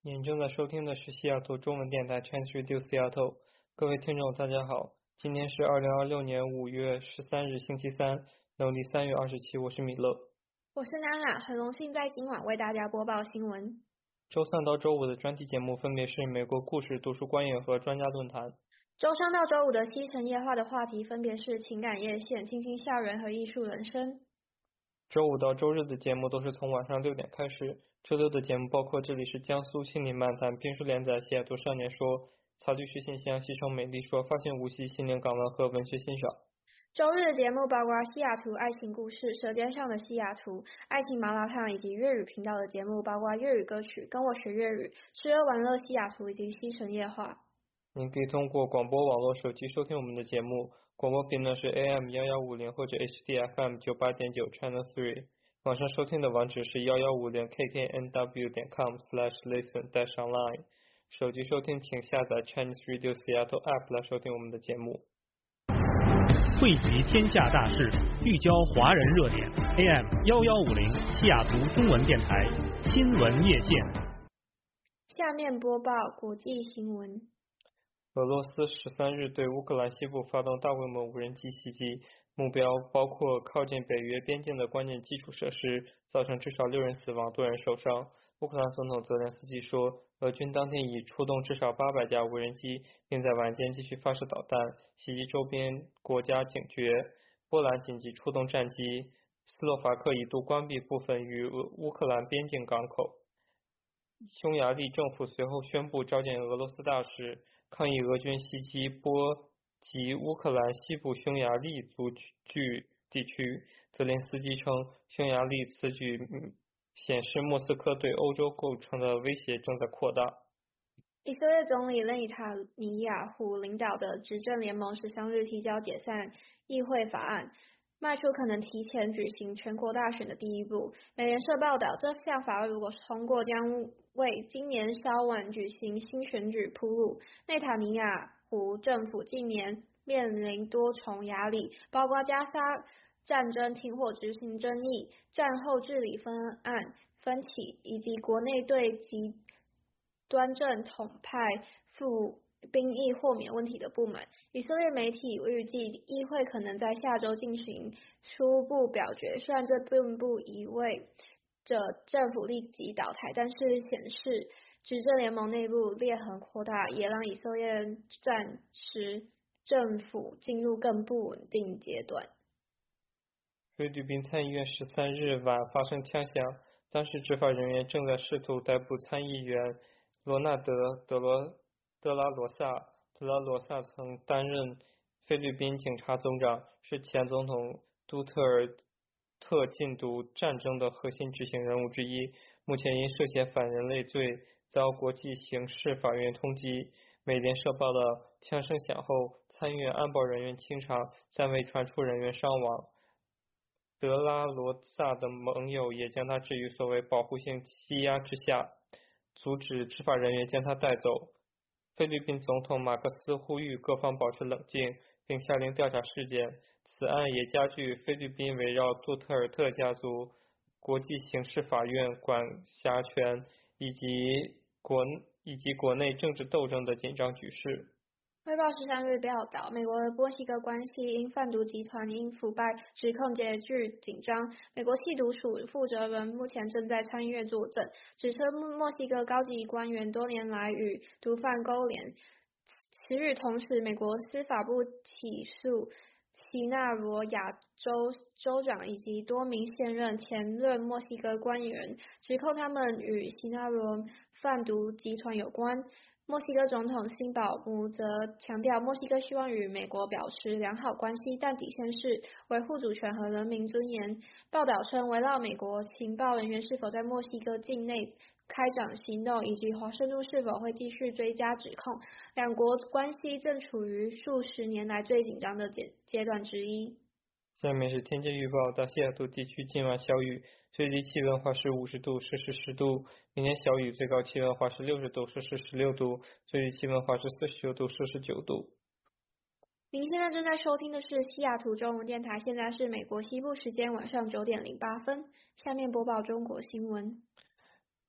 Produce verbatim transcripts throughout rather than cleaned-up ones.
您正在收听的是西雅图中文电台 Chance Radio Seattle。各位听众，大家好，今天是二零二六年五月十三日，星期三，农历三月二十七。我是米勒， 我是娜娜，很荣幸在今晚为大家播报新闻。 周三到周五的专题节目分别是美国故事、图书观演和专家论坛。 周三到周五的西城夜话的话题分别是情感夜线、清新校园和艺术人生。 周五到周日的节目都是从晚上六点开始。周六的节目包括这里是江苏心理漫谈、评书连载、西雅图少年说、曹律师信箱、西城美丽说、发现无锡、心灵港湾和文学欣赏。 周日的节目包括西雅图爱情故事、舌尖上的西雅图、爱情麻辣烫以及粤语频道的节目，包括粤语歌曲、跟我学粤语、吃喝玩乐西雅图以及西城夜话。 您可以通过广播网络手机收听我们的节目，广播频率是 A M 一一五零或者 H D F M 九八点九 Channel three， 网上收听的网址是一一五零 K K N W 点 com slash listen dash online， 手机收听请下载 Chinese Radio Seattle App 来收听我们的节目。 汇集天下大事，聚焦华人热点 A M 一一五零西雅图中文电台新闻夜线。 下面播报国际新闻。 俄罗斯十三日对乌克兰西部发动大规模无人机袭击，目标包括靠近北约边境的关键基础设施，造成至少六人死亡，多人受伤。乌克兰总统泽连斯基说，俄军当天已出动至少八百架无人机，并在晚间继续发射导弹，袭击周边国家警觉。波兰紧急出动战机，斯洛伐克一度关闭部分与俄乌克兰边境港口。匈牙利政府随后宣布召见俄罗斯大使，抗议俄军袭击波及乌克兰西部匈牙利族距地区。泽连斯基称，匈牙利此举显示莫斯科对欧洲构成的威胁正在扩大。 以色列总理内塔尼亚胡领导的执政联盟十三日提交解散议会法案，迈出可能提前举行全国大选的第一步。美联社报道，这项法案如果通过，将为今年稍晚举行新选举铺路。内塔尼亚胡政府近年面临多重压力，包括加沙战争停火执行争议、战后治理分案分歧，以及国内对极端正统派赴兵役豁免问题的不满。以色列媒体预计议会可能在下周进行初步表决，虽然这并不意味着政府立即倒台，但是显示执政联盟内部裂痕扩大，也让以色列暂时政府进入更不稳定阶段。 菲律宾参议院十三日晚发生枪响，当时执法人员正在试图逮捕参议员罗纳德·德罗德拉罗萨。德拉罗萨曾担任菲律宾警察总长，是前总统杜特尔特禁毒战争的核心执行人物之一，目前因涉嫌反人类罪遭国际刑事法院通缉。美联社报道，枪声响后，参议院安保人员清场，暂未传出人员伤亡。德拉罗萨的盟友也将他置于所谓保护性羁押之下，阻止执法人员将他带走。菲律宾总统马克思呼吁各方保持冷静，并下令调查事件。此案也加剧菲律宾围绕杜特尔特家族、国际刑事法院管辖权以及国以及国内政治斗争的紧张局势。 汇报十三日报道，美国的墨西哥关系因贩毒集团因腐败指控急剧紧张。美国缉毒署负责人目前正在参议院作证，指称墨西哥高级官员多年来与毒贩勾连。此日同时，美国司法部起诉西纳罗亚州州长以及多名现任、前任墨西哥官员，指控他们与西纳罗贩毒集团有关。墨西哥总统辛保姆则强调，墨西哥希望与美国保持良好关系，但底线是维护主权和人民尊严。报道称，围绕美国情报人员是否在墨西哥境内开展行动，以及华盛顿是否会继续追加指控，两国关系正处于数十年来最紧张的阶阶段之一。 下面是天气预报，大西雅图地区今晚小雨，最低气温华氏五十度，摄氏十度。明天小雨，最高气温华氏六十度，摄氏十六度，最低气温华氏四十九度，摄氏九度。 您现在正在收听的是西雅图中文电台，现在是美国西部时间晚上九点零八分。下面播报中国新闻。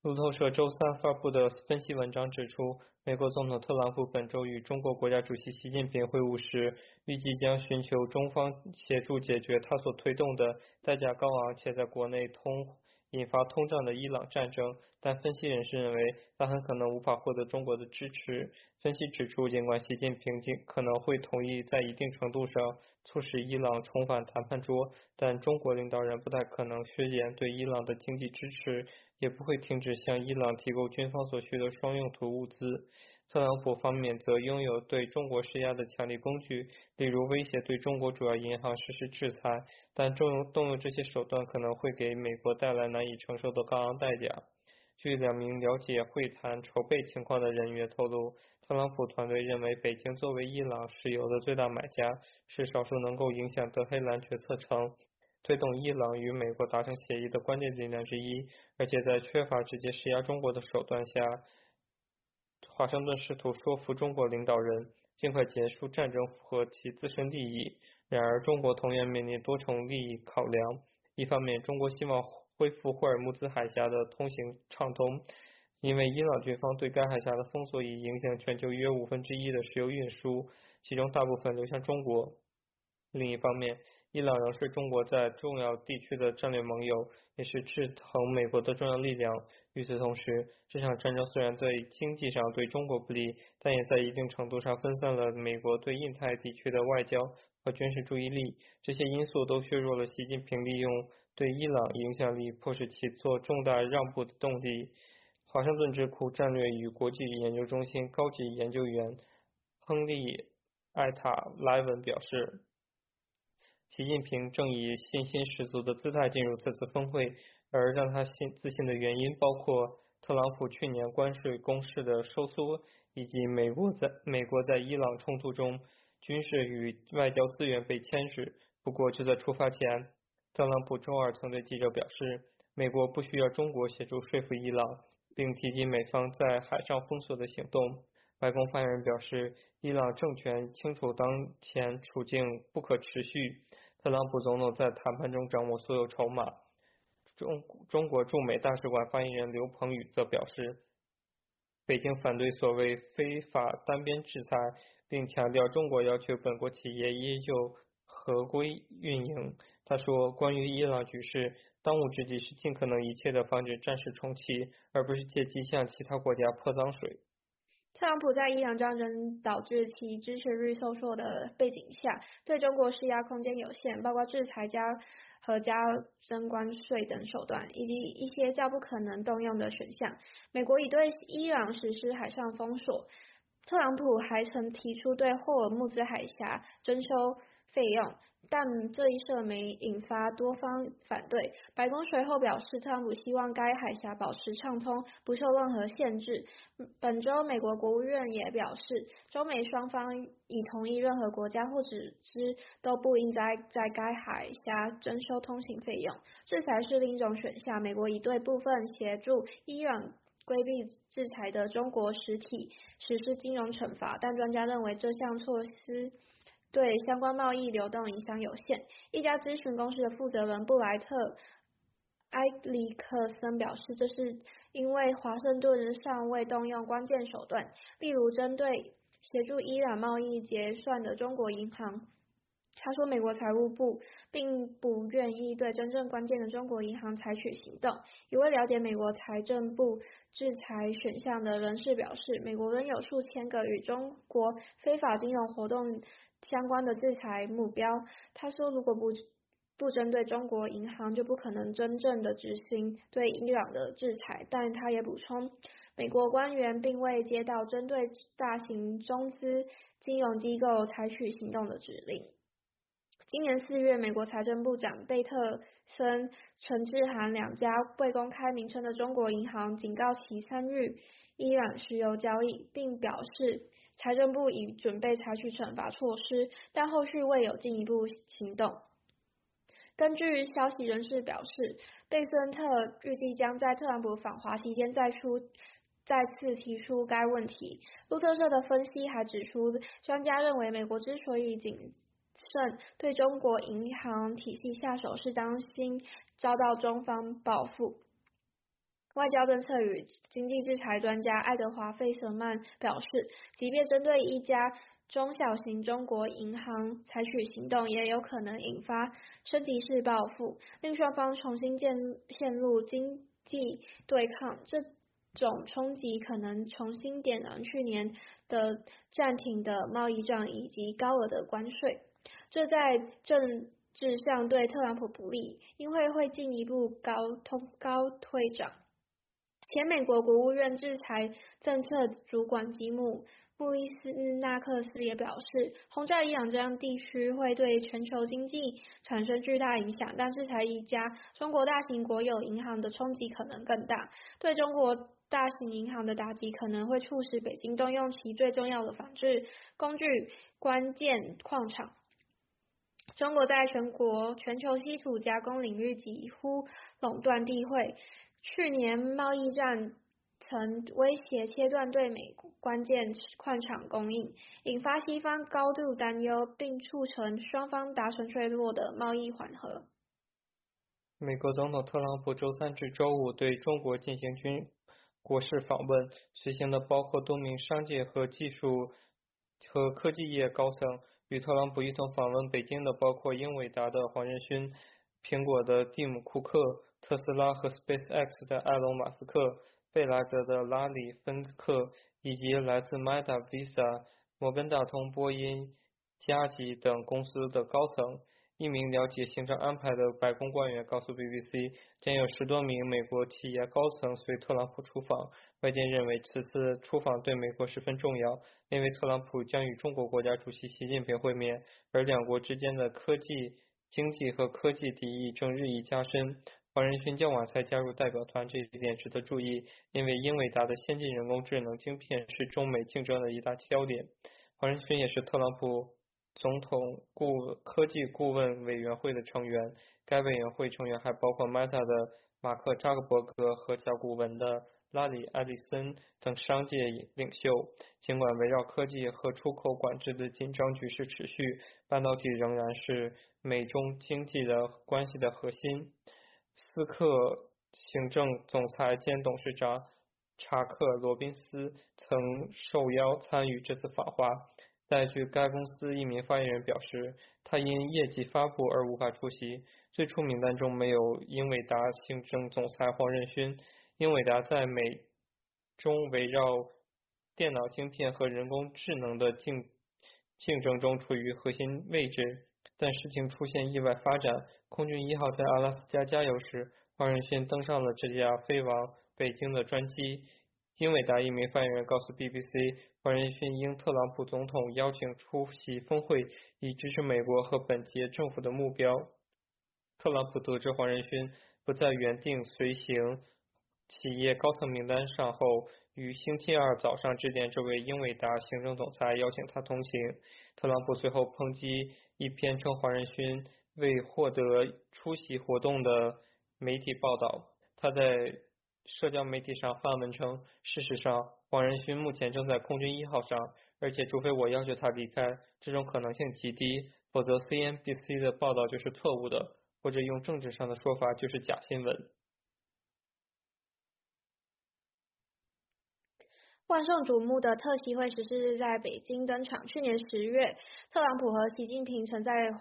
路透社周三发布的分析文章指出，美国总统特朗普本周与中国国家主席习近平会晤时，预计将寻求中方协助解决他所推动的代价高昂且在国内通引发通胀的伊朗战争，但分析人士认为他很可能无法获得中国的支持。分析指出，尽管习近平可能会同意在一定程度上促使伊朗重返谈判桌，但中国领导人不太可能削减对伊朗的经济支持，也不会停止向伊朗提供军方所需的双用途物资。特朗普方面则拥有对中国施压的强力工具，例如威胁对中国主要银行实施制裁，但动用动用这些手段可能会给美国带来难以承受的高昂代价。据两名了解会谈筹备情况的人员透露，特朗普团队认为北京作为伊朗石油的最大买家，是少数能够影响德黑兰决策层推动伊朗与美国达成协议的关键力量之一，而且在缺乏直接施压中国的手段下，华盛顿试图说服中国领导人尽快结束战争，符合其自身利益。然而，中国同样面临多重利益考量。一方面，中国希望恢复霍尔木兹海峡的通行畅通，因为伊朗军方对该海峡的封锁已影响全球约五分之一的石油运输，其中大部分流向中国。另一方面，伊朗仍是中国在重要地区的战略盟友，也是制衡美国的重要力量。与此同时，这场战争虽然在经济上对中国不利，但也在一定程度上分散了美国对印太地区的外交和军事注意力。这些因素都削弱了习近平利用对伊朗影响力迫使其做重大让步的动力。华盛顿智库战略与国际研究中心高级研究员亨利·艾塔莱文表示，习近平正以信心十足的姿态进入此次峰会，而让他信自信的原因包括特朗普去年关税攻势的收缩，以及美国在美国在伊朗冲突中军事与外交资源被牵制。不过就在出发前，特朗普周二曾对记者表示，美国不需要中国协助说服伊朗，并提及美方在海上封锁的行动。白宫发言人表示，伊朗政权清楚当前处境不可持续，特朗普总统在谈判中掌握所有筹码。中中国驻美大使馆发言人刘鹏宇则表示，北京反对所谓非法单边制裁，并强调中国要求本国企业依旧合规运营。他说，关于伊朗局势，当务之急是尽可能一切地防止战事重启，而不是借机向其他国家泼脏水。 特朗普在伊朗战争导致其支持率收缩的背景下，对中国施压空间有限，包括制裁加和加征关税等手段，以及一些较不可能动用的选项。美国已对伊朗实施海上封锁，特朗普还曾提出对霍尔木兹海峡征收费用，但这一设没引发多方反对。白宫随后表示，特朗普希望该海峡保持畅通，不受任何限制。本周，美国国务院也表示，中美双方已同意任何国家或组织都不应该在该海峡征收通行费用。制裁是另一种选项，美国已对部分协助伊朗规避制裁的中国实体实施金融惩罚，但专家认为这项措施对相关贸易流动影响有限。一家咨询公司的负责人布莱特·埃里克森表示，这是因为华盛顿尚未动用关键手段，例如针对协助伊朗贸易结算的中国银行。他说，美国财务部并不愿意对真正关键的中国银行采取行动。一位了解美国财政部制裁选项的人士表示，美国仍有数千个与中国非法金融活动相关的制裁目标。他说，如果不不针对中国银行，就不可能真正的执行对伊朗的制裁。但他也补充，美国官员并未接到针对大型中资金融机构采取行动的指令。今年四月，美国财政部长贝特森曾致函两家未公开名称的中国银行，警告其参与伊朗石油交易，并表示财政部已准备采取惩罚措施，但后续未有进一步行动。根据消息人士表示，贝森特预计将在特朗普访华期间再出再次提出该问题。路透社的分析还指出，专家认为美国之所以谨慎对中国银行体系下手，是担心遭到中方报复。 外交政策与经济制裁专家爱德华·费瑟曼表示，即便针对一家中小型中国银行采取行动，也有可能引发升级式报复，令双方重新建陷入经济对抗。这种冲击可能重新点燃去年的暂停的贸易战以及高额的关税，这在政治上对特朗普不利，因为会进一步高通高推涨。前美国国务院制裁政策主管吉姆·穆利斯纳克斯也表示，轰炸伊朗这样地区会对全球经济产生巨大影响，但制裁一家中国大型国有银行的冲击可能更大。对中国大型银行的打击可能会促使北京动用其最重要的反制工具——关键矿场。中国在全国全球稀土加工领域几乎垄断地位。去年贸易战曾威胁切断对美关键矿场供应，引发西方高度担忧，并促成双方达成脆弱的贸易缓和。 美国总统特朗普周三至周五对中国进行军国事访问，随行的包括多名商界和技术和科技业高层。与特朗普一同访问北京的包括英伟达的黄仁勋、苹果的蒂姆·库克、特斯拉和 SpaceX 的埃隆·马斯克、贝莱德的拉里·芬克，以及来自 Meta、Visa、摩根大通、波音、加急等公司的高层。一名了解行程安排的白宫官员告诉 B B C， 将有十多名美国企业高层随特朗普出访。外界认为此次出访对美国十分重要，因为特朗普将与中国国家主席习近平会面，而两国之间的科技、经济和科技敌意正日益加深。黄仁勋较晚才加入代表团，这一点值得注意，因为英伟达的先进人工智能晶片是中美竞争的一大焦点。黄仁勋也是特朗普总统顾科技顾问委员会的成员，该委员会成员还包括 Meta 的马克扎克伯格和甲骨文的拉里·埃里森等商界领袖。尽管围绕科技和出口管制的紧张局势持续，半导体仍然是美中经济的关系的核心。思克行政总裁兼董事长查克·罗宾斯曾受邀参与这次访华，但据该公司一名发言人表示，他因业绩发布而无法出席。最初名单中没有英伟达行政总裁黄仁勋。英伟达在美中围绕电脑晶片和人工智能的竞竞争中处于核心位置，但事情出现意外发展。空军一号在阿拉斯加加油时，黄仁勋登上了这架飞往北京的专机。英伟达一名发言人告诉 B B C， 黄仁勋应特朗普总统邀请出席峰会，以支持美国和本届政府的目标。特朗普得知黄仁勋不在原定随行企业高层名单上后，于星期二早上致电这位英伟达行政总裁，邀请他同行。特朗普随后抨击一篇称黄仁勋未获得出席活动的媒体报道。他在社交媒体上发文称，事实上黄仁勋目前正在空军一号上，而且除非我要求他离开，这种可能性极低，否则 C N B C 的报道就是错误的，或者用政治上的说法就是假新闻。 万众瞩目的特席会十四日在北京登场。去年十月，特朗普和习近平曾在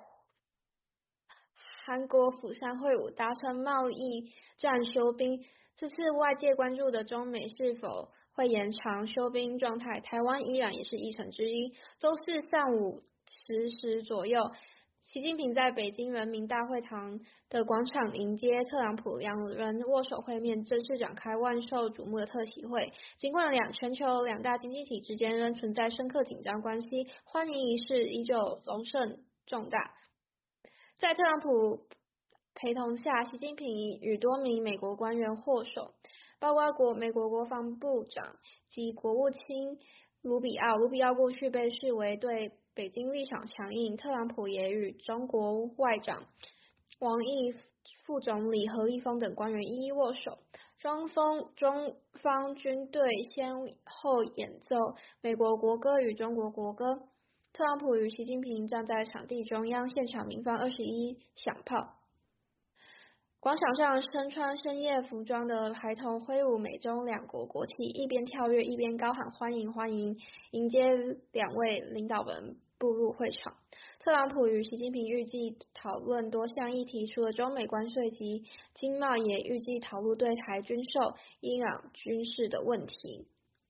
韩国釜山会晤，达成贸易战休兵。这次外界关注的中美是否会延长休兵状态，台湾依然也是议程之一。周四上午十时左右，习近平在北京人民大会堂的广场迎接特朗普，两人握手会面，正式展开万受瞩目的特席会。尽管两全球两大经济体之间仍存在深刻紧张关系，欢迎仪式依旧隆盛重大。在特朗普陪同下，习近平与多名美国官员握手，包括国美国国防部长及国务卿卢比奥。卢比奥过去被视为对北京立场强硬，特朗普也与中国外长王毅、副总理何立峰等官员一一握手。中方中方军队先后演奏美国国歌与中国国歌。特朗普与习近平站在场地中央，现场鸣放二十一响炮。 广场上身穿深夜服装的孩童挥舞美中两国国旗，一边跳跃一边高喊欢迎欢迎，迎接两位领导人步入会场。特朗普与习近平预计讨论多项议题，除了中美关税及经贸，也预计讨论对台军售、伊朗军事的问题。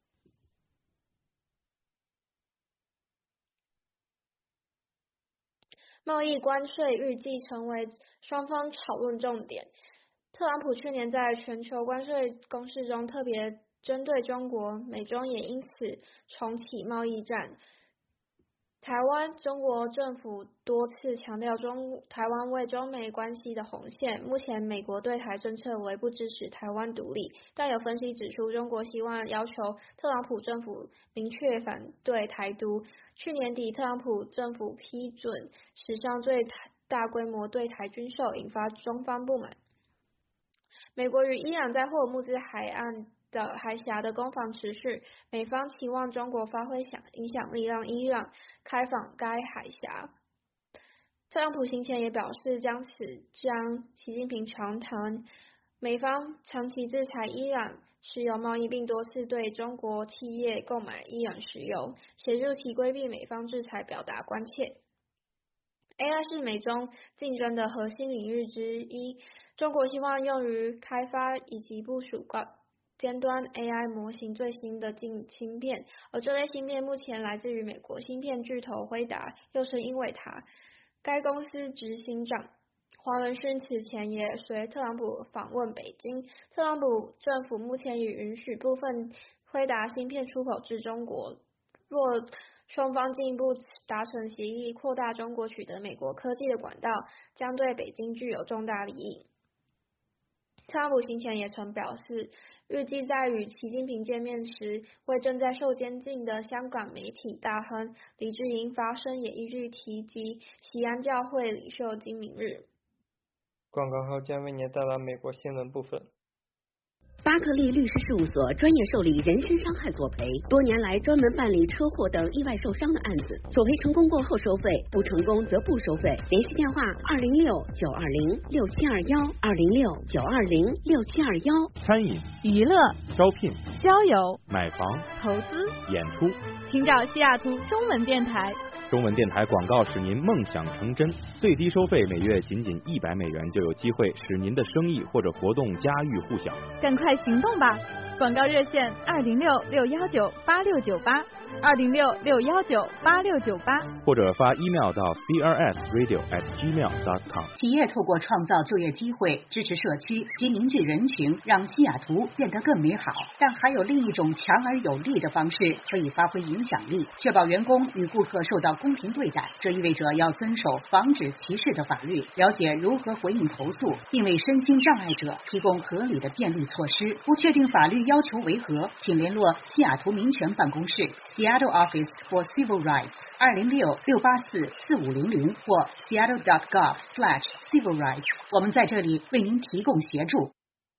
贸易关税预计成为双方讨论重点。特朗普去年在全球关税攻势中特别针对中国，美中也因此重启贸易战。台湾中国政府多次强调中台湾为中美关系的红线，目前美国对台政策为不支持台湾独立，但有分析指出，中国希望要求特朗普政府明确反对台独。去年底，特朗普政府批准史上最大规模对台军售，引发中方不满。美国与伊朗在霍尔木兹海岸的海峡的攻防持续，美方期望中国发挥影响力，让伊朗开放该海峡。特朗普行前也表示，将此将习近平长谈。美方长期制裁伊朗石油贸易，并多次对中国企业购买伊朗石油，协助其规避美方制裁，表达关切。A I 是美中竞争的核心领域之一，中国希望用于开发以及部署尖端 A I 模型最新的晶芯片，而这类芯片目前来自于美国芯片巨头辉达，又称英伟达。该公司执行长黄仁勋此前也随特朗普访问北京。特朗普政府目前已允许部分辉达芯片出口至中国，若双方进一步达成协议，扩大中国取得美国科技的管道，将对北京具有重大利益。特朗普行前也曾表示，预计在与习近平见面时，为正在受监禁的香港媒体大亨黎智英发声，也一律提及西安教会领袖金明日。 广告后将为您带来美国新闻部分。 巴克利律师事务所专业受理人身伤害索赔，多年来专门办理车祸等意外受伤的案子，索赔成功过后收费，不成功则不收费。联系电话：二零六九二零六七二幺，二零六九二零六七二幺。 餐饮、 娱乐、 招聘、 交友、 买房、 投资、 演出， 请找西雅图中文电台。 中文电台广告使您梦想成真，最低收费每月仅仅一百美元，就有机会使您的生意或者活动家喻户晓。 赶快行动吧！广告热线：二零六六幺九八六九八，二零六六幺九八六九八， 或者发 email 到 c r s radio at gmail dot com。 企业透过创造就业机会、支持社区及凝聚人群，让西雅图变得更美好。但还有另一种强而有力的方式可以发挥影响力，确保员工与顾客受到公平对待。这意味着要遵守防止歧视的法律，了解如何回应投诉，并为身心障碍者提供合理的便利措施。不确定法律要求为何，请联络西雅图民权办公室 Seattle Office for Civil Rights 二零六六八四四五零零或 seattle dot gov slash civil rights。我们在这里为您提供协助。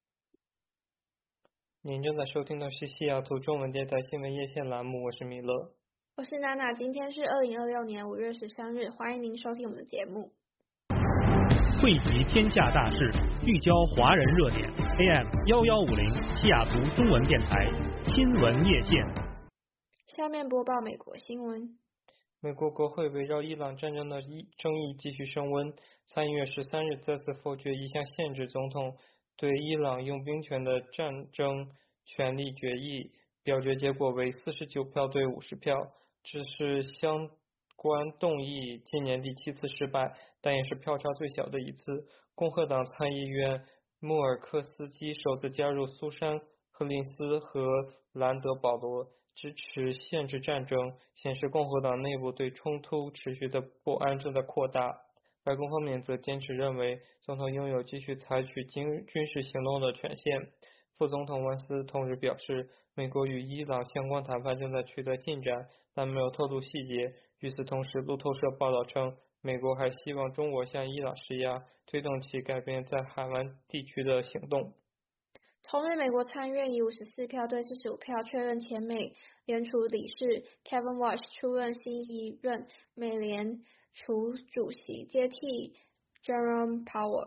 您正在收听的是西雅图中文电台新闻夜线栏目，我是米勒。 我是娜娜，今天是二零二六年五月十三日，欢迎您收听我们的节目。 汇集天下大事，聚焦华人热点 A M 一一五零西雅图中文电台新闻夜线。 下面播报美国新闻。 美国国会围绕伊朗战争的争议继续升温，参议院十三日再次否决一项限制总统对伊朗用兵权的战争权利决议，表决结果为四十九票对五十票，这是相关动议今年第七次失败，但也是票差最小的一次。共和党参议员穆尔科斯基首次加入苏珊·赫林斯和兰德·保罗支持限制战争，显示共和党内部对冲突持续的不安正在扩大。白宫方面则坚持认为总统拥有继续采取军军事行动的权限。副总统万斯同日表示，美国与伊朗相关谈判正在取得进展，但没有透露细节。与此同时，路透社报道称，美国还希望中国向伊朗施压，推动其改变在海湾地区的行动。 同日，美国参议院以五十四票对四十五票确认前美联储理事 Kevin Warsh 出任新一任美联储主席，接替 Jerome Powell。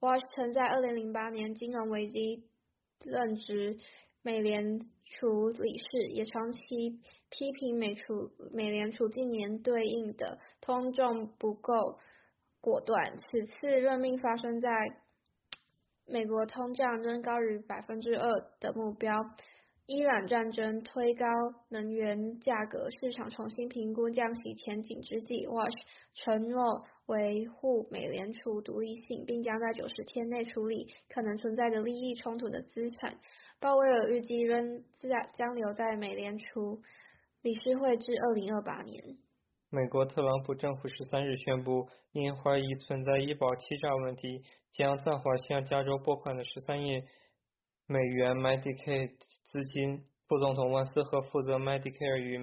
Walsh 曾在二零零八年金融危机任职美联储理事，也长期批评美储美联储近年对应的通胀不够果断。此次任命发生在美国通胀仍高于百分之二的目标，伊朗战争推高能源价格，市场重新评估降息前景之际 ，Walsh 承诺维护美联储独立性，并将在九十天内处理可能存在的利益冲突的资产。鲍威尔预计仍将留在美联储理事会至二零二八年。 美国特朗普政府十三日宣布，因怀疑存在医保欺诈问题，将暂缓向加州拨款的十三亿美元 Medicaid 资金。副总统万斯和负责 Medicare 与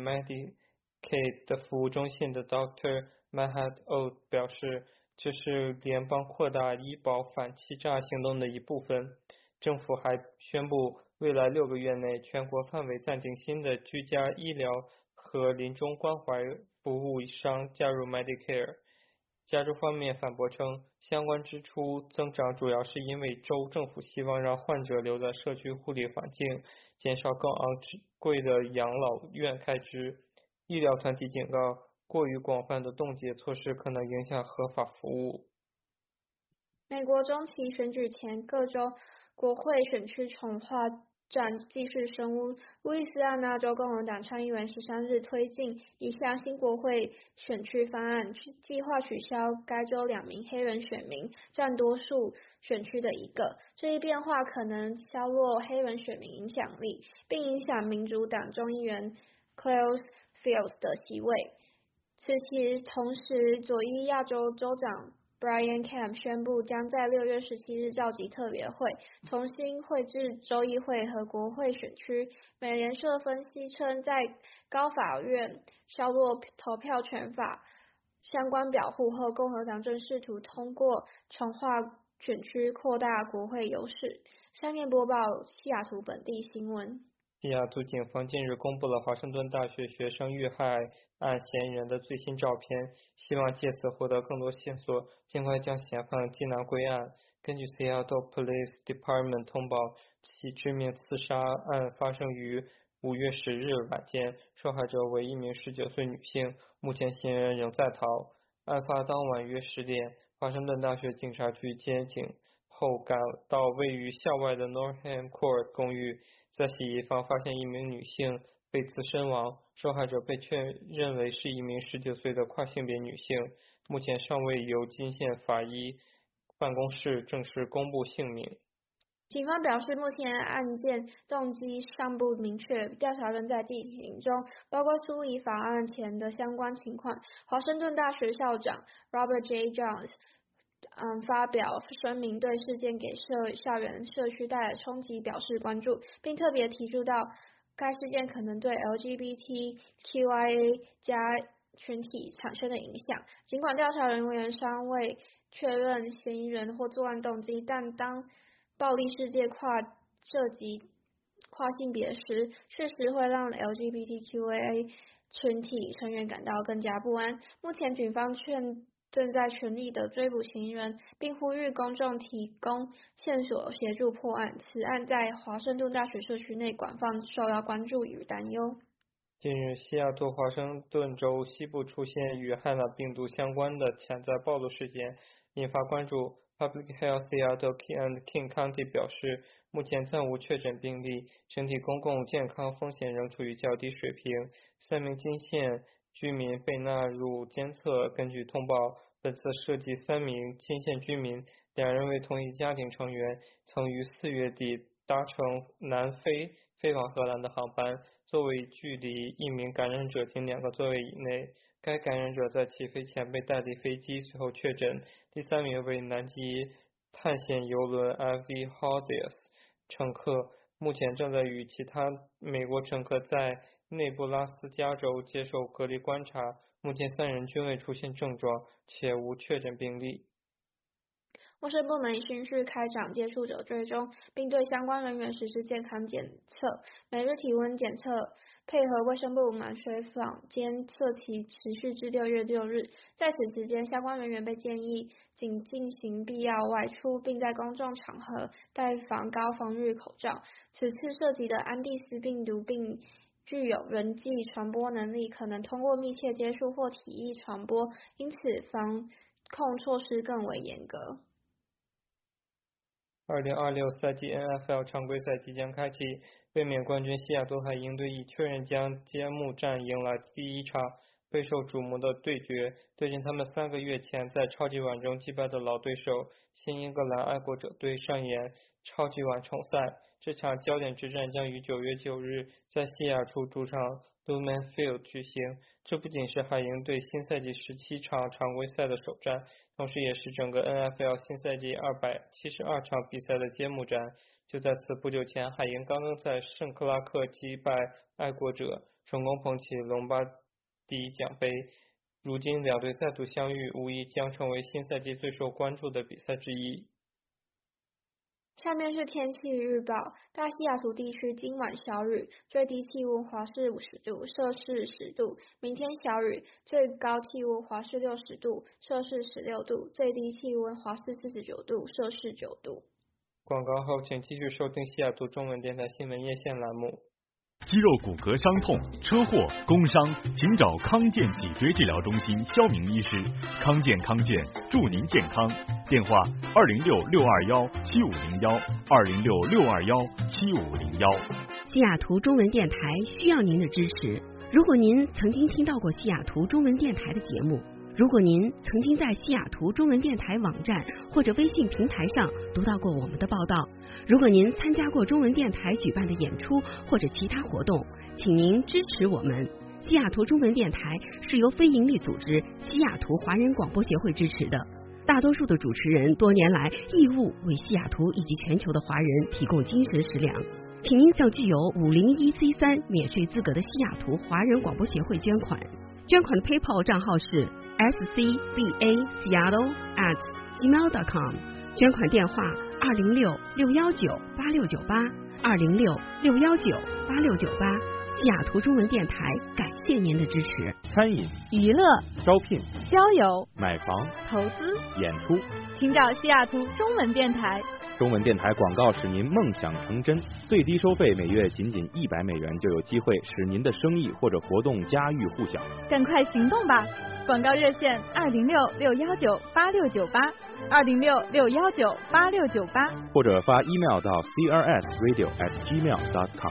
Medicaid 的服务中心的 Doctor Mahat O 表示，这是联邦扩大医保反欺诈行动的一部分。政府还宣布，未来六个月内全国范围暂停新的居家医疗和临终关怀服务商加入 Medicare。加州方面反驳称，相关支出增长主要是因为州政府希望让患者留在社区护理环境，减少更昂贵的养老院开支。医疗团体警告，过于广泛的冻结措施可能影响合法服务。 美国中期选举前，各州国会选区重划战继续升温。路易斯安那州共和党参议员十三日推进一项新国会选区方案，计划取消该州两名黑人选民占多数选区的一个。这一变化可能削弱黑人选民影响力，并影响民主党众议员 Claus Fields 的席位。此期同时，佐伊亚州州长Brian Kemp 宣布将在六月十七日召集特别会，重新绘制州议会和国会选区。美联社分析称，在高法院削弱投票权法相关表护后，共和党正试图通过重划选区扩大国会优势。下面播报西雅图本地新闻。 西雅图警方近日公布了华盛顿大学学生遇害案嫌疑人的最新照片，希望借此获得更多线索，尽快将嫌犯缉拿归案。根据 Seattle Police Department 通报，其致命刺杀案发生于五月十日晚间，受害者为一名十九岁女性，目前嫌疑人仍在逃。案发当晚约十点，华盛顿大学警察局接警后赶到位于校外的 Northam Court 公寓，在洗衣房发现一名女性被刺身亡，受害者被确认为是一名十九岁的跨性别女性，目前尚未由金县法医办公室正式公布姓名。 警方表示，目前案件动机尚不明确，调查仍在进行中，包括处理法案前的相关情况。华盛顿大学校长 Robert J. Jones嗯，发表声明，对事件给社校园社区带来冲击表示关注，并特别提出到该事件可能对 L G B T Q I A 加群体产生的影响。尽管调查人员尚未确认嫌疑人或作案动机，但当暴力事件跨涉及跨性别时，确实会让 L G B T Q I A 群体成员感到更加不安。目前警方劝正在全力的追捕嫌疑人，并呼吁公众提供线索协助破案。此案在华盛顿大学社区内广泛受到关注与担忧。 近日，西雅图华盛顿州西部出现与汉娜病毒相关的潜在暴露事件，引发关注。Public Health Seattle and King County 表示，目前暂无确诊病例，整体公共健康风险仍处于较低水平。三名金县居民被纳入监测。根据通报，本次涉及三名金县居民，两人为同一家庭成员，曾于四月底搭乘南非飞往荷兰的航班，座位距离一名感染者仅两个座位以内。该感染者在起飞前被带离飞机，随后确诊。第三名为南极探险游轮 F V Hodges 乘客，目前正在与其他美国乘客在内布拉斯加州接受隔离观察，目前三人均未出现症状，且无确诊病例。 卫生部门已循序开展接触者追踪，并对相关人员实施健康检测，每日体温检测，配合卫生部门水访监测期持续至六月六日。在此期间，相关人员被建议仅进行必要外出，并在公众场合戴防高防御口罩。此次涉及的安地斯病毒并具有人际传播能力，可能通过密切接触或体液传播，因此防控措施更为严格。 二零二六赛季 N F L 常规赛即将开启，卫冕冠军西雅图海鹰队已确认将揭幕战迎来第一场备受瞩目的对决，对阵他们三个月前在超级碗中击败的老对手新英格兰爱国者队上演超级碗重赛。这场焦点之战将于九月九日在西雅图主场 Lumen Field 举行。这不仅是海鹰队新赛季十七场常规赛的首战，同时也是整个 N F L 新赛季二百七十二场比赛的揭幕战。就在此不久前，海鹰刚刚在圣克拉克击败爱国者，成功捧起隆巴第奖杯。如今两队再度相遇，无疑将成为新赛季最受关注的比赛之一。 下面是天气预报，大西雅图地区今晚小雨，最低气温华氏五十度，摄氏十度；明天小雨，最高气温华氏六十度，摄氏十六度，最低气温华氏四十九度，摄氏九度。 广告后，请继续收听西雅图中文电台新闻夜线栏目。 肌肉骨骼伤痛、车祸、工伤，请找康健脊椎治疗中心肖明医师。康健康健，祝您健康。电话：二零六六二幺七五零幺，二零六六二幺七五零幺。 西雅图中文电台需要您的支持。如果您曾经听到过西雅图中文电台的节目，如果您曾经在西雅图中文电台网站或者微信平台上读到过我们的报道，如果您参加过中文电台举办的演出或者其他活动，请您支持我们。西雅图中文电台是由非营利组织西雅图华人广播协会支持的，大多数的主持人多年来义务为西雅图以及全球的华人提供精神食粮。请您向具有五零一 C 三免税资格的西雅图华人广播协会捐款，捐款的 PayPal 账号是 s c b a seattle at gmail dot com， 捐款电话二零六六幺九八六九八，二零六六幺九八六九八。西雅图中文电台感谢您的支持。 餐饮、 娱乐、 招聘、 交友、 买房、 投资、 演出， 请找西雅图中文电台。 中文电台广告使您梦想成真，最低收费每月仅仅一百美元，就有机会使您的生意或者活动家喻户晓。 赶快行动吧！广告热线二零六六幺九八六九八，二零六六幺九八六九八， 或者发 email 到 c r s radio at gmail dot com。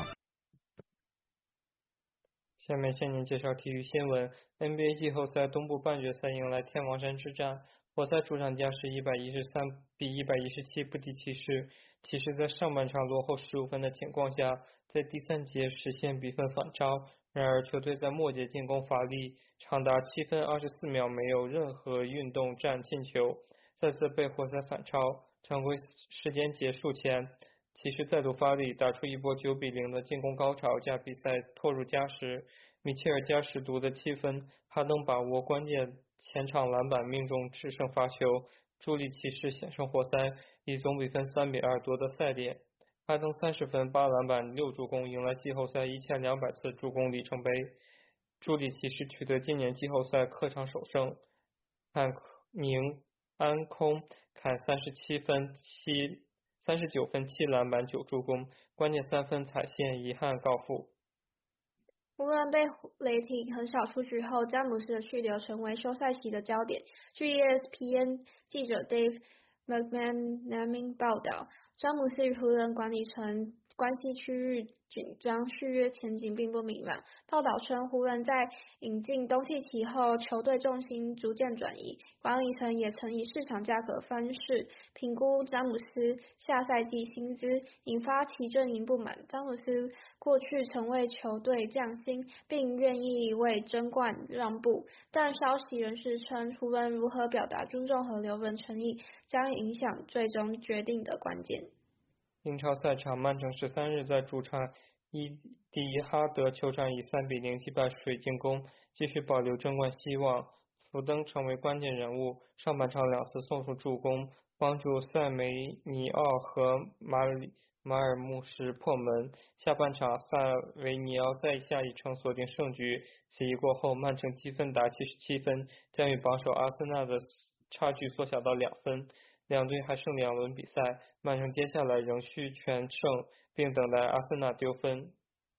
下面向您介绍体育新闻。N B A 季后赛东部半决赛迎来天王山之战，活塞主场加时一百一十三比一百一十七不敌骑士。骑士在上半场落后十五分的情况下，在第三节实现比分反超，然而球队在末节进攻乏力，长达七分二十四秒没有任何运动战进球，再次被活塞反超。常规时间结束前，骑士再度发力，打出一波九比零的进攻高潮，将比赛拖入加时。米切尔加时独的七分，哈登把握关键前场篮板命中制胜罚球，助力骑士险胜活塞，以总比分三比二夺得赛点。哈登三十分八篮板六助攻，迎来季后赛一千两百次助攻里程碑，助力骑士取得今年季后赛客场首胜。汉明安空砍三十七分七三十九分七篮板九助攻，关键三分踩线遗憾告负。 湖人被雷霆横扫出局后，詹姆斯的去留成为休赛期的焦点。据 E S P N 记者 Dave McManamon 报道，詹姆斯与湖人管理层关系趋于紧张，续约前景并不明朗。报道称，湖人在引进东契奇后，球队重心逐渐转移，管理层也曾以市场价格方式评估詹姆斯下赛季薪资，引发其阵营不满。詹姆斯过去曾为球队降薪，并愿意为争冠让步，但消息人士称，湖人如何表达尊重和留人诚意，将影响最终决定的关键。 英超赛场，曼城十三日在主场伊蒂哈德球场以三比零击败水晶宫，继续保留争冠希望。福登成为关键人物，上半场两次送出助攻， 帮助塞梅尼奥和马里马尔穆什破门。下半场塞维尼奥在下一城锁定胜局，此役过后曼城积分达七十七分，将与榜首阿森纳的差距缩小到两分。两队还剩两轮比赛，曼城接下来仍需全胜，并等待阿森纳丢分。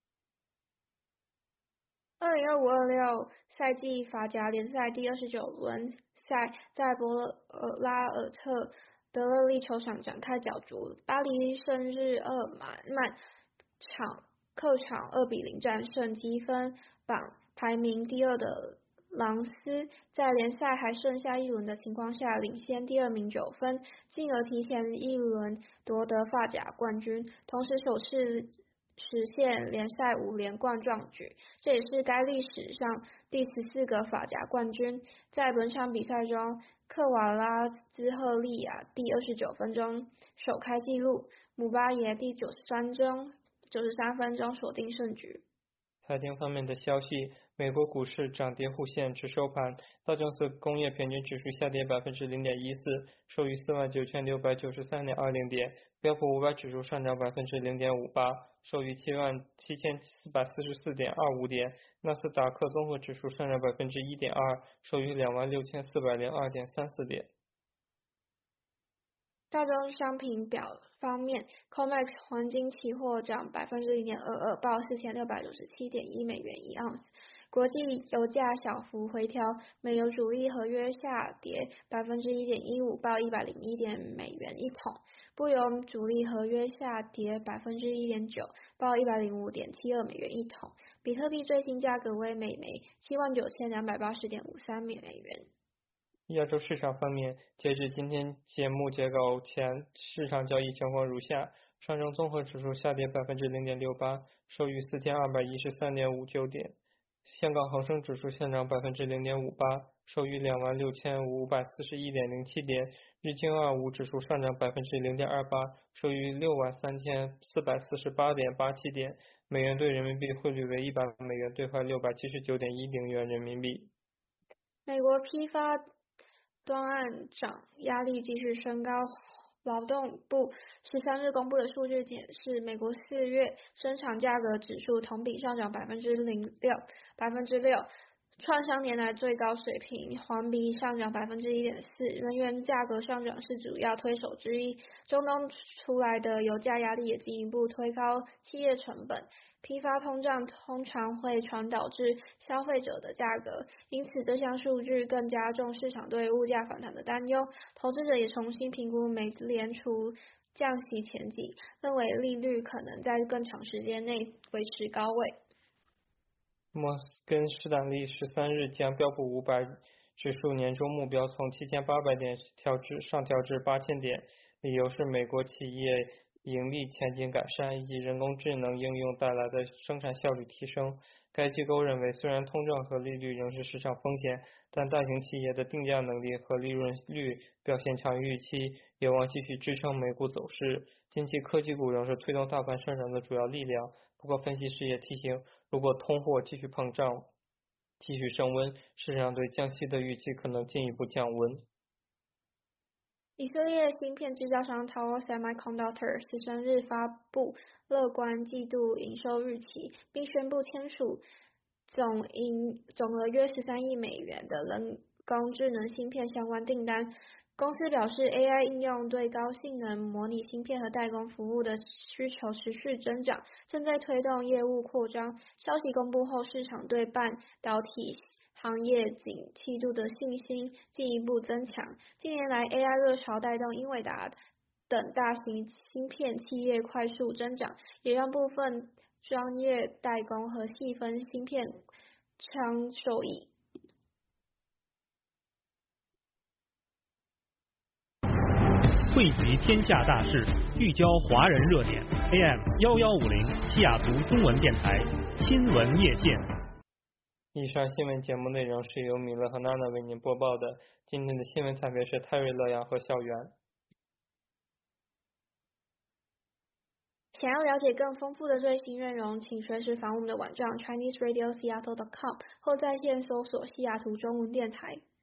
二零二五二六赛季法甲联赛第二十九轮赛在博尔拉尔特德勒利球场展开角逐，巴黎圣日耳曼场客场二比零战胜积分榜排名第二的朗斯，在联赛还剩下一轮的情况下领先第二名九分，进而提前一轮夺得法甲冠军，同时首次实现联赛五连冠壮举，这也是该历史上第十四个法甲冠军。在本场比赛中，克瓦拉兹赫利亚第二十九分钟首开纪录，姆巴耶第九十三中九十三分钟锁定胜局。 财经方面的消息，美国股市涨跌互现，至收盘，道琼斯工业平均指数下跌百分之零点一四，收于四万九千六百九十三点二零点；标普五百指数上涨百分之零点五八，收于七万七千四百四十四点二五点；纳斯达克综合指数上涨百分之一点二，收于两万六千四百零二点三四点。 大宗商品表方面 ，C O M E X 黄金期货涨百分之零点二二，报四千六百九十七点一美元一盎司。国际油价小幅回调，美油主力合约下跌百分之一点一五，报一百零一点美元一桶；布油主力合约下跌百分之一点九，报一百零五点七二美元一桶。比特币最新价格为每枚七万九千两百八十点五三美元。 亚洲市场方面，截至今天节目截稿前，市场交易情况如下：上证综合指数下跌百分之零点六八，收于四千二百一十三点五九点；香港恒生指数上涨百分之零点五八，收于两万六千五百四十一点零七点；日经二五指数上涨百分之零点二八，收于六万三千四百四十八点八七点。美元兑人民币汇率为一百美元兑换六百七十九点一零元人民币。 美国批发端案涨压力继续升高，劳动部十三日公布的数据显示，美国四月生产价格指数同比上涨百分之零六百分之六，创三年来最高水平，环比上涨百分之一点四。能源价格上涨是主要推手之一，中东出来的油价压力也进一步推高企业成本。批发通胀通常会传导至消费者的价格，因此这项数据更加重市场对物价反弹的担忧。投资者也重新评估美联储降息前景，认为利率可能在更长时间内维持高位。 摩根士丹利十三日将标普五百指数年终目标从七千八百点调至上调至八千点，理由是美国企业盈利前景改善以及人工智能应用带来的生产效率提升。该机构认为，虽然通胀和利率仍是市场风险，但大型企业的定价能力和利润率表现强于预期，有望继续支撑美股走势。近期科技股仍是推动大盘上涨的主要力量，不过分析师也提醒，如果通货继续膨胀继续升温，市场对降息的预期可能进一步降温。 以色列芯片制造商 Tower Semiconductor 十三日发布乐观季度营收预期，并宣布签署总营总额约十三亿美元的人工智能芯片相关订单。公司表示 ，A I 应用对高性能模拟芯片和代工服务的需求持续增长，正在推动业务扩张。消息公布后，市场对半导体行业景气度的信心进一步增强。近年来 A I 热潮带动英伟达等大型芯片企业快速增长，也让部分专业代工和细分芯片商受益。 汇集天下大事，聚焦华人热点 A M 一一五零西雅图中文电台新闻夜线。 以上新闻节目内容是由米勒和娜娜为您播报的。今天的新闻采编是泰瑞、乐阳和校园。 想要了解更丰富的最新内容，请随时访问我们的网站 Chinese Radio Seattle dot com 或在线搜索西雅图中文电台。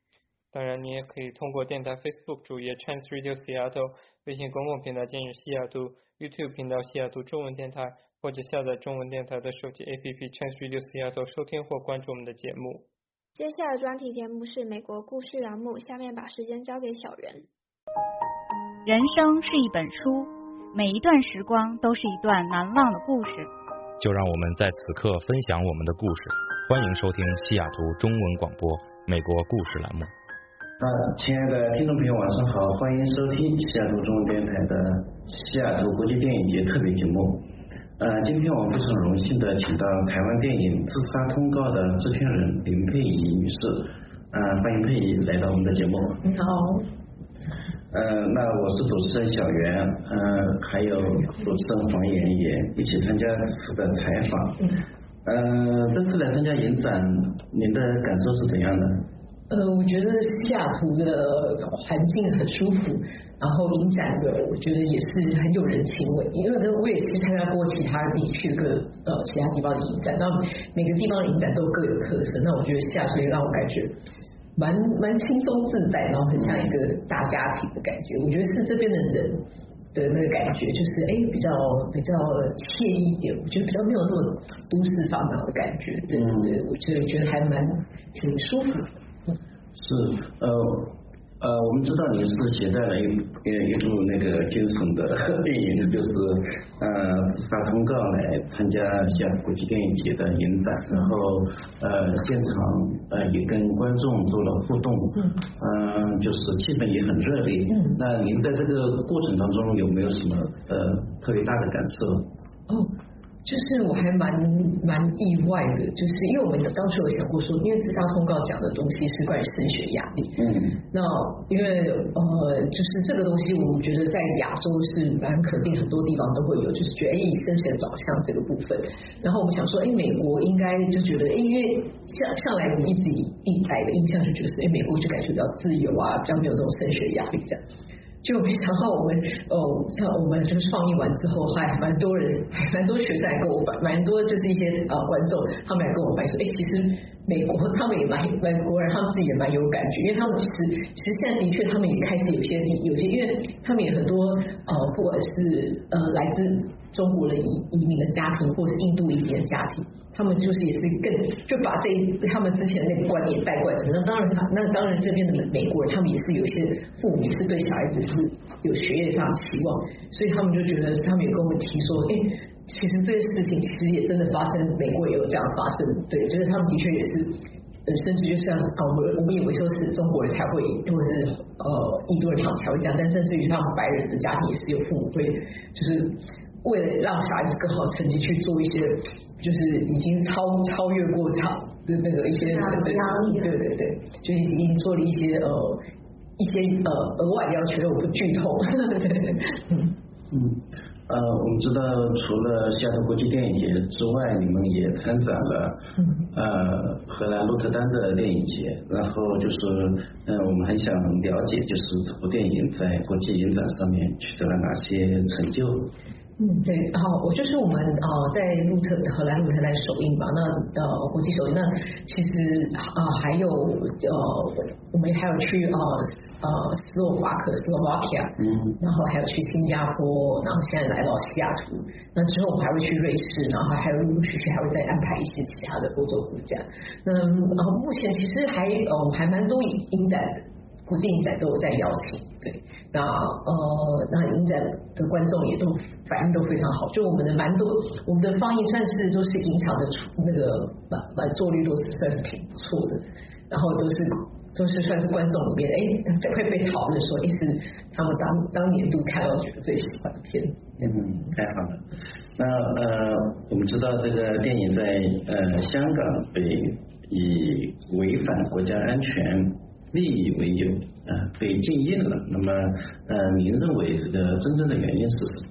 当然，你也可以通过电台 Facebook 主页 Chance Radio Seattle、微信公共平台今日西雅图、YouTube 频道西雅图中文电台，或者下载中文电台的手机 A P P Chance Radio Seattle 收听或关注我们的节目。 接下来专题节目是美国故事栏目，下面把时间交给小袁。 人生是一本书，每一段时光都是一段难忘的故事。 就让我们在此刻分享我们的故事。欢迎收听西雅图中文广播美国故事栏目。 啊，亲爱的听众朋友，晚上好，欢迎收听西雅图中文电台的西雅图国际电影节特别节目。呃，今天我们非常荣幸的请到台湾电影《自杀通告》的制片人林佩仪女士，呃，欢迎佩仪来到我们的节目。 你好。 呃，那我是主持人小袁，呃，还有主持人黄妍也一起参加这次的采访。 嗯。 呃，这次来参加影展，您的感受是怎样的？ 呃，我觉得西雅图的环境很舒服，然后影展的我觉得也是很有人情味，因为我也去参加过其他地区的呃其他地方的影展，那每个地方的影展都各有特色，那我觉得西雅图也让我感觉蛮蛮轻松自在，然后很像一个大家庭的感觉，我觉得是这边的人的那个感觉，就是哎比较比较惬意一点，我觉得比较没有那种都市繁忙的感觉，对对对，我觉得觉得还蛮挺舒服的。 是呃呃，我们知道你是携带了一呃一部那个惊悚的电影，就是呃自杀通告来参加西雅图国际电影节的影展，然后呃现场呃也跟观众做了互动，嗯、呃，就是气氛也很热烈。嗯，那您在这个过程当中有没有什么呃特别大的感受？ 哦。就是我还蛮蛮意外的，就是因为我们当初有想过说，因为自杀通告讲的东西是关于升学压力，嗯，那因为呃就是这个东西，我们觉得在亚洲是蛮肯定，很多地方都会有，就是觉得哎以升学导向这个部分，然后我们想说，哎美国应该就觉得，哎因为向向来我们一直以来的印象就觉得是，哎美国就感觉比较自由啊，比较没有这种升学压力这样。就没想到我们哦，像我们就是放映完之后，还蛮多人，还蛮多学生来跟我反，蛮多就是一些呃观众，他们来跟我反映说，哎，其实美国他们也蛮美国人，他们自己也蛮有感觉，因为他们其实其实现在的确他们也开始有些有些，因为他们也很多呃，不管是呃来自中国的移移民的家庭，或者是印度移民的家庭。他们就是也是更就把这他们之前的那个观念带过来，那当然他那当然这边的美国人他们也是有一些父母是对小孩子是有学业上的期望，所以他们就觉得他们也跟我们提说，哎，其实这些事情其实也真的发生，美国也有这样发生，对，就是他们的确也是，呃，甚至就像是啊，我们我们以为说是中国人才会，或者是呃印度人他们才会这样，但甚至于他们白人的家庭也是有父母会就是为了让小孩子更好的成绩去做一些。就是已经超超越过场的那个一些压力，对对对，就已经做了一些呃一些呃额外的要求，我不剧透。对对嗯嗯呃，我们知道除了西雅图国际电影节之外，你们也参展了呃荷兰鹿特丹的电影节，然后就是呃我们很想了解，就是这部电影在国际影展上面取得了哪些成就。 嗯，对，然后我就是我们呃在鹿特荷兰鹿特丹首映嘛，那呃国际首映，那其实啊、呃、还有呃我们还有去呃呃斯洛伐克斯洛伐克，嗯，然后还有去新加坡，然后现在来到西雅图，那之后我们还会去瑞士，然后还有陆陆续续还会再安排一些其他的欧洲国家。那然后目前其实还呃还蛮多影展的。国际影展都有在邀请，对，那呃，那影展的观众也都反应都非常好，就我们的蛮多，我们的放映算是都是影场的那个满满座率都是算是挺不错的，然后都是都是算是观众里面，哎，会被讨论说，哎，是他们当当年度看到觉得最喜欢的片。 嗯，太好了。那呃，我们知道这个电影在呃香港被以违反国家安全利益为由，呃，被禁映了。那么，呃，您认为这个真正的原因是什么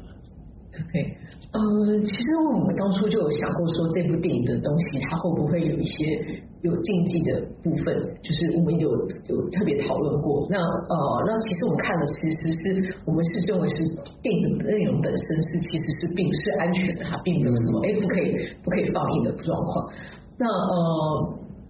？OK， 呃，其实我们当初就有想过说，这部电影的东西它会不会有一些有禁忌的部分，就是我们有有特别讨论过。那呃，那其实我们看了，其实是我们是认为是电影的内容本身是其实是并是安全的，它并没有什么哎不可以不可以放映的状况。那呃。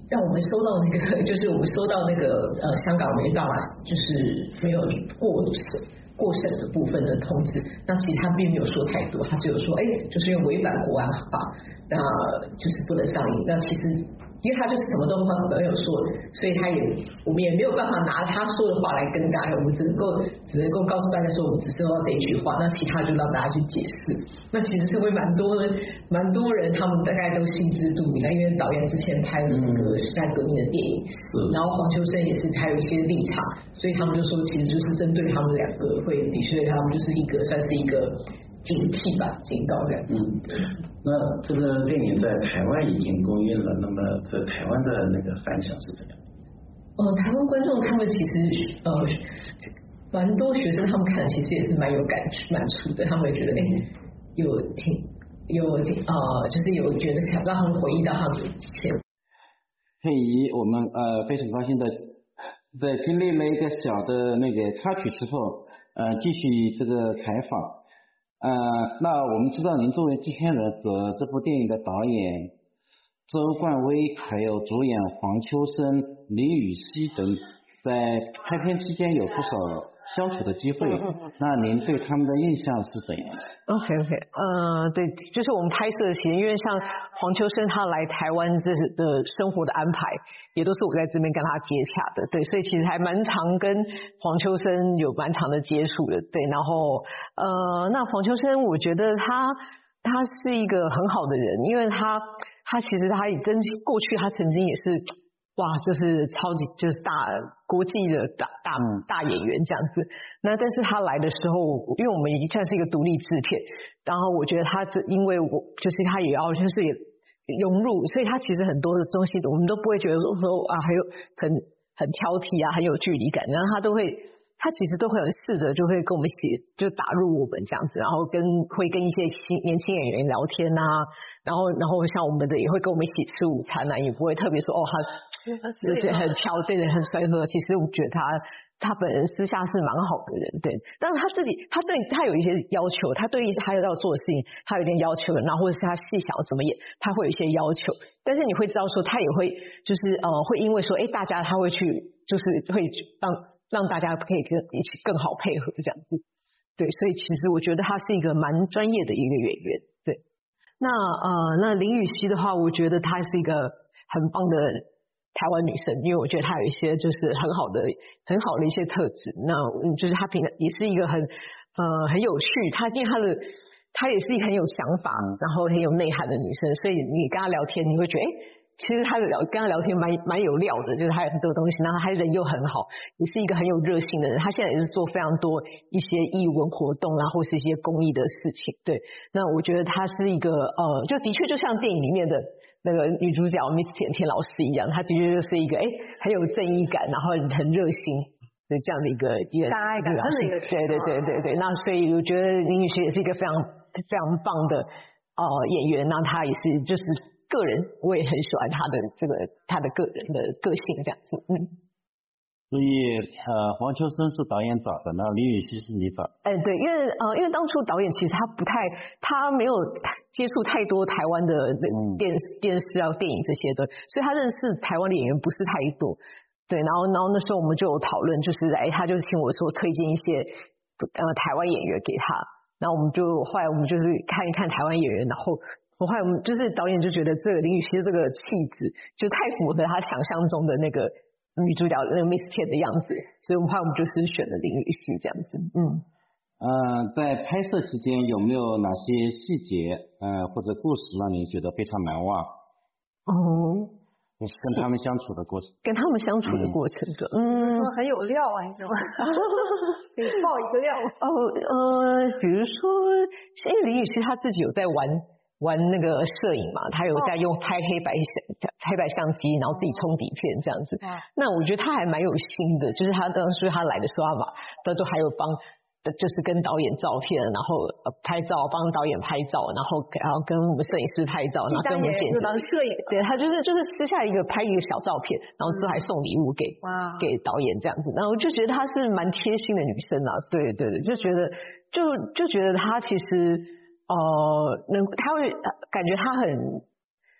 让我们收到那个，就是我们收到那个呃香港没办法，就是没有过审过审的部分的通知。那其实他并没有说太多，他只有说，哎，就是因为违反国安法，那就是不能上映。那其实。因为他就是什么都没有说，所以他也我们也没有办法拿他说的话来跟大家，我们只能够只能够告诉大家说我们只收到这一句话，那其他就让大家去解释。那其实成为蛮多蛮多人，他们大概都心知肚明了，因为导演之前拍了那个时代革命的电影，嗯、然后黄秋生也是他有一些立场，所以他们就说其实就是针对他们两个会的确他们就是一个算是一个警惕吧，警告的。 嗯，那这个电影在台湾已经公映了，那么在台湾的那个反响是怎样？ 呃，台湾观众他们其实呃蛮多学生他们看其实也是蛮有感蛮触的，他们也觉得哎、欸、有挺有挺呃就是有觉得想让他们回忆到他们以前。 佩仪，我们呃非常高兴的在经历了一个小的那个插曲之后，呃继续这个采访。呃，那我们知道您作为制片人和这部电影的导演周冠威，还有主演黄秋生、李禹锡等，在拍片期间有不少相处的机会，那您对他们的印象是怎样的 ？OK OK， 呃，对，就是我们拍摄期间，因为像黄秋生他来台湾这的生活的安排，也都是我在这边跟他接洽的，对，所以其实还蛮常跟黄秋生有蛮长的接触的，对，然后呃，那黄秋生我觉得他他是一个很好的人，因为他他其实他也真过去他曾经也是。哇，就是超级就是大国际的大大大演员这样子。那但是他来的时候，因为我们已经算是一个独立制片，然后我觉得他这因为我就是他也要就是也融入，所以他其实很多的东西我们都不会觉得说啊还有很很挑剔啊，很有距离感，然后他都会。他其实都会有试着就会跟我们一起就打入我们这样子，然后跟会跟一些新年轻演员聊天啊，然后然后像我们的也会跟我们一起吃午餐啊，也不会特别说哦他就是很挑对的很帅哥，其实我觉得他他本人私下是蛮好的人，对，但是他自己他对他有一些要求，他对他要做的事情他有点要求，然后或者是他细想怎么演，他会有一些要求，但是你会知道说他也会就是呃会因为说哎大家他会去就是会让。让大家可以跟一起更好配合这样子，对，所以其实我觉得他是一个蛮专业的一个演员，对。那呃，那林禹锡的话，我觉得她是一个很棒的台湾女生，因为我觉得她有一些就是很好的很好的一些特质。那就是她平常也是一个很呃很有趣，她因为她的她也是一个很有想法，然后很有内涵的女生，所以你跟她聊天，你会觉得哎。其实他的聊跟他聊天蛮蛮有料的，就是他有很多东西，然后他人又很好，也是一个很有热心的人。他现在也是做非常多一些艺文活动啊，或是一些公益的事情。对，那我觉得他是一个呃，就的确就像电影里面的那个女主角 Miss 甜甜老师一样，她的确就是一个哎很有正义感，然后很热心的这样的一个一个大爱感， 对对对对对对。那所以我觉得林禹锡也是一个非常非常棒的呃演员，那他也是就是。个人我也很喜欢他的这个他的个人的个性这样子，嗯。 所以呃，黄秋生是导演找的，那林禹锡是你找的。 哎，对，因为呃，因为当初导演其实他不太，他没有接触太多台湾的电、嗯、电视啊、电影这些的，所以他认识台湾的演员不是太多。对，然后然后那时候我们就有讨论，就是哎，他就是请我说推荐一些呃台湾演员给他，然后我们就后来我们就是看一看台湾演员，然后。我后来我们就是导演就觉得这个林禹锡这个气质就太符合他想象中的那个女主角那个 Miss 甜的样子，所以我们后来我们就是选了林禹锡这样子。嗯， 呃，在拍摄期间有没有哪些细节呃或者故事让你觉得非常难忘？ 哦， 跟他们相处的过程， 跟他们相处的过程， 嗯，很有料啊，你知道吗？可以爆一个料哦，呃，比如说，因为林禹锡他自己有在玩。玩那个摄影嘛，他有在用拍黑白相黑白相机，然后自己冲底片这样子。那我觉得他还蛮有心的，就是他当时他来的时候嘛，他都还有帮，就是跟导演照片，然后拍照，帮导演拍照，然后然后跟我们摄影师拍照，然后跟我们剪辑。 摄影， 对，他就是就是私下一个拍一个小照片，然后之后还送礼物给哇给导演这样子。然后我就觉得她是蛮贴心的女生啊，对对对，就觉得就就觉得她其实。呃，能他会感觉他很，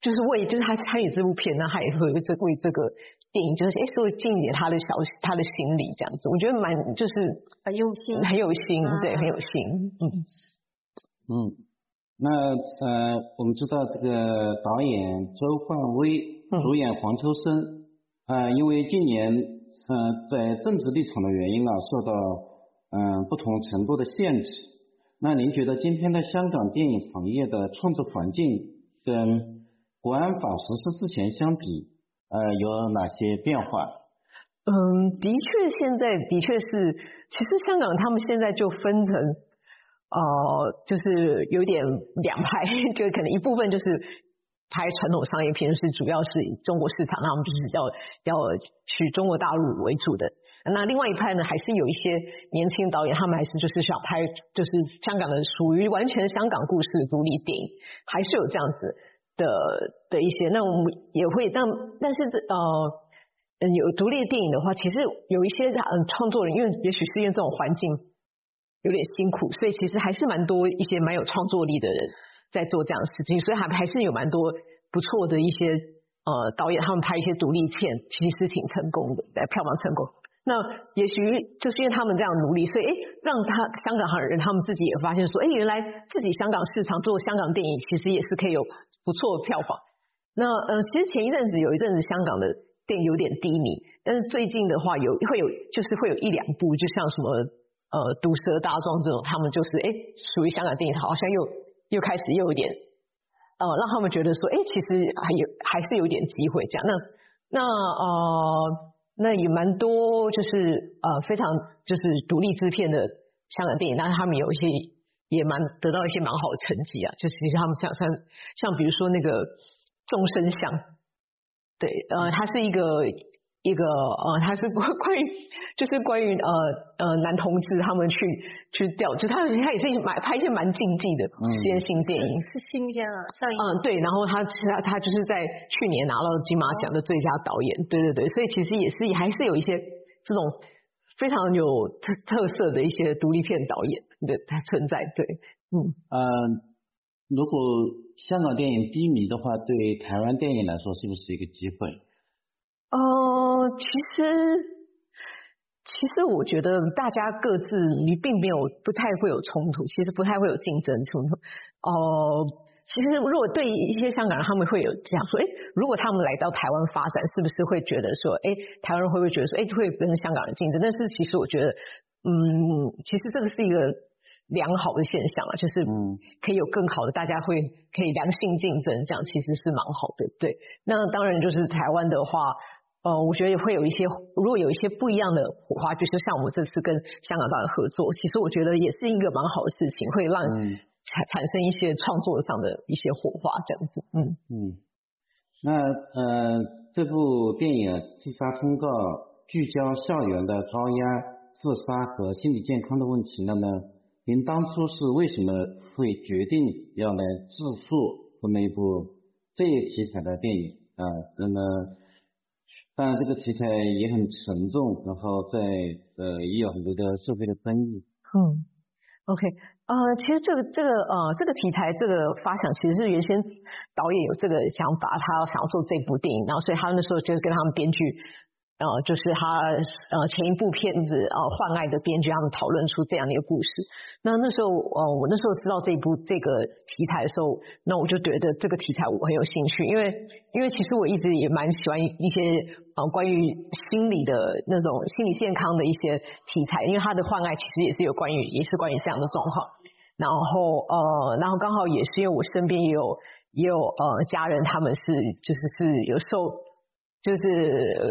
就是为就是他参与这部片，那他也会这为这个电影就是哎，所以尽一点他的小他的心理这样子，我觉得蛮就是很用心， 很有心， 嗯、 对，很有心，嗯嗯，那呃，我们知道这个导演周焕威，主演黄秋生，啊、呃，因为今年呃在政治立场的原因啊，受到嗯、呃、不同程度的限制。那您觉得今天的香港电影行业的创作环境跟国安法实施之前相比，呃，有哪些变化？ 嗯，的确，现在的确是，其实香港他们现在就分成，呃，就是有点两派，就可能一部分就是拍传统商业片，是主要是以中国市场，那我们就是要要取中国大陆为主的。那另外一派呢，还是有一些年轻导演，他们还是就是想拍，就是香港的属于完全香港故事的独立电影，还是有这样子的的一些。那我们也会，但但是这呃嗯有独立电影的话，其实有一些嗯创作人，因为也许是因为这种环境有点辛苦，所以其实还是蛮多一些蛮有创作力的人在做这样的事情，所以还还是有蛮多不错的一些呃导演，他们拍一些独立片，其实挺成功的，在票房成功。那也许就是因为他们这样努力，所以哎，让他香港人他们自己也发现说，哎，原来自己香港市场做香港电影其实也是可以有不错的票房。那呃，其实前一阵子有一阵子香港的电影有点低迷，但是最近的话有会有就是会有一两部，就像什么呃毒舌大壮这种，他们就是哎属于香港电影，好像又又开始又有点呃让他们觉得说，哎，其实还有还是有点机会这样。那那呃。那也蛮多，就是呃非常就是独立制片的香港电影，但是他们有一些也蛮得到一些蛮好的成绩啊。就是其实他们像像像比如说那个众生相，对，呃，它是一个一个呃，它是关关于就是关于呃呃男同志他们去去钓，就是他他也是买拍一些蛮竞技的实验性电影， 是新鲜啊，上映。 嗯，对，然后他他他就是在去年拿到金马奖的最佳导演，对对对，所以其实也是还是有一些这种非常有特特色的一些独立片导演对它存在，对，嗯呃，如果香港电影低迷的话，对台湾电影来说是不是一个机会？ 呃，其实，其实我觉得大家各自你并没有不太会有冲突，其实不太会有竞争冲突。哦、呃，其实如果对一些香港人，他们会有这样说，哎，如果他们来到台湾发展，是不是会觉得说，哎，台湾人会不会觉得说，哎，会跟香港人竞争？但是其实我觉得，嗯，其实这个是一个良好的现象啊，就是可以有更好的，大家会可以良性竞争，这样其实是蛮好的。对，那当然就是台湾的话。呃，我觉得也会有一些，如果有一些不一样的火花，就是像我这次跟香港导演合作，其实我觉得也是一个蛮好的事情，会让产产生一些创作上的一些火花，这样子。嗯嗯。那呃，这部电影《自杀通告》聚焦校园的高压、自杀和心理健康的问题了呢？您当初是为什么会决定要来制作这么一部这一题材的电影啊、呃？那么。当然，这个题材也很沉重，然后在呃也有很多的社会的争议。 嗯 ，OK， 呃，其实这个这个呃这个题材这个发想，其实是原先导演有这个想法，他想要做这部电影，然后所以他那时候就跟他们编剧。呃，就是他呃前一部片子呃《幻爱》的编剧他们讨论出这样的一个故事。那那时候呃我那时候知道这部这个题材的时候，那我就觉得这个题材我很有兴趣，因为因为其实我一直也蛮喜欢一些呃关于心理的那种心理健康的一些题材，因为他的《幻爱》其实也是有关于也是关于这样的状况。然后呃然后刚好也是因为我身边也有也有呃家人他们是就是是有受就是。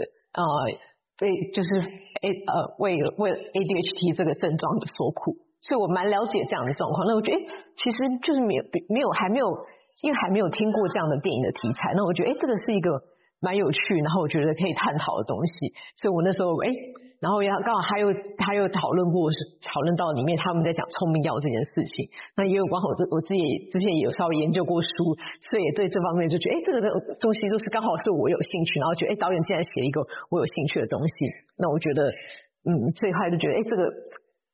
呃，被就是诶呃为为 A D H D 这个症状的所苦，所以我蛮了解这样的状况。那我觉得，诶，其实就是没有没有还没有，因为还没有听过这样的电影的题材。那我觉得，诶，这个是一个蛮有趣，然后我觉得可以探讨的东西。所以我那时候，诶，然后也刚好他又他又讨论过，讨论到里面他们在讲聪明药这件事情。那也有刚好我我自己之前也有稍微研究过书，所以也对这方面就觉得，哎，这个东西就是刚好是我有兴趣，然后觉得，哎，导演竟然写一个我有兴趣的东西，那我觉得，嗯，这一块就觉得，哎，这个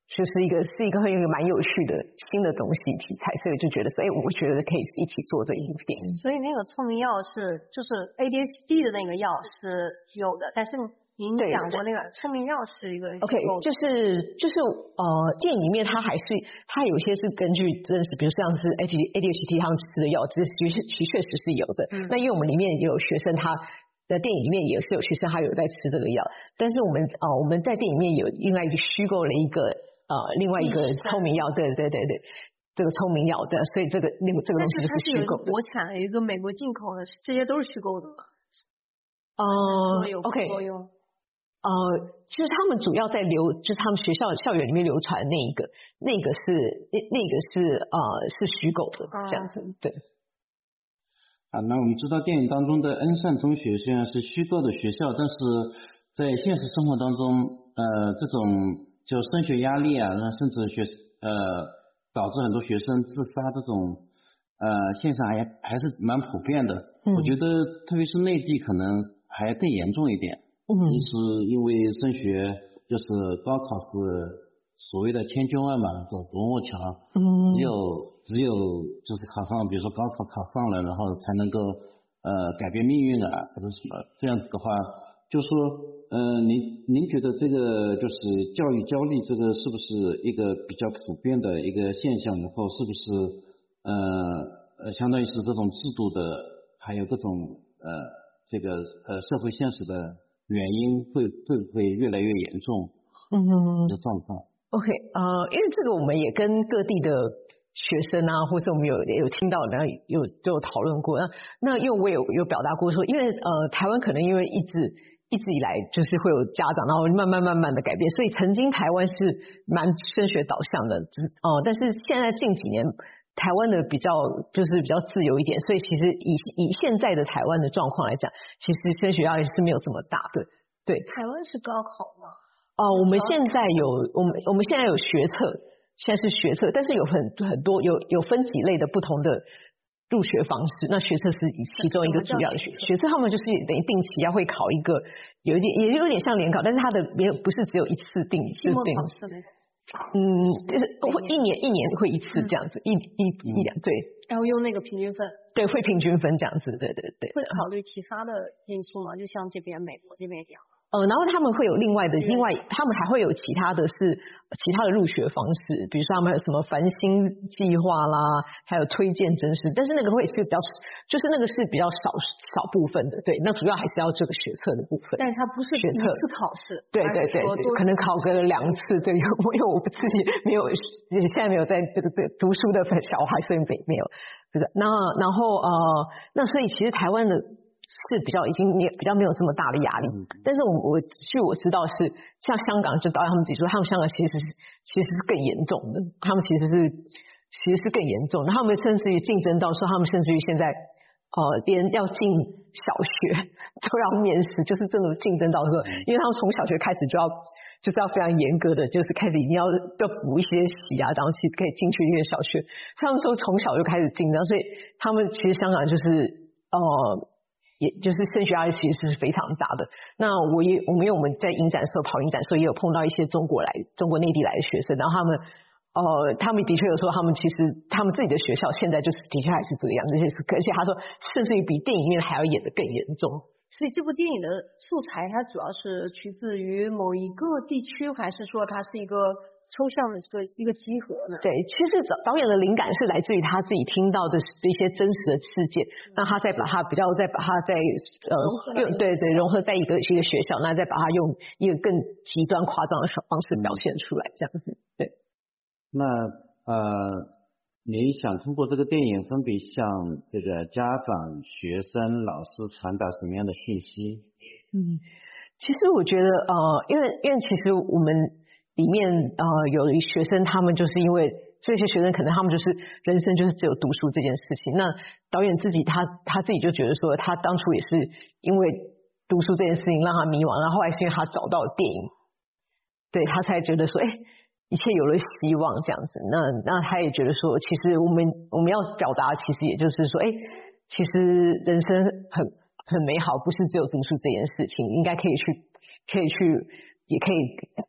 就是一个是一个很有蛮有趣的新的东西题材，所以就觉得说，哎，我觉得可以一起做这一部电影。 所以那个聪明药是就是 A D H D 的那个药是有的，但是您讲过那个聪明药是一个 OK， 就是就是呃，电影里面它还是它有些是根据真实，比如像是 A D H D 他们吃的药，这确实确实是有的。嗯、那因为我们里面也有学生他。在电影里面也是有学生他有在吃这个药，但是我们呃我们在电影里面有另外一个虚构了一个呃另外一个聪明药，对对对对，这个聪明药的，所以这个那个这个东西就是虚构的。 国产有一个美国进口的，这些都是虚构的吗？ 呃 ，OK， 呃，其实他们主要在流，就是他们学校校园里面流传那一个，那个是那那个是呃是虚构的这样子，对。 啊，那我们知道电影当中的恩善中学虽然是虚构的学校，但是在现实生活当中，呃，这种就升学压力啊，甚至学呃导致很多学生自杀这种呃现象还还是蛮普遍的。嗯、我觉得特别是内地可能还更严重一点，嗯，就是因为升学就是高考是所谓的千军万马走独木桥，嗯，只有只有就是考上，比如说高考考上了，然后才能够呃改变命运啊，或者什么这样子的话，就说呃您您觉得这个就是教育焦虑这个是不是一个比较普遍的一个现象？然后是不是呃呃相当于是这种制度的，还有各种呃这个呃社会现实的原因会会不会越来越严重？嗯，的状况。 OK， 呃，因为这个我们也跟各地的学生啊，或是我们有有听到，然后有就有讨论过。那那因为我有有表达过说，因为呃台湾可能因为一直一直以来就是会有家长，然后慢慢慢慢的改变，所以曾经台湾是蛮升学导向的，哦、呃，但是现在近几年台湾的比较就是比较自由一点，所以其实以以现在的台湾的状况来讲，其实升学压力是没有这么大的。对， 台湾是高考吗？ 哦、呃，我们现在有我们我们现在有学测，现在是学测，但是有很很多有有分几类的不同的入学方式。那学测是其中一个主要的学学测，他们就是等于定期要会考一个，有一点也有点像联考，但是它的没有不是只有一次定，是定。嗯，就是会一年一年会一次这样子，嗯、一一一两对。 然后用那个平均分。 对，会平均分这样子，对对对。 会考虑其他的因素吗？就像这边美国这边一样。 呃，然后他们会有另外的，另外他们还会有其他的是其他的入学方式，比如说他们有什么繁星计划啦，还有推荐真试，但是那个会是比较，就是那个是比较少少部分的，对，那主要还是要这个学测的部分。 但是它不是一次考试， 对对对对，可能考个两次，对，因为我自己没有，现在没有在这个这个读书的小孩，所以没没有，对的。那然后呃，那所以其实台湾的。是比较已经没比较没有这么大的压力，嗯、但是我我据我知道是像香港就导演他们自己说，他们香港其实是其实是更严重的，他们其实是其实是更严重的，他们甚至于竞争到说他们甚至于现在呃连要进小学都要面试，就是真的竞争到说，因为他们从小学开始就要就是要非常严格的，就是开始一定要要补一些习啊，然后去可以进去一个小学，他们说从小就开始竞争，所以他们其实香港就是呃。也就是升学压力其实是非常大的。那我也我们因为我们在影展的时候跑影展的时候也有碰到一些中国来中国内地来的学生，然后他们呃他们的确有说他们其实他们自己的学校现在就是的确还是这个样子，而且他说甚至于比电影里面还要演得更严重。 所以这部电影的素材它主要是取自于某一个地区，还是说它是一个抽象的这个一个集合呢？ 对，其实导演的灵感是来自于他自己听到的一些真实的事件，那他再把它比较再把它再呃用对对融合在一个一个学校，那再把它用一个更极端夸张的方式表现出来，这样子。对。 那呃，你想通过这个电影分别向这个家长、学生、老师传达什么样的信息？ 嗯，其实我觉得呃，因为因为其实我们。里面呃有学生，他们就是因为这些学生可能他们就是人生就是只有读书这件事情。那导演自己他他自己就觉得说，他当初也是因为读书这件事情让他迷惘，然后后来是因为他找到电影，对他才觉得说，哎，一切有了希望这样子。那那他也觉得说，其实我们我们要表达，其实也就是说，哎，其实人生很很美好，不是只有读书这件事情，应该可以去可以去也可以。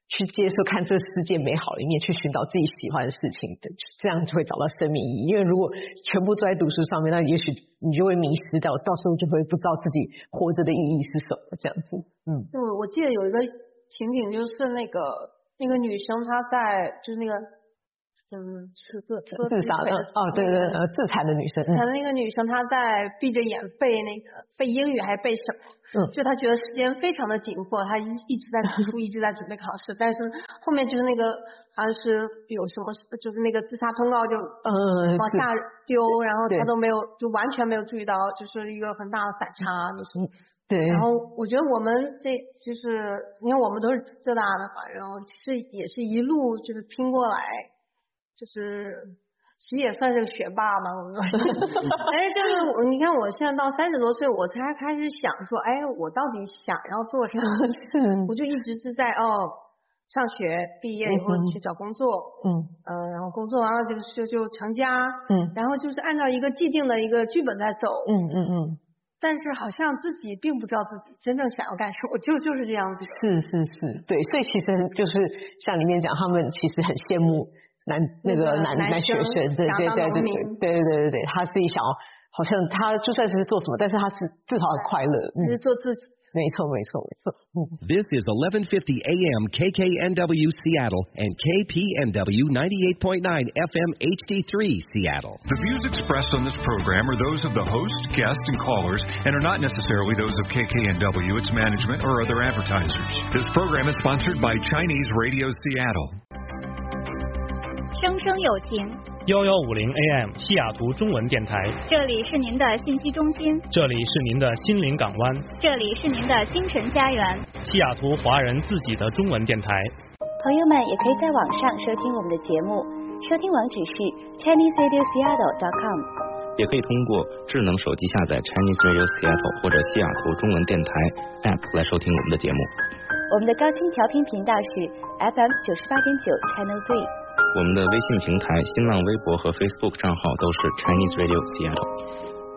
去接受看这世界美好的一面，去寻找自己喜欢的事情的，这样就会找到生命意义。因为如果全部都在读书上面，那也许你就会迷失掉，到时候就会不知道自己活着的意义是什么，这样子。嗯， 对，我记得有一个情景，就是那个那个女生她在就是那个。嗯，是自自杀的哦，对对对，呃，自残的女生， 她、嗯、那个女生她在闭着眼背那个背英语还背什么？嗯，就她觉得时间非常的紧迫，她一一直在读书，一直在准备考试，但是后面就是那个好像是有什么，就是那个自杀通告就嗯往下丢，然后她都没有，就完全没有注意到，就是一个很大的反差，就是。 对， 然后我觉得我们这就是因为我们都是浙大的嘛，然后其实也是一路就是拼过来。就是其实也算是个学霸嘛，我们但是就是我你看我现在到三十多岁，我才开始想说，哎，我到底想要做什么？我就一直是在哦，上学毕业以后去找工作，嗯呃，然后工作完了就就就成家，嗯，然后就是按照一个既定的一个剧本在走， 嗯嗯嗯。 但是好像自己并不知道自己真正想要干什么，就就是这样子。 是是是，对，所以其实就是像里面讲，他们其实很羡慕。男那个男男学生，对对对对对对对对，他自己想要，好像他就算是做什么，但是他至至少很快乐， 嗯，是做自己。 没错没错没错。 This is eleven fifty A M K K N W Seattle and K P N W ninety-eight point nine F M H D three Seattle. The views expressed on this program are those of the host, guests, and callers, and are not necessarily those of K K N W, its management, or other advertisers. This program is sponsored by Chinese Radio Seattle. 生生有情， 幺幺五零 A M 西雅图中文电台， 这里是您的信息中心， 这里是您的心灵港湾， 这里是您的星辰家园， 西雅图华人自己的中文电台。 朋友们也可以在网上收听我们的节目，收听网址是 Chinese Radio Seattle dot com， 也可以通过智能手机下载 Chinese Radio Seattle 或者西雅图中文电台 App 来收听我们的节目。 我们的高清调频频道是 F M 九十八点九 Channel three。 我们的微信平台、新浪微博和 Facebook 账号都是 Chinese Radio Seattle。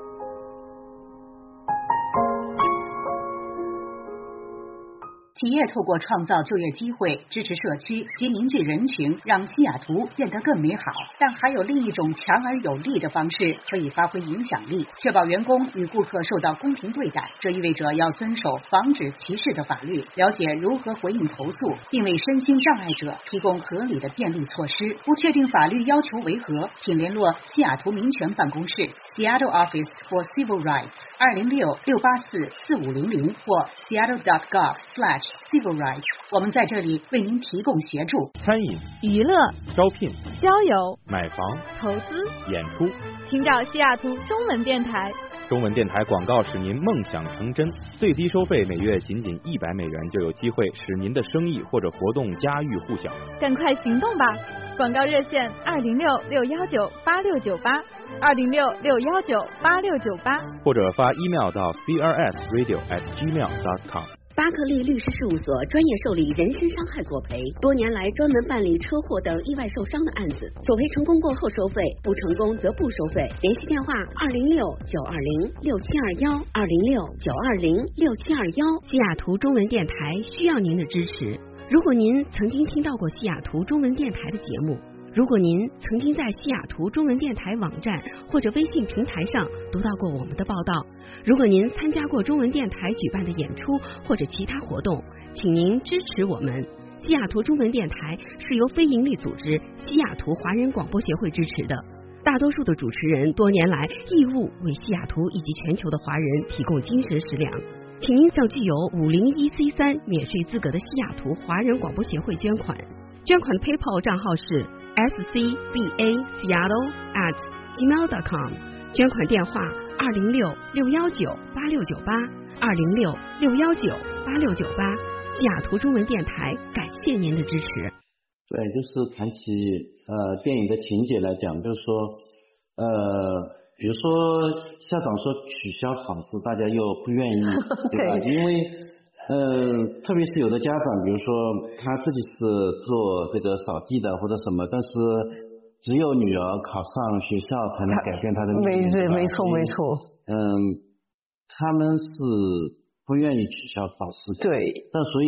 企业透过创造就业机会、支持社区及凝聚人群，让西雅图变得更美好。但还有另一种强而有力的方式可以发挥影响力，确保员工与顾客受到公平对待。这意味着要遵守防止歧视的法律，了解如何回应投诉，并为身心障碍者提供合理的便利措施。不确定法律要求为何，请联络西雅图民权办公室 Seattle Office for Civil Rights 二零六六八四四五零零或 seattle dot gov slash civil rights。我们在这里为您提供协助。 餐饮、 娱乐、 招聘、 交友、 买房、 投资、 演出， 请找西雅图中文电台。 中文电台广告使您梦想成真，最低收费每月仅仅一百美元，就有机会使您的生意或者活动家喻户晓。 赶快行动吧！广告热线二零六六幺九八六九八，二零六六幺九八六九八， 或者发 email 到 c r s radio at gmail dot com。 巴克利律师事务所专业受理人身伤害索赔，多年来专门办理车祸等意外受伤的案子，索赔成功过后收费，不成功则不收费。联系电话二零六九二零六七二幺，二零六九二零六七二幺。西雅图中文电台需要您的支持。如果您曾经听到过西雅图中文电台的节目，如果您曾经在西雅图中文电台网站或者微信平台上读到过我们的报道，如果您参加过中文电台举办的演出或者其他活动，请您支持我们。西雅图中文电台是由非营利组织西雅图华人广播协会支持的，大多数的主持人多年来义务为西雅图以及全球的华人提供精神食粮。请您向具有五零一 C 三免税资格的西雅图华人广播协会捐款，捐款的 PayPal 账号是 s c b a seattle at gmail dot com， 捐款电话二零六六幺九八六九八，二零六六幺九八六九八。西雅图中文电台感谢您的支持。 对，就是谈起呃电影的情节来讲，就是说呃比如说校长说取消考试，大家又不愿意，对吧？因为呃特别是有的家长，比如说他自己是做这个扫地的或者什么，但是只有女儿考上学校才能改变她的命运。 没没错没错。 嗯，他们是不愿意取消考试， 对， 但所以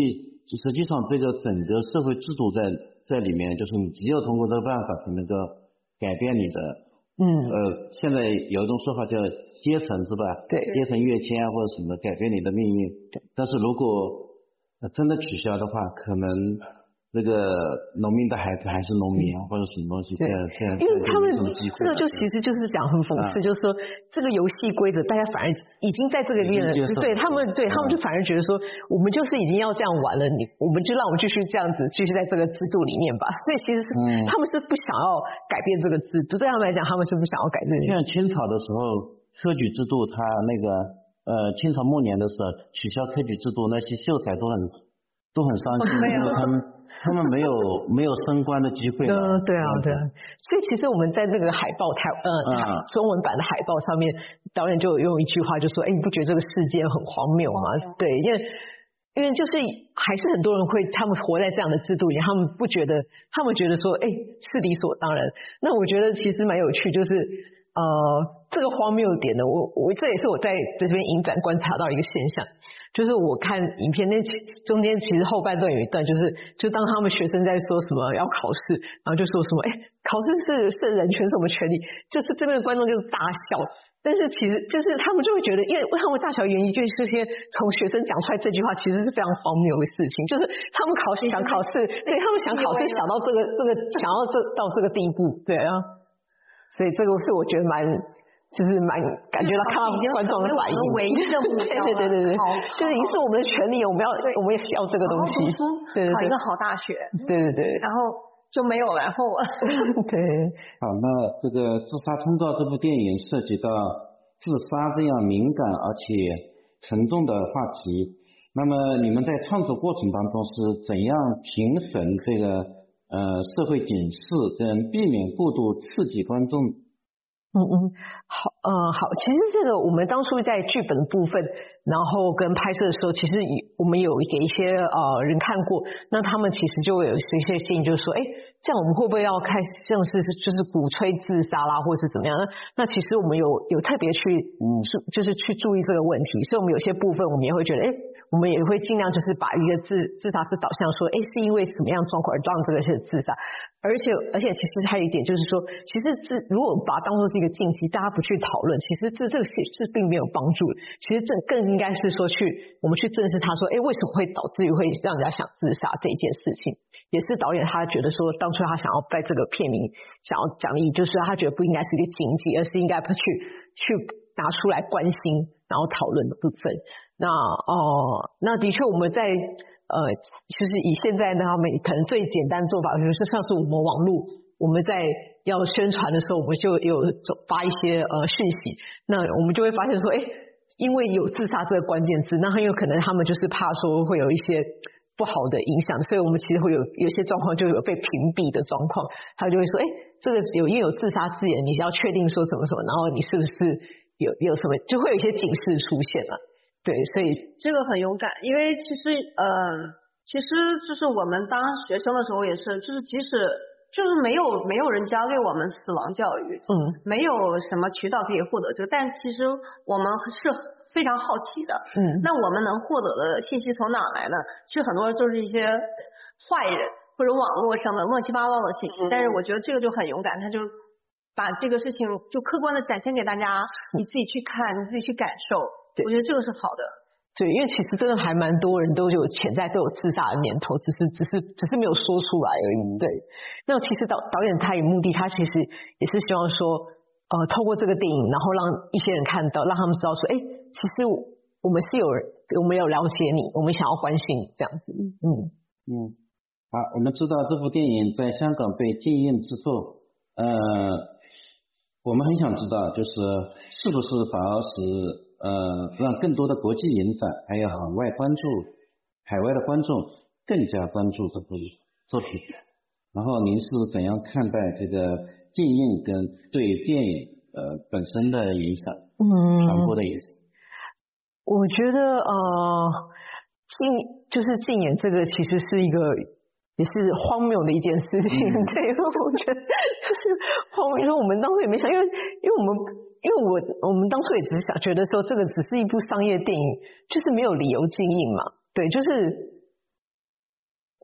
实际上这个整个社会制度在在里面，就是你只有通过这个办法才能够改变你的， 嗯， 呃，现在有一种说法叫阶层是吧？ 对， 阶层跃迁啊或者什么改变你的命运。但是如果真的取消的话，可能那个农民的孩子还是农民啊，或者什么东西，这样这样， 因为他们这个就其实就是讲很讽刺，就是说这个游戏规则大家反而已经在这个里面了，对他们，对他们就反而觉得说我们就是已经要这样玩了，你我们就让我们继续这样子，继续在这个制度里面吧。所以其实是、嗯、他们是不想要改变这个制度，对他们来讲，他们是不想要改变。 像清朝的时候，科举制度，他那个呃清朝末年的时候取消科举制度，那些秀才都很都很伤心，因为他们。他们没有没有升官的机会。 嗯，对啊，对啊。所以其实我们在那个海报台呃、嗯、中文版的海报上面，导演就有用一句话就说：“哎，你不觉得这个世界很荒谬吗？”对，因为因为就是还是很多人会他们活在这样的制度里，他们不觉得，他们觉得说：“哎，是理所当然。”那我觉得其实蛮有趣，就是呃这个荒谬点呢，我我这也是我在这边影展观察到一个现象。就是我看影片那中间其实后半段有一段，就是就当他们学生在说什么要考试，然后就说什么哎考试是是人权什么权利，就是这边的观众就是大笑，但是其实就是他们就会觉得，因为他们大小原因就是这些从学生讲出来这句话其实是非常荒谬的事情，就是他们考试想考试，对他们想考试想到这个这个想要这到这个地步，对啊，所以这个是我觉得蛮。就是蛮感觉到看到观众的反应， 唯一的目标， 对对对对对，就是已经是我们的权利，我们要我们也要这个东西， 对对对，考一个好大学， 对对对， 然后就没有然后了， 对。 好，那这个自杀通告这部电影涉及到自杀这样敏感而且沉重的话题，那么你们在创作过程当中是怎样平衡这个呃社会警示跟避免过度刺激观众？ 嗯嗯，好，呃，好，其实这个我们当初在剧本的部分，然后跟拍摄的时候，其实我们有给一些呃人看过，那他们其实就有一些建议，就是说，哎，这样我们会不会要开始正式是就是鼓吹自杀啦，或是怎么样？那那其实我们有有特别去嗯，就是去注意这个问题，所以我们有些部分我们也会觉得，哎，我们也会尽量就是把一个自自杀式导向说，哎，是因为什么样的状况而让这个是自杀？而且而且其实还有一点就是说，其实自如果把它当作是一个禁忌，大家不去讨论，其实这这个是是并没有帮助的。其实这更应该是说去我们去正视它，说，哎，为什么会导致于会让人家想自杀这一件事情？也是导演他觉得说，当初他想要在这个片名想要讲的意义，就是他觉得不应该是一个禁忌，而是应该去去拿出来关心，然后讨论的部分。那哦、呃，那的确我们在呃，其实以现在呢，他们可能最简单的做法，就是像是我们网络，我们在要宣传的时候，我们就有发一些呃讯息，那我们就会发现说，哎，因为有自杀这个关键字，那很有可能他们就是怕说会有一些不好的影响，所以我们其实会有有些状况就有被屏蔽的状况，他就会说，哎，这个有因为有自杀字眼，你要确定说怎么怎么，然后你是不是有有什么，就会有一些警示出现了。对，所以这个很勇敢，因为其实呃，其实就是我们当学生的时候也是，就是即使就是没有没有人教给我们死亡教育， 嗯， 没有什么渠道可以获得这个，但其实我们是非常好奇的， 嗯， 那我们能获得的信息从哪来呢？其实很多都是一些坏人或者网络上的乱七八糟的信息，嗯、但是我觉得这个就很勇敢，他就把这个事情就客观的展现给大家，你自己去看，你自己去感受。我觉得这个是好的， 对，因为其实真的还蛮多人都有潜在都有自杀的念头，只是只是只是没有说出来而已。对，那其实导导演他有目的，他其实也是希望说，呃，透过这个电影，然后让一些人看到，让他们知道说，哎，其实我们是有人，我们有了解你，我们想要关心你这样子。嗯嗯，好，我们知道这部电影在香港被禁映之后，呃，我们很想知道，就是是不是反而使呃，让更多的国际影展还有海外关注、海外的观众更加关注这部作品。然后您是怎样看待这个禁映跟对电影呃本身的影响、 嗯， 传播的影响？ 我觉得呃，禁就是禁演这个其实是一个也是荒谬的一件事情，嗯、对，我觉得就是荒谬。因为我们当初也没想，因为因为我们。因为我我们当初也只是想觉得说这个只是一部商业电影，就是没有理由禁映嘛，对，就是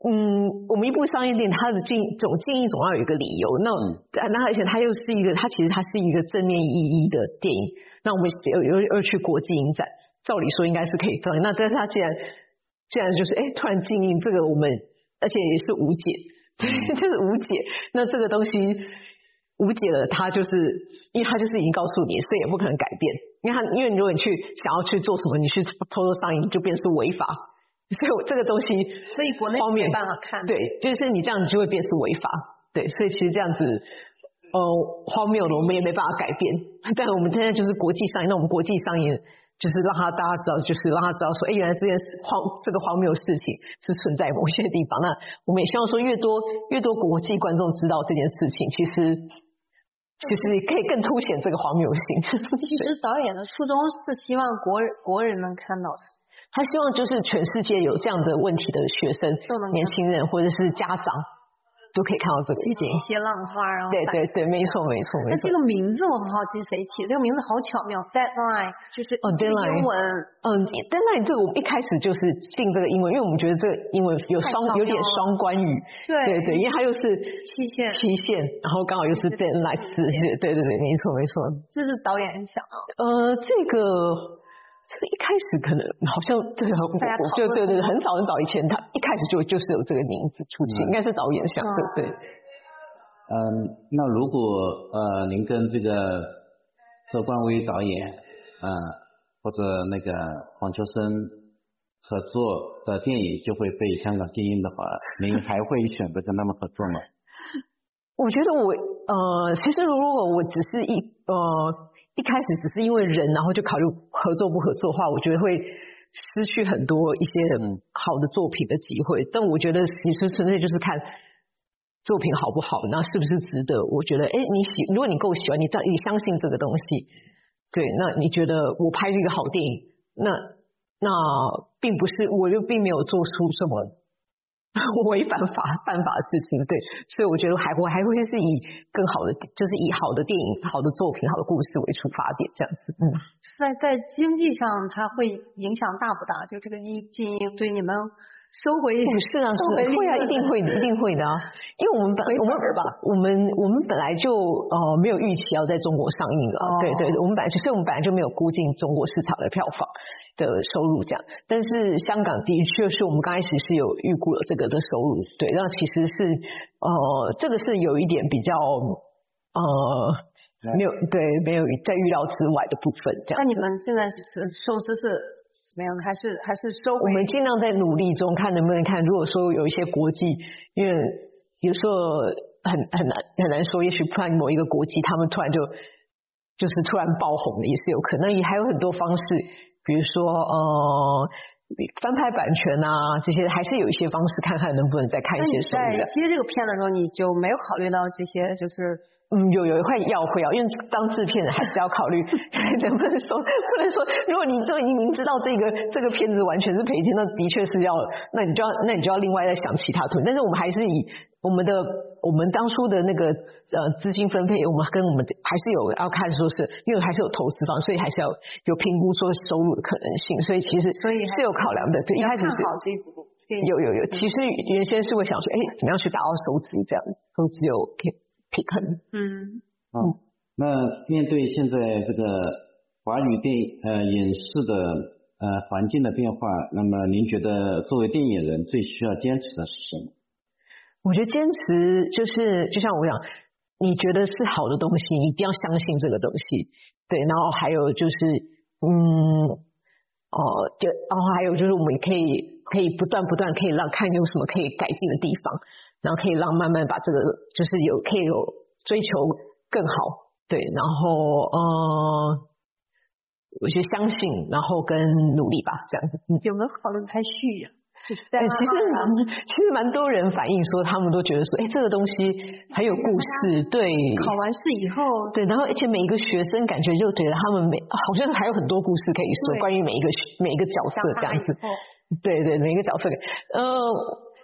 嗯，我们一部商业电影，它的经总经营总要有一个理由。那那而且它又是一个，它其实它是一个正面意义的电影。那我们又又又去国际影展，照理说应该是可以放。那但是它既然既然就是哎突然禁映，这个我们而且也是无解，对，就是无解。那这个东西无解了，它就是因为它就是已经告诉你，所以也不可能改变。因为它因为如果你去想要去做什么，你去偷偷上映就变成是违法。所以我这个东西， 所以国内没办法看。 对，就是你这样子就会变成违法。对，所以其实这样子，呃，荒谬的我们也没办法改变。但我们现在就是国际上映，那我们国际上映就是让他大家知道，就是让他知道说，哎，原来这件荒这个荒谬的事情是存在某些地方。那我们也希望说，越多越多国际观众知道这件事情，其实其实可以更凸显这个荒谬性。 其实导演的初衷是希望国国人能看到。 他希望就是全世界有这样的问题的学生、年轻人或者是家长都可以看到这个一些一些浪花，然后对对对，没错没错没错。 那这个名字我很好奇谁起，这个名字好巧妙 ，Deadline 就是哦 Deadline 英文， 嗯 Deadline 这个我们一开始就是定这个英文，因为我们觉得这个英文有双有点双关语， 对对对，因为它又是期限期限，然后刚好又是 Deadline 是是，对对对，没错没错， 这是导演想的。 呃，这个。这个一开始可能好像这个，就对对对，很早很早以前，他一开始就就是有这个名字出现，应该是导演想的，对。 嗯，那如果呃您跟这个周冠威导演，呃或者那个黄秋生合作的电影就会被香港禁映的话，您还会选择跟他们合作吗？ 我觉得我呃，其实如果我只是一呃。一开始只是因为人，然后就考虑合作不合作的话，我觉得会失去很多一些好的作品的机会。但我觉得其实纯粹就是看作品好不好，那是不是值得？我觉得，哎，你喜，如果你够喜欢，你你相信这个东西，对，那你觉得我拍一个好电影，那那并不是，我就并没有做出什么违反法犯法的事情，对，所以我觉得还我还会是以更好的，就是以好的电影、好的作品、好的故事为出发点，这样子。嗯， 在在经济上它会影响大不大？就这个一禁映对你们收回是啊是会啊，一定会一定会的啊，因为我们本我们吧，我们我们本来就呃没有预期要在中国上映了，哦、对对，我们本来就所以我们本来就没有估计中国市场的票房的收入这样，但是香港的确是我们刚开始是有预估了这个的收入，对，那其实是呃这个是有一点比较呃没有对没有在预料之外的部分这样。 那你们现在是收支是怎么样？还是还是收回？ 我们尽量在努力中看能不能看，如果说有一些国际，因为有时候很很难很难说，也许突然某一个国际他们突然就就是突然爆红了，也是有可能，也还有很多方式。比如说呃翻拍版权啊这些，还是有一些方式看看能不能再看一些收入。 在接这个片的时候你就没有考虑到这些，就是嗯有有会要会要，因为当制片人还是要考虑能不能说不能说，如果你就已经知道这个这个片子完全是赔钱，那的确是要那你就要那你就要另外再想其他图，但是我们还是以我们的我们当初的那个呃资金分配，我们跟我们还是有要看说是因为还是有投资方，所以还是要有评估说收入的可能性，所以其实所以是有考量的。对，一开始是好这一部有有有，其实原先是会想说，哎，怎么样去达到收支这样，收支有平衡。 嗯嗯，那面对现在这个华语电影呃影视的呃环境的变化，那么您觉得作为电影人最需要坚持的是什么？ 我觉得坚持就是就像我讲，你觉得是好的东西，你一定要相信这个东西，对。然后还有就是，嗯，哦，就然后还有就是，我们可以可以不断不断可以让看有什么可以改进的地方，然后可以让慢慢把这个就是有可以有追求更好，对。然后呃，我觉得相信，然后跟努力吧，这样子。 有没有考虑拍续呀？ 哎，其实蛮其实蛮多人反映说，他们都觉得说，哎，这个东西很有故事，对。 考完试以后， 对，然后而且每一个学生感觉就觉得他们每好像还有很多故事可以说，关于每一个每一个角色这样子。对对，每一个角色，呃，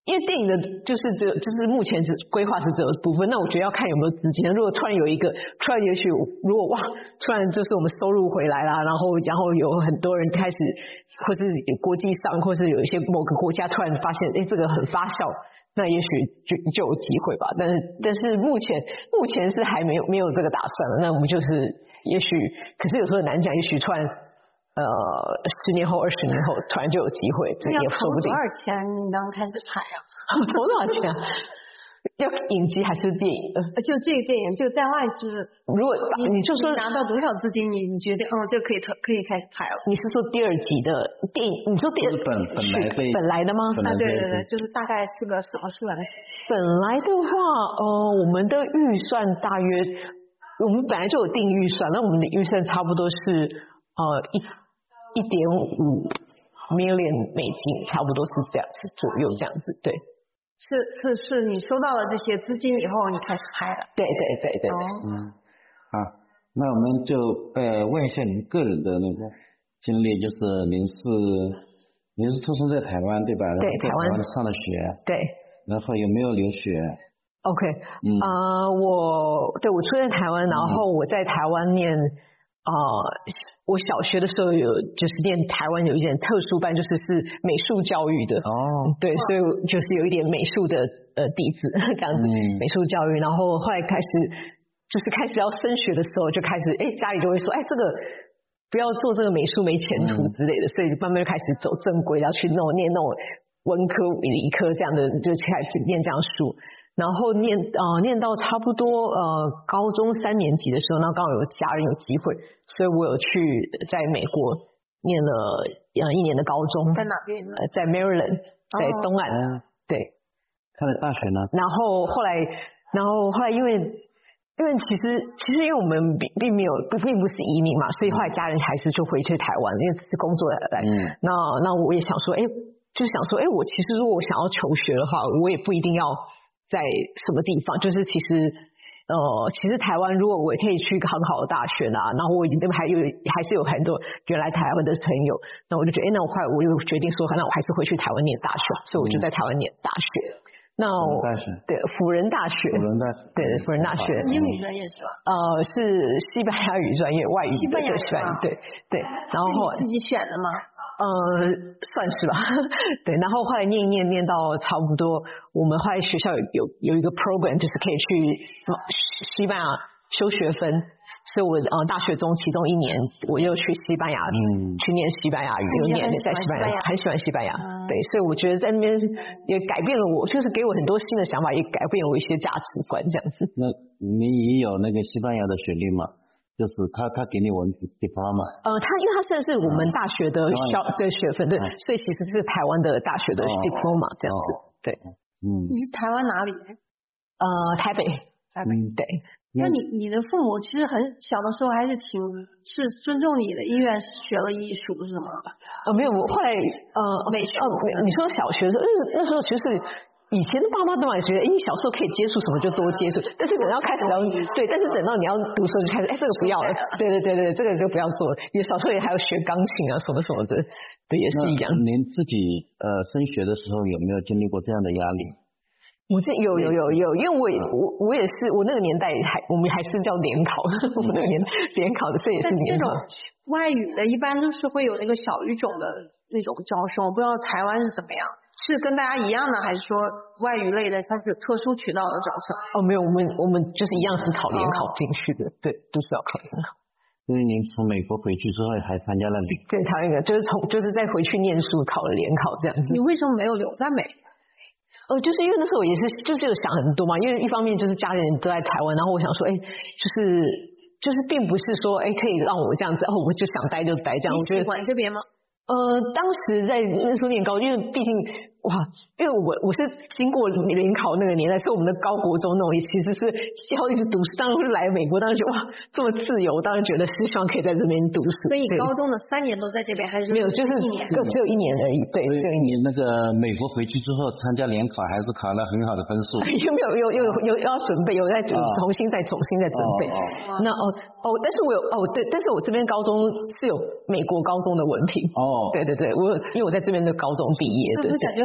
因为电影的就是只有就是目前只规划是这部分，那我觉得要看有没有资金。如果突然有一个，突然也许如果哇，突然就是我们收入回来啦，然后然后有很多人开始，或是国际上，或是有一些某个国家突然发现，哎，这个很发酵，那也许就就有机会吧。但是但是目前目前是还没有没有这个打算了。那我们就是也许，可是有时候很难讲，也许突然。呃，十年后、二十年后，突然就有机会，这也说不定。 多少钱你刚开始拍啊？ 投多少钱？要影集还是电影？呃， 就这个电影，就在外是， 如果你你就说拿到多少资金，你你觉得嗯，这可以可以开始拍了？ 你是说第二集的电影？你说第二本本来被本来的吗？ 啊，对对对，就是大概是个什么数来？ 本来的话，呃，我们的预算大约，我们本来就有定预算，那我们的预算差不多是呃一。一点五 million 美金，差不多是这样子左右，这样子，对。 是是是，你收到了这些资金以后，你开始拍了。 对对对对。 哦。 嗯，好，那我们就呃问一下您个人的那个经历，就是您是您是出生在台湾对吧？ 对，台湾上的学。 对。 然后有没有留学 ？OK， 嗯啊、呃，我对我出生在台湾，然后我在台湾念。呃，我小学的时候有就是念台湾有一点特殊班，就是是美术教育的哦， 对，所以就是有一点美术的呃底子这样子，嗯、美术教育，然后后来开始就是开始要升学的时候，就开始哎家里就会说哎这个不要做这个美术没前途之类的，嗯、所以慢慢就开始走正规，要去那种念那种文科理科这样的，就开始念这样书。然后念呃念到差不多呃高中三年级的时候，那刚好有家人有机会，所以我有去在美国念了呃一年的高中。 在哪边呢？ 呃，在 Maryland， 在东岸。 哦、 对。 他的大学呢？ 然后后来，然后后来因为因为其实其实因为我们并并没有并不是移民嘛，所以后来家人还是就回去台湾，因为只是工作来。嗯。那那我也想说，哎，就想说，哎，我其实如果我想要求学的话，我也不一定要。在什么地方？就是其实，呃，其实台湾如果我可以去一个很好的大学啊，然后我已经还有还是有很多原来台湾的朋友，那我就觉得，哎，那我快我就决定说，那我还是回去台湾念大学，所以我就在台湾念大学。那大学对辅仁大学， 辅仁大学对辅仁大学， 英语专业是吧？ 呃，是西班牙语专业，外语西班牙语对对，然后自己选的吗？ 呃，算是吧，对，然后后来念一念念到差不多，我们后来学校有有有一个 program， 就是可以去西班牙修学分，所以我呃大学中其中一年我又去西班牙，嗯，去念西班牙语，又念在西班牙，很喜欢西班牙，嗯、对，所以我觉得在那边也改变了我，就是给我很多新的想法，也改变了我一些价值观这样子。 那你也有那个西班牙的学历吗？就是他，他给你文凭 diploma。 呃，他因为他现在是我们大学的小的学分，对，所以其实是台湾的大学的 diploma 这样子，对。 嗯。 你是台湾哪里？ 呃，台北。 台北。 对。 那你你的父母其实很小的时候还是挺是尊重你的意愿，学了艺术是吗？ 呃，没有，我后来呃美术。 哦，你说小学的时候，那时候其实。以前的爸妈都蛮觉得，哎，你小时候可以接触什么就多接触，但是等到开始要对，但是等到你要读的时候就开始，哎，这个不要了，对对对对，这个就不要做了。你小时候也还有学钢琴啊，什么什么的，对，也是一样。 您自己呃升学的时候有没有经历过这样的压力？ 我这有有有有，因为我也我我也是，我那个年代还我们还是叫联考，我们那个年联考的，这也是联考。 外语的一般都是会有那个小语种的那种招生，我不知道台湾是怎么样。是跟大家一样呢，还是说外语类的它是特殊渠道的招生？ 哦，没有，我们我们就是一样是考联考进去的，哦、对，都是要考联考。 所以您从美国回去之后还参加了联考？ 对，他那个就是从就是再回去念书考了联考这样子。 你为什么没有留在美？ 呃，就是因为那时候我也是就是有想很多嘛，因为一方面就是家人都在台湾，然后我想说，哎，就是就是并不是说哎可以让我这样子，哦，我就想待就待这样。 你喜欢这边吗？ 呃，当时在那时候念高，因为毕竟哇，因为我我是经过联考那个年代，是我们的高国中那种，其实是要一直读书，当然会来美国，当然觉得哇这么自由，当然觉得是希望可以在这边读书。 所以高中的三年都在这边，还是没有，就是一年， 只有一年而已。对，只有一年。 那个美国回去之后参加联考，还是考了很好的分数？ 有没有有有有要准备，有在重新再重新再准备。哦、那哦哦，但是我有哦对，但是我这边高中是有美国高中的文凭。哦。对对对，我因为我在这边的高中毕业的， 是不是感觉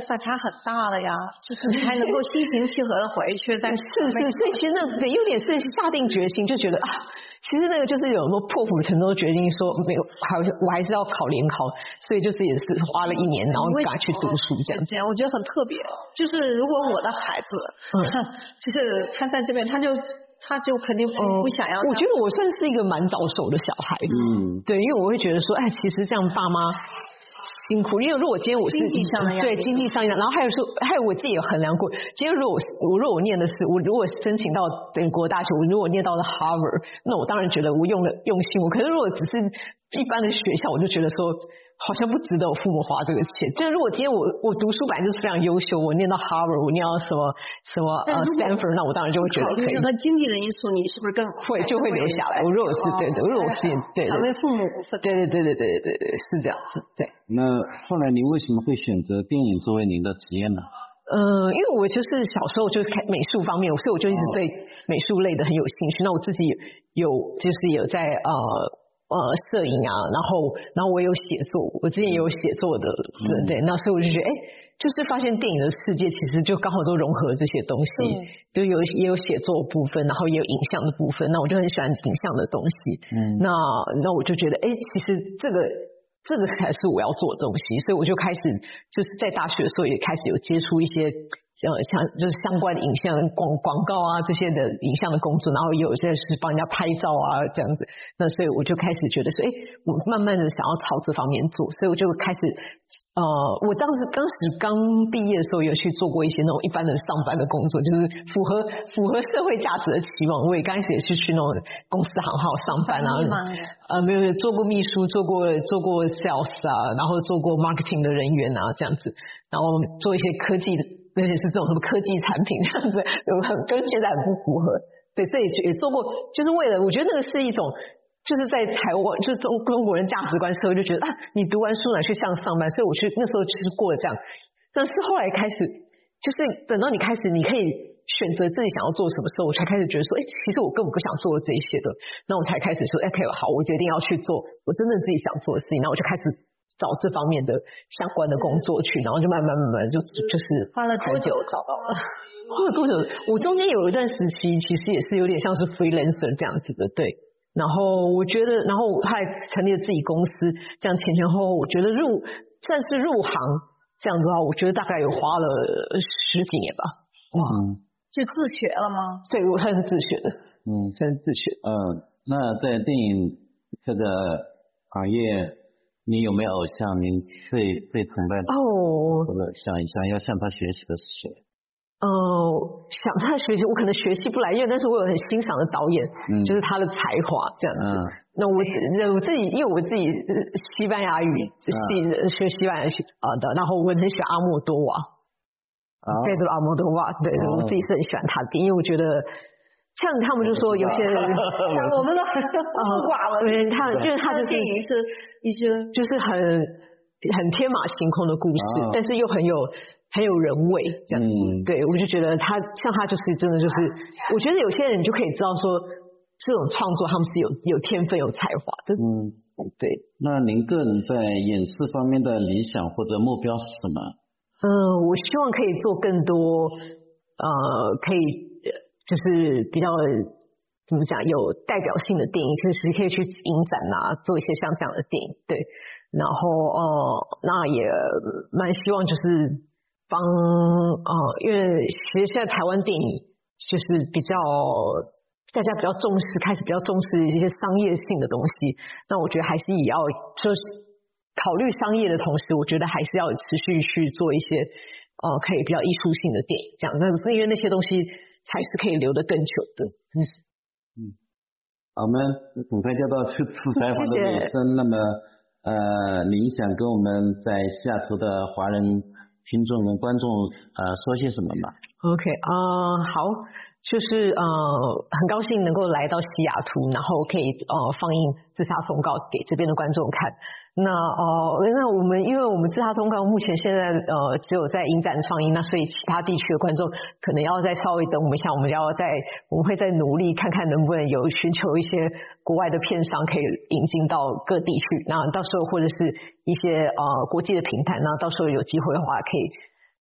反差很大的呀，就是你还能够心平气和的回去，但是是是，所以其实那得有点是下定决心，就觉得啊，其实那个就是有什么破釜沉舟的决心，说没有，还我还是要考联考，所以就是也是花了一年，然后赶快去读书这样。 这样我觉得很特别，就是如果我的孩子，嗯，就是他在这边，他就。他就肯定不不想要、 嗯。我觉得我算是一个蛮早熟的小孩，嗯，对，因为我会觉得说，哎，其实这样爸妈辛苦，因为如果今天我是经济上的对经济上的，然后还有说，还有我自己有衡量过，今天如果我如果我念的是我如果申请到美国大学，我如果念到了 Harvard， 那我当然觉得我用了用心，我可是如果只是一般的学校，我就觉得说。好像不值得我父母花这个钱。就是如果今天我我读书本来就是非常优秀，我念到 Harvard， 我念到什么什么呃 Stanford， 那我当然就会觉得可以。 考虑到经济的因素，你是不是更会就会留下来？我如果是对对，如果我是对对， 为父母对对对对对对对是这样子对。 那后来您为什么会选择电影作为您的职业呢？ 呃，因为我就是小时候就是看美术方面，所以我就一直对美术类的很有兴趣。那我自己有就是有在呃。呃，摄影啊，然后，然后我有写作，我之前也有写作的，对、嗯、对，那所以我就觉得，哎，就是发现电影的世界其实就刚好都融合这些东西，嗯、就有也有写作部分，然后也有影像的部分，那我就很喜欢影像的东西，嗯，那那我就觉得，哎，其实这个这个才是我要做的东西，所以我就开始就是在大学的时候也开始有接触一些。呃，像就是相关的影像广广告啊这些的影像的工作，然后有些是帮人家拍照啊这样子，那所以我就开始觉得说，哎，我慢慢的想要朝这方面做，所以我就开始，呃，我当时当时刚毕业的时候有去做过一些那种一般的上班的工作，就是符合符合社会价值的期望。我也刚开始也是去那种公司行号上班啊，呃，没有做过秘书，做过做过 sales 啊，然后做过 marketing 的人员啊这样子，然后做一些科技的。而且是这种什么科技产品这样子，跟现在很不符合。对，这也也做过，就是为了我觉得那个是一种，就是在台湾，就是中中国人价值观社会就觉得啊，你读完书哪去像上班，所以我去那时候就是过了这样。但是后来开始，就是等到你开始，你可以选择自己想要做什么时候，我才开始觉得说，哎，其实我根本不想做这一些的。那我才开始说，哎，可以好，我决定要去做我真正自己想做的事情。那我就开始。找这方面的相关的工作去，然后就慢慢慢慢就就是花了多久找到了？ 花了多久？我中间有一段时期，其实也是有点像是 freelancer 这样子的，对。然后我觉得，然后我还成立了自己公司，这样前前后后，我觉得入算是入行这样子的话，我觉得大概有花了十几年吧。 嗯， 就自学了吗？ 对，我算是自学的。 嗯， 算是自学。 嗯，那在电影这个行业。你有没有偶像？您最最崇拜的哦，或者想想要向他学习的是谁？ 呃，想他学习，我可能学习不来，因为但是我有很欣赏的导演，嗯，就是他的才华这样子。嗯、那我我自己，因为我自己西班牙语，自己学西班牙语啊的，然后我很喜欢阿莫多瓦，啊，对对，阿莫多瓦，对，哦、我自己是很喜欢他的，因为我觉得。像他们就说有些人， 我们都孤寡了。 对，他就是他就是电影是一些就是很很天马行空的故事，啊、但是又很有很有人味这样子。嗯、对，我就觉得他像他就是真的就是，我觉得有些人就可以知道说这种创作他们是有有天分有才华的。嗯，对。 那您个人在影视方面的理想或者目标是什么？ 嗯、呃，我希望可以做更多呃可以。就是比较怎么讲有代表性的电影，确实可以去影展啊，做一些像这样的电影，对。然后呃，那也蛮希望就是帮呃，因为其实现在台湾电影就是比较大家比较重视，开始比较重视一些商业性的东西。那我觉得还是也要就是考虑商业的同时，我觉得还是要持续去做一些呃可以比较艺术性的电影，这样。那是因为那些东西。才是可以留得更久的。嗯嗯，我们很快就到这次采访的尾声。那么，呃，您想跟我们在西雅图的华人听众跟观众呃说些什么吗 ？OK 啊、呃，好，就是呃很高兴能够来到西雅图，然后可以呃放映自杀通告给这边的观众看。那哦、呃，那我们因为我们自杀通告目前现在呃只有在影展放映，那所以其他地区的观众可能要再稍微等我们一下，我们要再我们会再努力看看能不能有寻求一些国外的片商可以引进到各地区，那到时候或者是一些呃国际的平台，那到时候有机会的话可以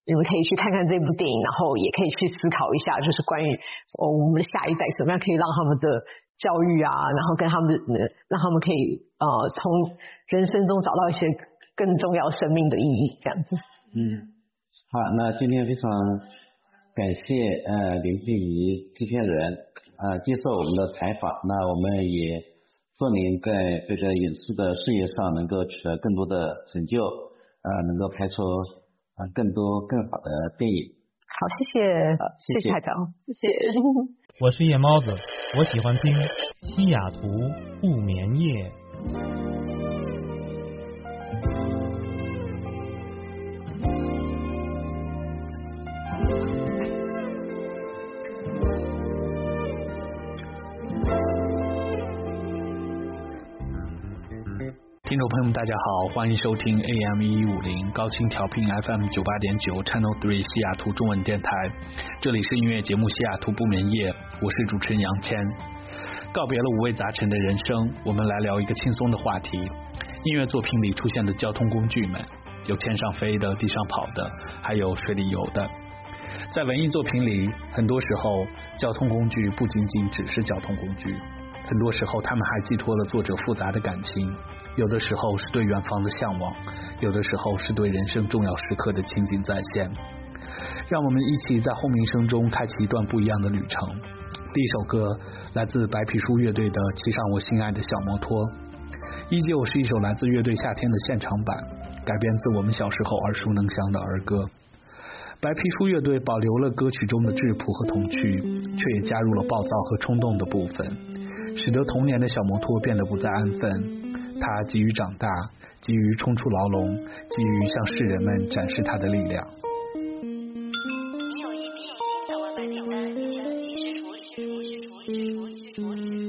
你们可以去看看这部电影，然后也可以去思考一下，就是关于哦我们的下一代怎么样可以让他们的教育啊，然后跟他们的让他们可以呃从人生中找到一些更重要生命的意义，这样子。 嗯，好，那今天非常感谢呃林佩仪制片人呃接受我们的采访，那我们也祝您在这个影视的事业上能够取得更多的成就，呃能够拍出啊，更多更好的电影。 好，谢谢， 谢谢台长，谢谢。 我是夜猫子，我喜欢听西雅图不眠夜。 听众朋友们大家好，欢迎收听 A M 一一五零 高清调频 F M 九八点九 Channel three 西雅图中文电台，这里是音乐节目西雅图不眠夜，我是主持人杨谦。告别了五味杂陈的人生，我们来聊一个轻松的话题，音乐作品里出现的交通工具们，有天上飞的，地上跑的，还有水里游的。在文艺作品里，很多时候交通工具不仅仅只是交通工具，很多时候他们还寄托了作者复杂的感情，有的时候是对远方的向往，有的时候是对人生重要时刻的情景再现。让我们一起在轰鸣声中开启一段不一样的旅程。第一首歌来自白皮书乐队的《骑上我心爱的小摩托》，依旧是一首来自乐队夏天的现场版，改编自我们小时候耳熟能详的儿歌。白皮书乐队保留了歌曲中的质朴和童趣，却也加入了暴躁和冲动的部分，使得童年的小摩托变得不再安分。他急于长大，急于冲出牢笼，急于向世人们展示他的力量。 你有一笔新的外卖订单，你请及时处理，处理，处理，处理，处理。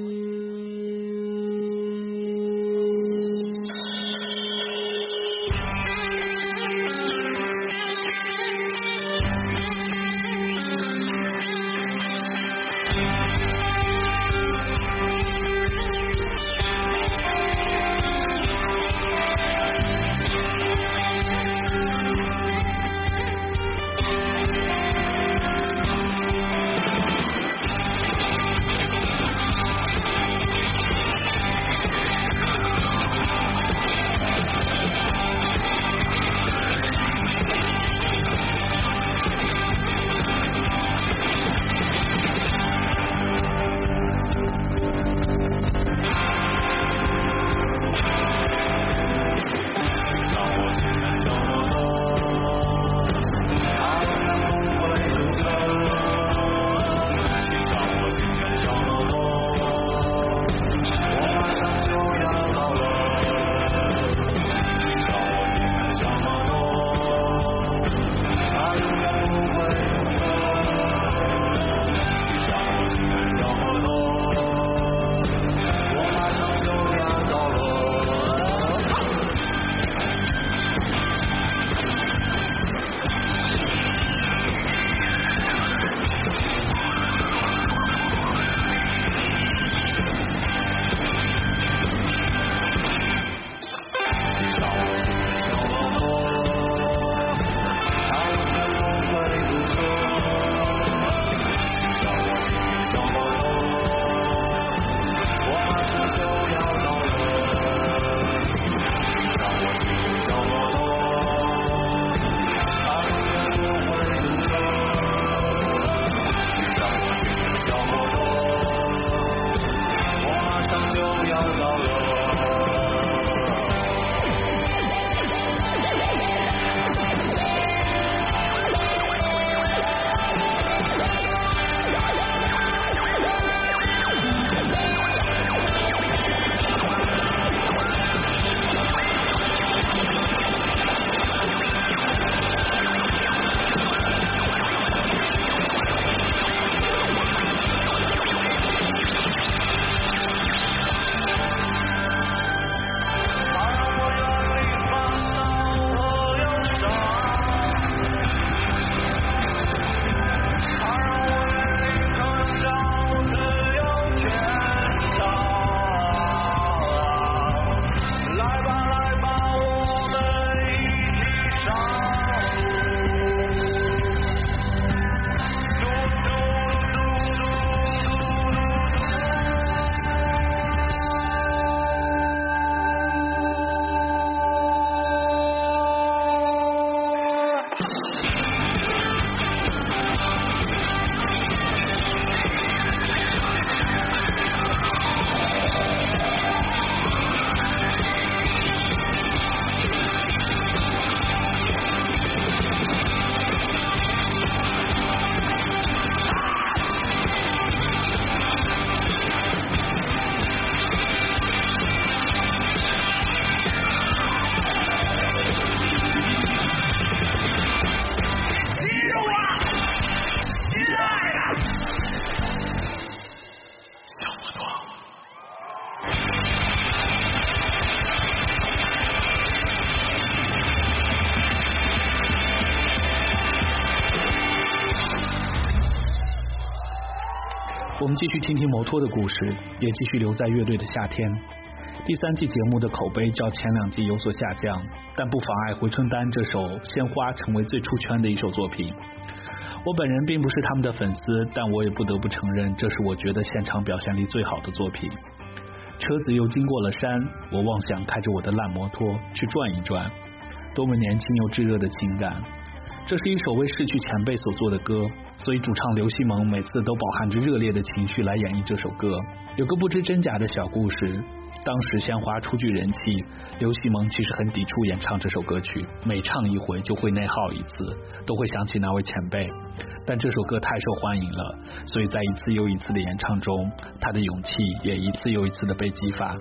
我们继续听听摩托的故事，也继续留在乐队的夏天。第三季节目的口碑较前两季有所下降，但不妨碍回春丹这首《鲜花》成为最出圈的一首作品。我本人并不是他们的粉丝，但我也不得不承认，这是我觉得现场表现力最好的作品。车子又经过了山，我妄想开着我的烂摩托去转一转，多么年轻又炙热的情感。这是一首为逝去前辈所做的歌，所以主唱刘西蒙每次都饱含着热烈的情绪来演绎这首歌。有个不知真假的小故事，当时鲜花初具人气，刘西蒙其实很抵触演唱这首歌曲，每唱一回就会内耗一次，都会想起那位前辈。但这首歌太受欢迎了，所以在一次又一次的演唱中，他的勇气也一次又一次的被激发。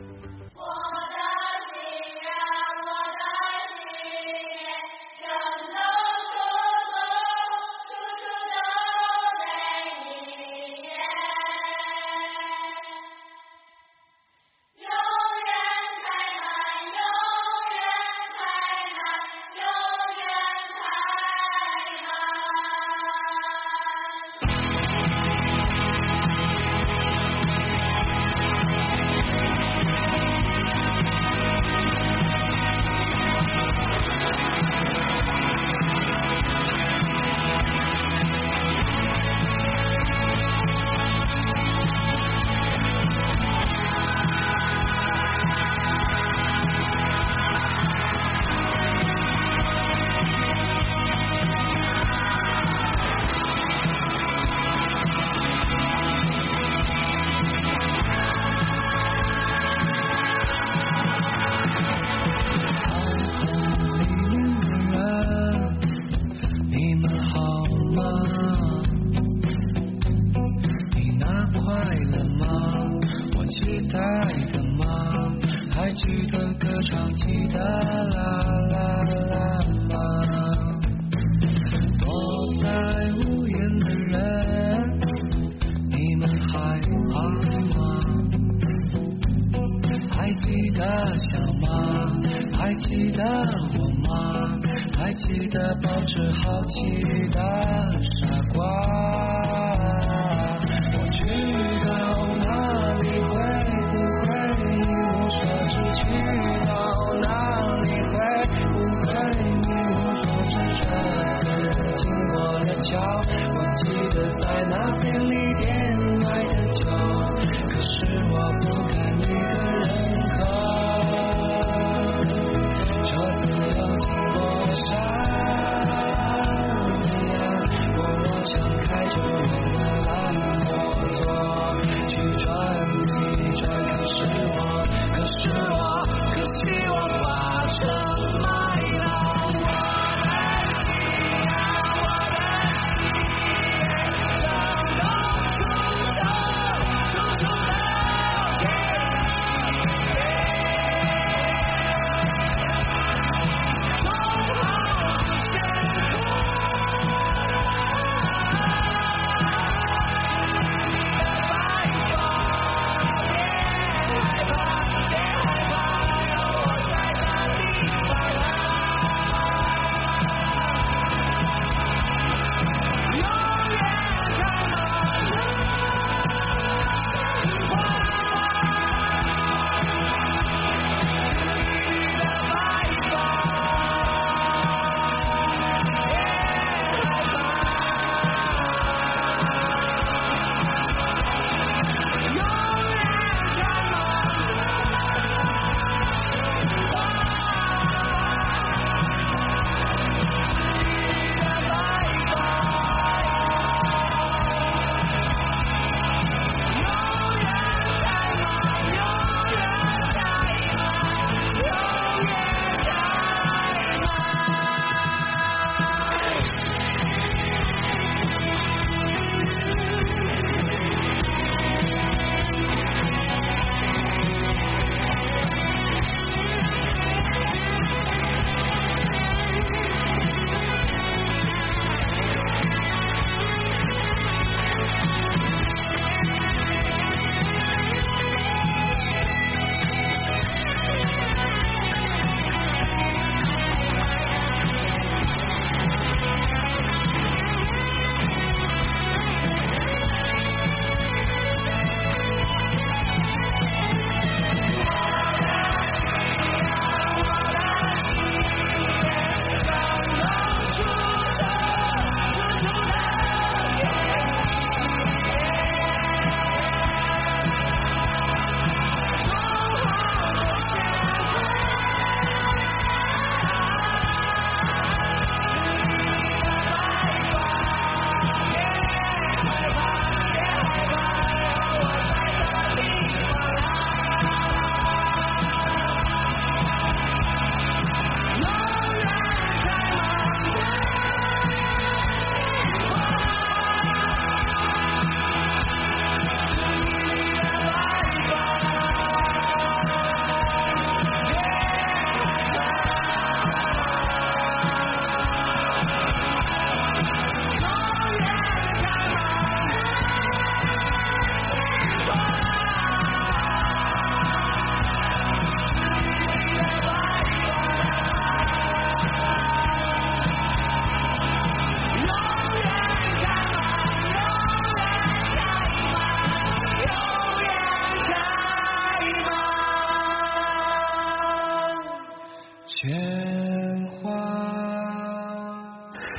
我的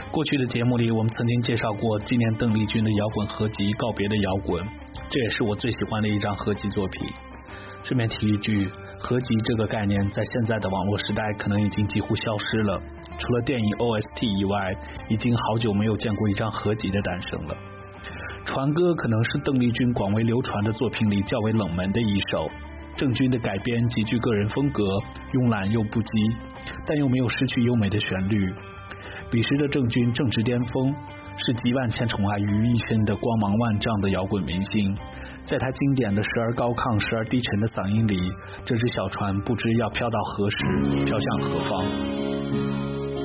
过去的节目里，我们曾经介绍过纪念邓丽君的摇滚合集《告别的摇滚》，这也是我最喜欢的一张合集作品。顺便提一句，合集这个概念在现在的网络时代可能已经几乎消失了，除了电影 O S T 以外，已经好久没有见过一张合集的诞生了。传歌可能是邓丽君广为流传的作品里较为冷门的一首，郑钧的改编极具个人风格，慵懒又不羁，但又没有失去优美的旋律。彼时的郑钧正值巅峰，是集万千宠爱于一身的光芒万丈的摇滚明星。在他经典的时而高亢时而低沉的嗓音里，这只小船不知要飘到何时，飘向何方。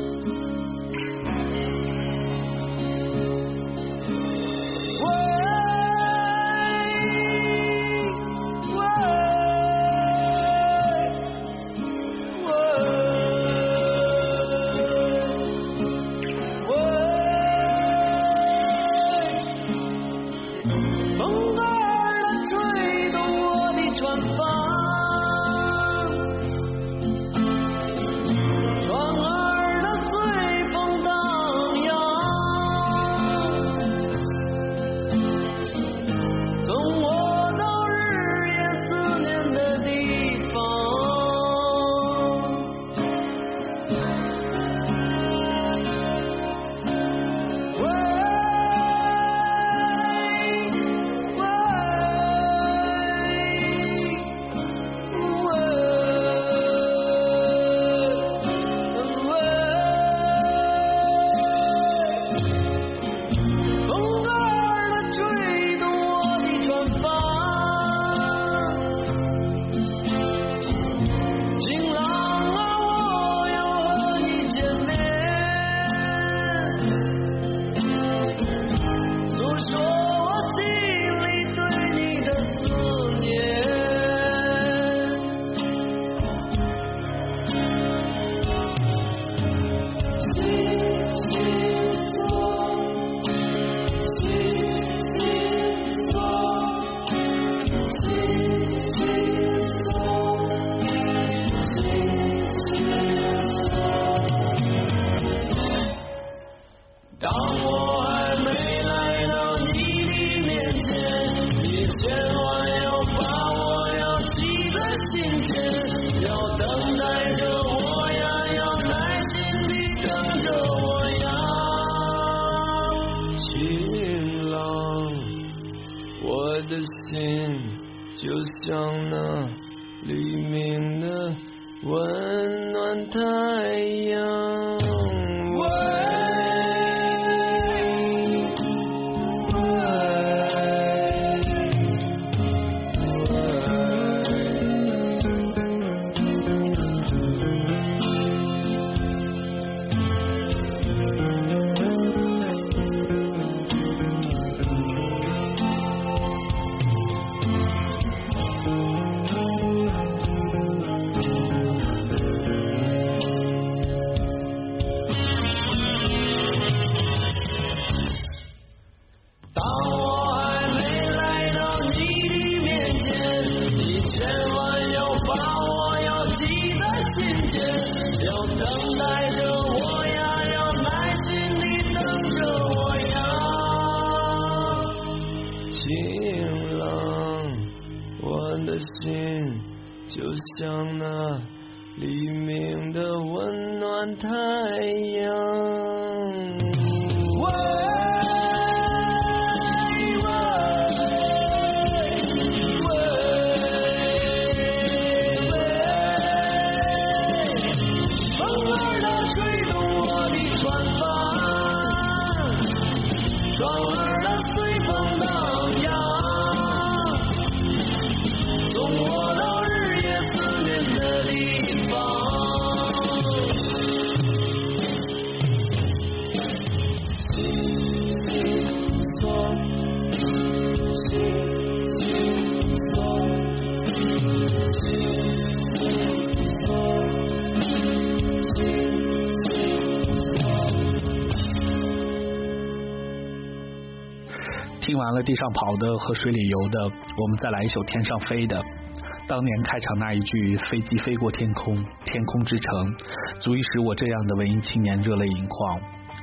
听完了地上跑的和水里游的，我们再来一首天上飞的。当年开场那一句飞机飞过天空，天空之城，足以使我这样的文艺青年热泪盈眶。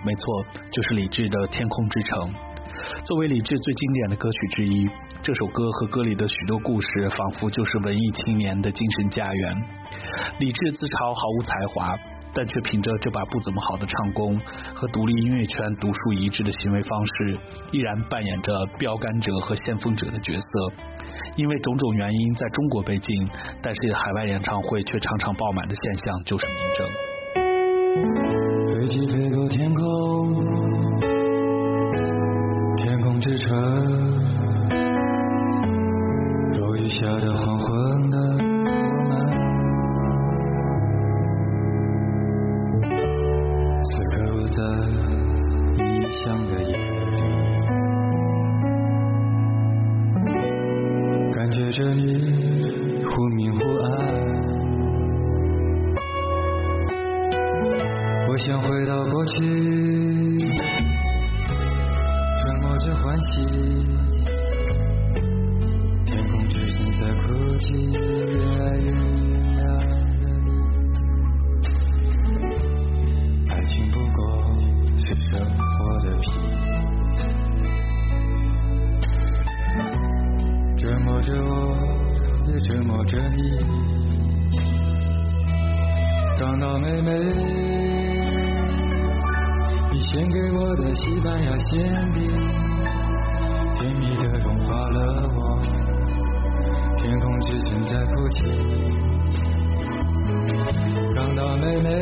没错，就是李志的《天空之城》。作为李志最经典的歌曲之一，这首歌和歌里的许多故事仿佛就是文艺青年的精神家园。李志自嘲毫无才华，但却凭着这把不怎么好的唱功和独立音乐圈独树一帜的行为方式，依然扮演着标杆者和先锋者的角色。因为种种原因在中国被禁，但是海外演唱会却常常爆满的现象就是明证。 飞机飞过天空，天空之城，落雨下的黄昏的我们，此刻我在异乡的夜里，感觉着你忽明忽暗。我想回到过去，沉默着欢喜，天空之城在哭泣，越来越远的你，爱情不过是生活的皮，折磨着我，也折磨着你，港岛妹妹，你献给我的西班牙馅饼，甜蜜的融化了我，天空之城在哭泣，港岛妹妹，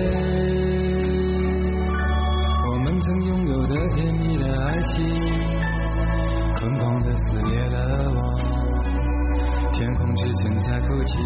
我们曾拥有的甜蜜的爱情，疯狂的撕裂了我，天空之城在哭泣。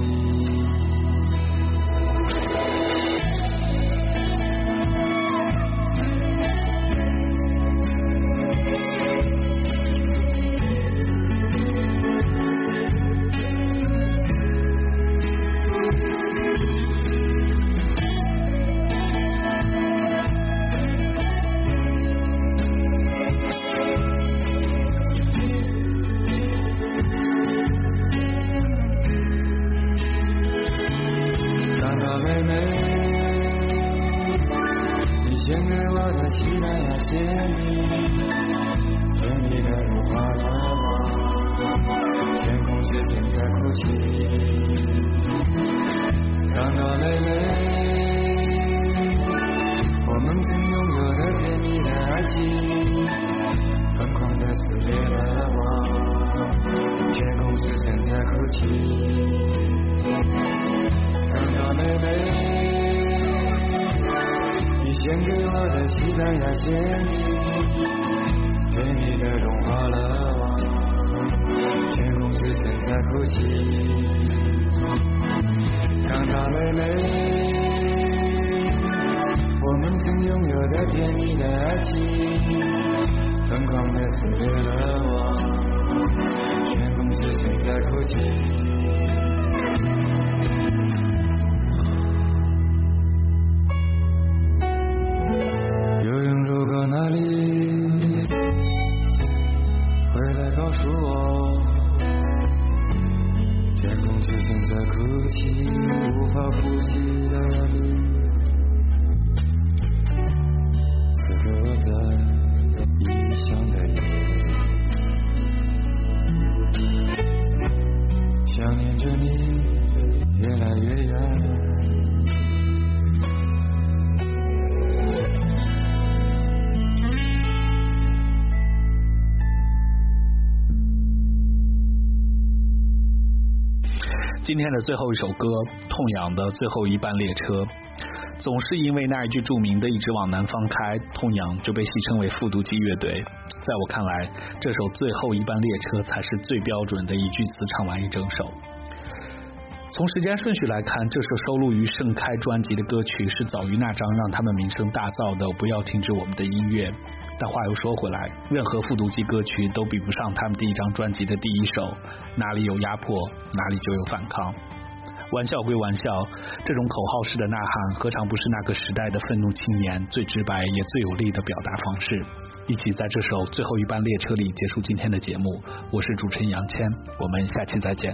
今天的最后一首歌，痛仰的最后一班列车，总是因为那一句著名的一直往南方开，痛仰就被戏称为复读机乐队。在我看来，这首最后一班列车才是最标准的一句词唱完一整首。从时间顺序来看，这首收录于盛开专辑的歌曲是早于那张让他们名声大噪的不要停止我们的音乐。但话又说回来，任何复读机歌曲都比不上他们第一张专辑的第一首，哪里有压迫，哪里就有反抗。玩笑归玩笑，这种口号式的呐喊何尝不是那个时代的愤怒青年最直白也最有力的表达方式。一起在这首最后一班列车里结束今天的节目，我是主持人杨谦，我们下期再见。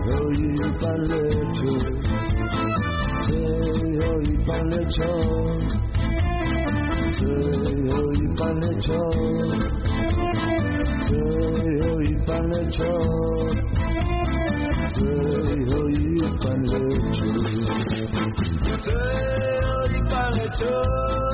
后一班列车，最后一班列车，最后一班列车，最后一班列车，最后一班列车，最后一班列车。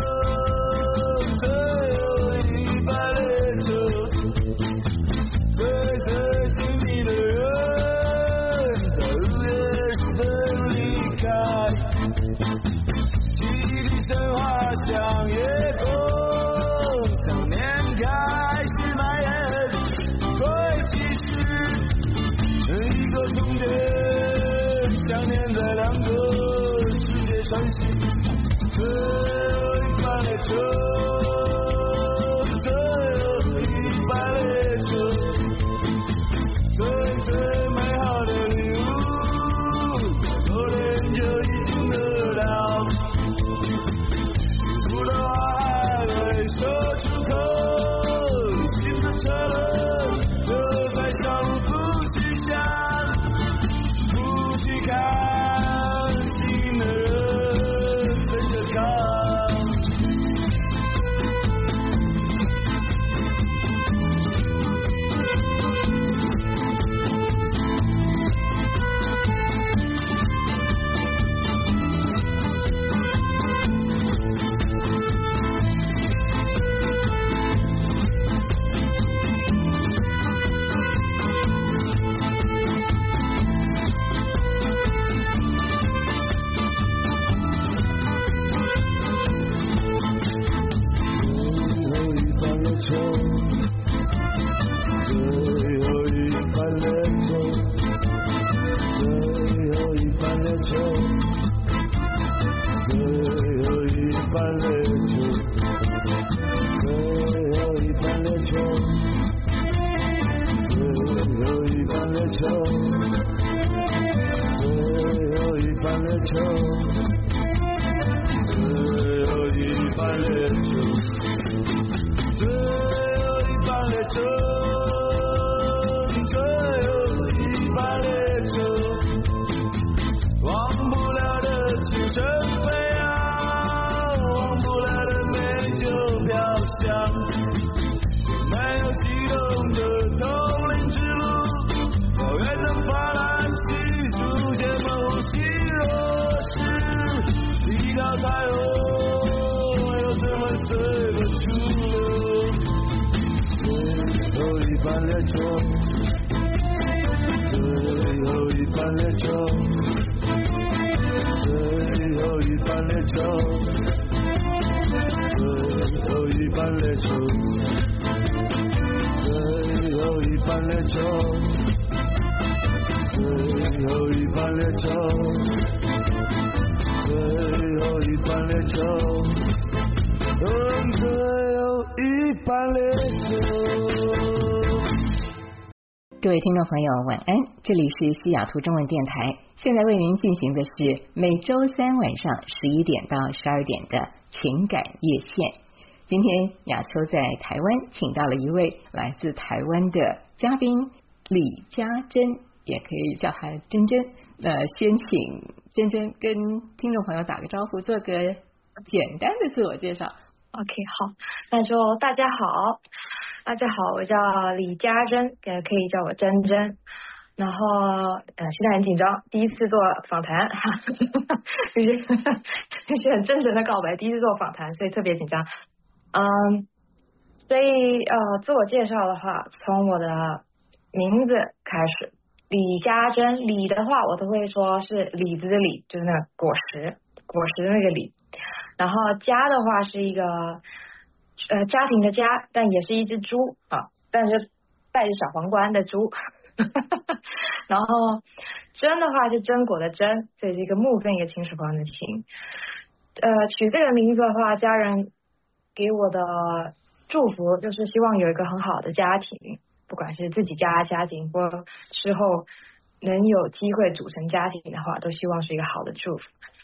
各位听众朋友晚安，这里是西雅图中文电台，现在为您进行的是每周三晚上十一点到十二点的情感夜线。今天雅秋在台湾请到了一位来自台湾的嘉宾李家珍，也可以叫她珍珍。呃，先请珍珍跟听众朋友打个招呼，做个简单的自我介绍。 OK， 好，那就大家好。大家好，我叫李家珍，也可以叫我珍珍。然后呃，现在很紧张，第一次做访谈，有些有些很真诚的告白，第一次做访谈，所以特别紧张。嗯，所以呃，自我介绍的话，从我的名字开始，李家珍。李的话，我都会说是李子的李，就是那个果实，果实的那个李。然后家的话是一个。呃，家庭的家，但也是一只猪啊，但是带着小皇冠的猪。然后真的话是榛果的榛，所以是一个木跟一个秦始皇的秦。呃，取这个名字的话，家人给我的祝福就是希望有一个很好的家庭，不管是自己家家庭或之后能有机会组成家庭的话，都希望是一个好的祝福。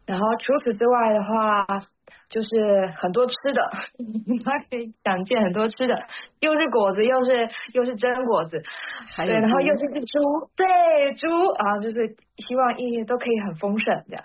然后除此之外的话，就是很多吃的，他可以想见很多吃的，又是果子，又是又是真果子，对，然后又是只猪，对，猪啊，就是希望一切都可以很丰盛这样。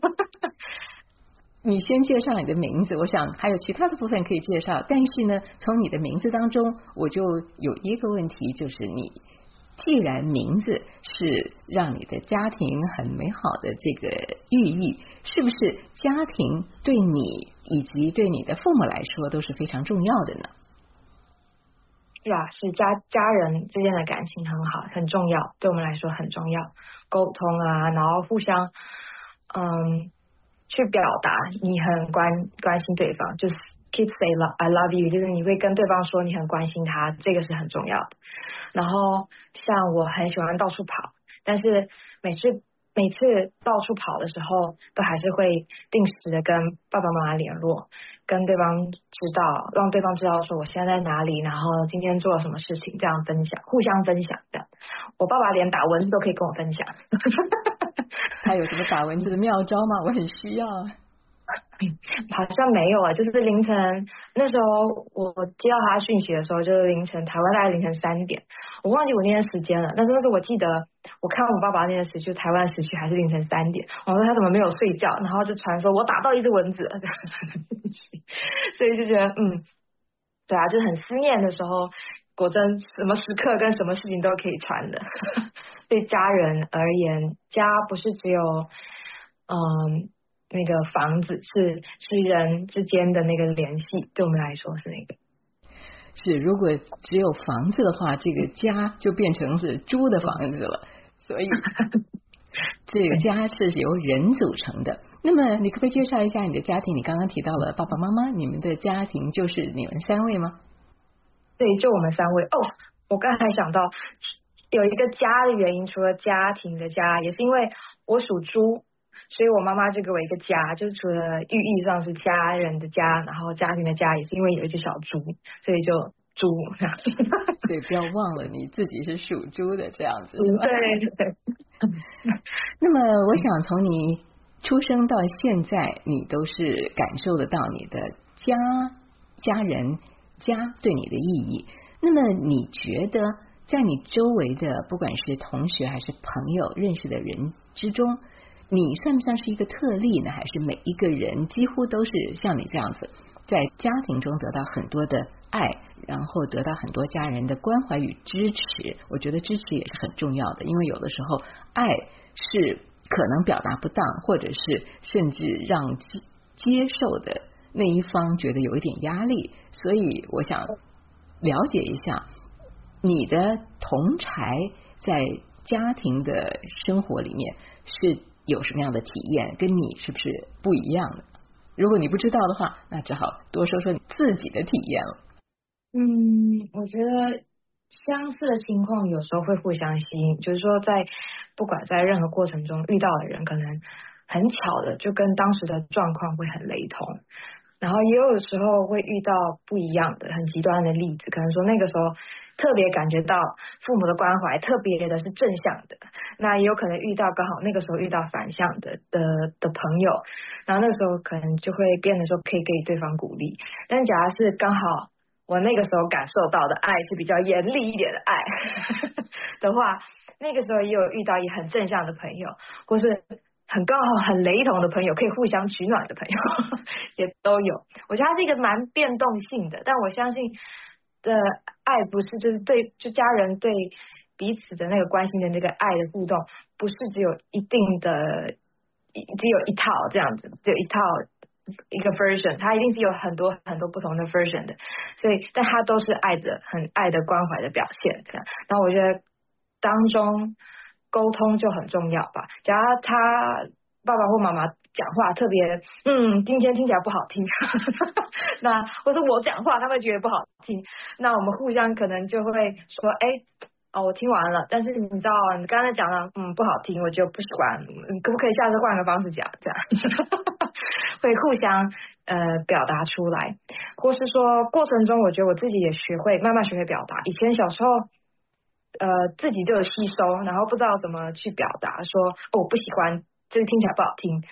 你先介绍你的名字，我想还有其他的部分可以介绍，但是呢，从你的名字当中，我就有一个问题，就是你既然名字是让你的家庭很美好的这个寓意，是不是家庭对你以及对你的父母来说都是非常重要的呢？ 是啊，是家家人之间的感情很好，很重要，对我们来说很重要，沟通啊，然后互相嗯去表达你很关关心对方，就是 keep say I love you， 就是你会跟对方说你很关心他，这个是很重要的。然后像我很喜欢到处跑，但是每次每次到处跑的时候，都还是会定时的跟爸爸妈妈联络，跟对方知道，让对方知道说我现在在哪里，然后今天做了什么事情，这样分享，互相分享这样。我爸爸连打蚊子都可以跟我分享。 他有什么打蚊子的妙招吗？我很需要。 好像没有啊，就是凌晨那时候我接到他讯息的时候，就是凌晨台湾大概凌晨三点，我忘记我那天时间了，但是那时候我记得我看我爸爸那天时区，台湾时区还是凌晨三点，我说他怎么没有睡觉，然后就传说我打到一只蚊子了，所以就觉得嗯，对啊，就是很思念的时候，果真什么时刻跟什么事情都可以传的。对家人而言，家不是只有嗯。那个房子是是人之间的那个联系，对我们来说是那个。 是，如果只有房子的话，这个家就变成是猪的房子了。所以这个家是由人组成的。那么你可不可以介绍一下你的家庭？你刚刚提到了爸爸妈妈，你们的家庭就是你们三位吗？ 对，就我们三位。哦，我刚才想到有一个家的原因，除了家庭的家，也是因为我属猪。所以我妈妈就给我一个家，就是除了寓意上是家人的家，然后家庭的家也是因为有一只小猪，所以就猪。 所以不要忘了你自己是属猪的这样子，是吧？ 对对对。 那么我想从你出生到现在，你都是感受得到你的家、家人、家对你的意义。那么你觉得在你周围的不管是同学还是朋友认识的人之中，你算不算是一个特例呢？还是每一个人几乎都是像你这样子，在家庭中得到很多的爱，然后得到很多家人的关怀与支持？我觉得支持也是很重要的，因为有的时候爱是可能表达不当，或者是甚至让接接受的那一方觉得有一点压力。所以我想了解一下你的同侪在家庭的生活里面是有什么样的体验，跟你是不是不一样的？如果你不知道的话，那只好多说说你自己的体验了。 嗯，我觉得相似的情况有时候会互相吸引，就是说在不管在任何过程中遇到的人，可能很巧的就跟当时的状况会很雷同，然后也有时候会遇到不一样的很极端的例子，可能说那个时候特别感觉到父母的关怀特别的是正向的，那也有可能遇到刚好那个时候遇到反向的的的朋友，然后那个时候可能就会变得说可以给对方鼓励。但假如是刚好我那个时候感受到的爱是比较严厉一点的爱的话，那个时候也有遇到也很正向的朋友，或是很刚好很雷同的朋友，可以互相取暖的朋友也都有。我觉得它是一个蛮变动性的，但我相信的爱不是就是对就家人对彼此的那个关心的那个爱的互动，不是只有一定的只有一套这样子，只有一套一个 version， 它一定是有很多很多不同的 version 的，所以但它都是爱的很爱的关怀的表现这样。然后我觉得当中沟通就很重要吧，假如他爸爸或妈妈讲话特别嗯今天听起来不好听那或者我讲话他会觉得不好听，那我们互相可能就会说哎哦我听完了，但是你知道你刚才讲了嗯不好听，我就不喜欢，你可不可以下次换个方式讲这样会互相呃表达出来，或是说过程中我觉得我自己也学会慢慢学会表达，以前小时候呃自己就有吸收，然后不知道怎么去表达说哦我不喜欢这个听起来不好听，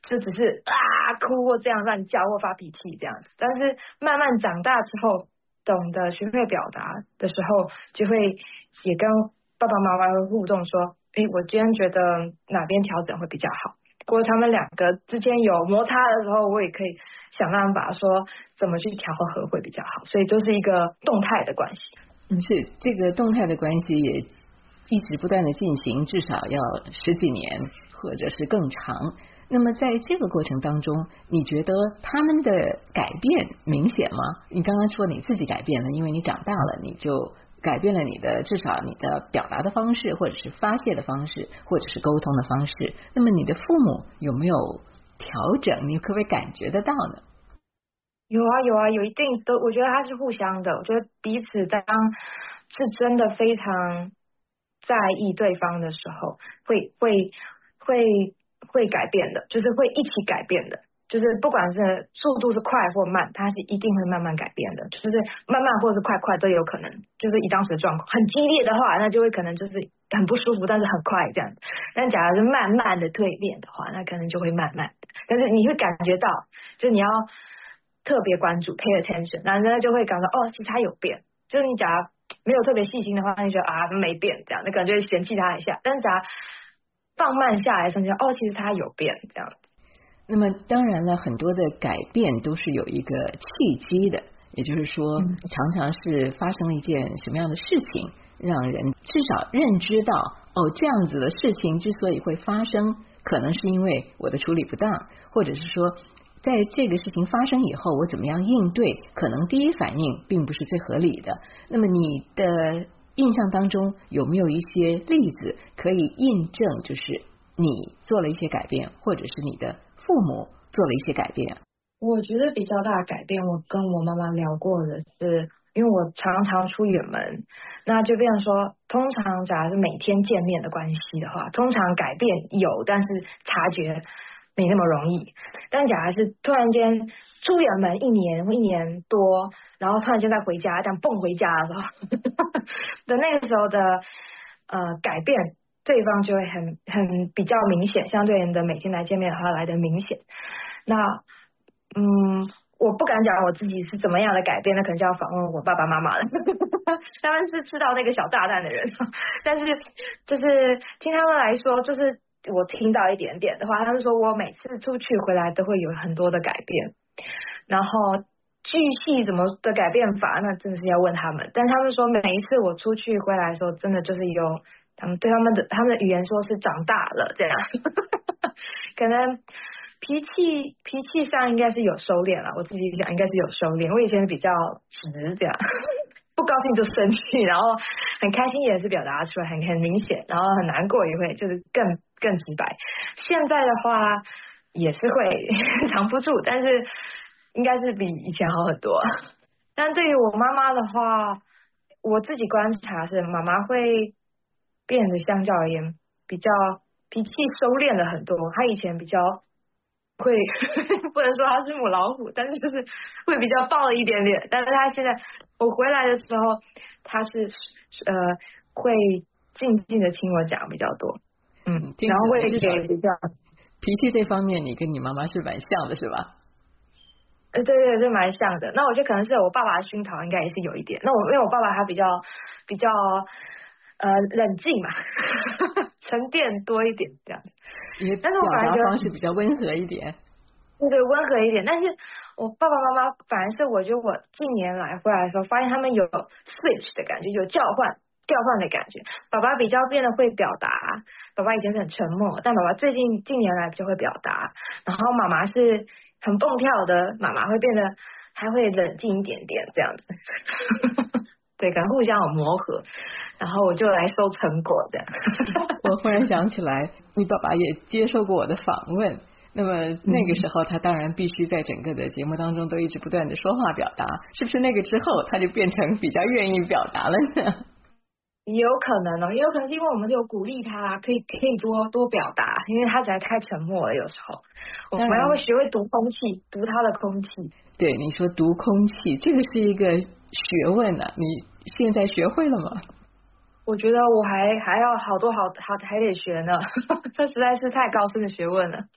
就只是啊哭或这样乱叫或发脾气这样子。但是慢慢长大之后，懂得学会表达的时候，就会也跟爸爸妈妈会互动说，诶，我今天觉得哪边调整会比较好，或者他们两个之间有摩擦的时候，我也可以想办法说怎么去调和会比较好。所以就是一个动态的关系。 嗯，是这个动态的关系也一直不断的进行，至少要十几年或者是更长。那么在这个过程当中，你觉得他们的改变明显吗？你刚刚说你自己改变了，因为你长大了，你就改变了你的至少你的表达的方式，或者是发泄的方式，或者是沟通的方式。那么你的父母有没有调整？你可不可以感觉得到呢？ 有啊有啊，有一定都，我觉得它是互相的。我觉得彼此当是真的非常在意对方的时候，会会会会改变的，就是会一起改变的。就是不管是速度是快或慢，它是一定会慢慢改变的。就是慢慢或者是快快都有可能。就是以当时的状况很激烈的话，那就会可能就是很不舒服，但是很快这样。但假如是慢慢的蜕变的话，那可能就会慢慢的。但是你会感觉到，就是你要特别关注 pay attention， 然后人家就会感到哦，其实他有变。就是你假如没有特别细心的话，你就觉得啊没变这样，那可能就会嫌弃他一下。但是假如放慢下来，甚至哦，其实他有变这样。 那么当然了，很多的改变都是有一个契机的，也就是说，嗯、常常是发生了一件什么样的事情，让人至少认知到哦，这样子的事情之所以会发生，可能是因为我的处理不当，或者是说，在这个事情发生以后，我怎么样应对，可能第一反应并不是最合理的。那么你的印象当中有没有一些例子可以印证，就是你做了一些改变，或者是你的父母做了一些改变？ 我觉得比较大的改变，我跟我妈妈聊过的是，因为我常常出远门，那就变成说，通常假如是每天见面的关系的话，通常改变有，但是察觉没那么容易。但假如是突然间出远门一年或一年多，然后突然间再回家，这样蹦回家的时候的那个时候的呃改变，对方就会很很比较明显，相对人的每天来见面的话来的明显。那嗯，我不敢讲我自己是怎么样的改变，那可能就要访问我爸爸妈妈了。他们是吃到那个小炸弹的人，但是就是听他们来说，就是我听到一点点的话，他们说我每次出去回来都会有很多的改变，然后具细怎么的改变法，那真的是要问他们。但他们说每一次我出去回来的时候，真的就是有他们对他们的他们的语言说是长大了这样，可能脾气脾气上应该是有收敛了，我自己想应该是有收敛。我以前比较直这样，不高兴就生气，然后很开心也是表达出来，很很明显，然后很难过也会就是更更直白。现在的话也是会藏不住，但是应该是比以前好很多。但对于我妈妈的话，我自己观察是妈妈会变得相较而言比较脾气收敛了很多。她以前比较会不能说她是母老虎，但是就是会比较暴了一点点。但是她现在我回来的时候，她是呃会静静的听我讲比较多，嗯，然后会给比较脾气这方面，你跟你妈妈是蛮像的，是吧？ 呃，对对，是蛮像的。那我觉得可能是我爸爸的熏陶，应该也是有一点。那我因为我爸爸他比较比较呃冷静嘛，沉淀多一点这样子。 也但是我表达方式比较温和一点。 对对，温和一点。但是我爸爸妈妈反而是我觉得我近年来回来的时候，发现他们有 switch 的感觉，有交换调换的感觉。爸爸比较变得会表达，爸爸以前是很沉默，但爸爸最近近年来比较会表达。然后妈妈是很蹦跳的，妈妈会变得还会冷静一点点这样子。对，可能互相有磨合，然后我就来收成果这样。 我忽然想起来，你爸爸也接受过我的访问，那么那个时候他当然必须在整个的节目当中都一直不断的说话表达，是不是那个之后他就变成比较愿意表达了呢？ 也有可能哦，也有可能是因为我们有鼓励他可以可以多多表达，因为他实在太沉默了，有时候我们要学会读空气，读他的空气。 对，你说读空气，这个是一个学问啊，你现在学会了吗？ 我觉得我还还要好多好好还得学呢，这实在是太高深的学问了。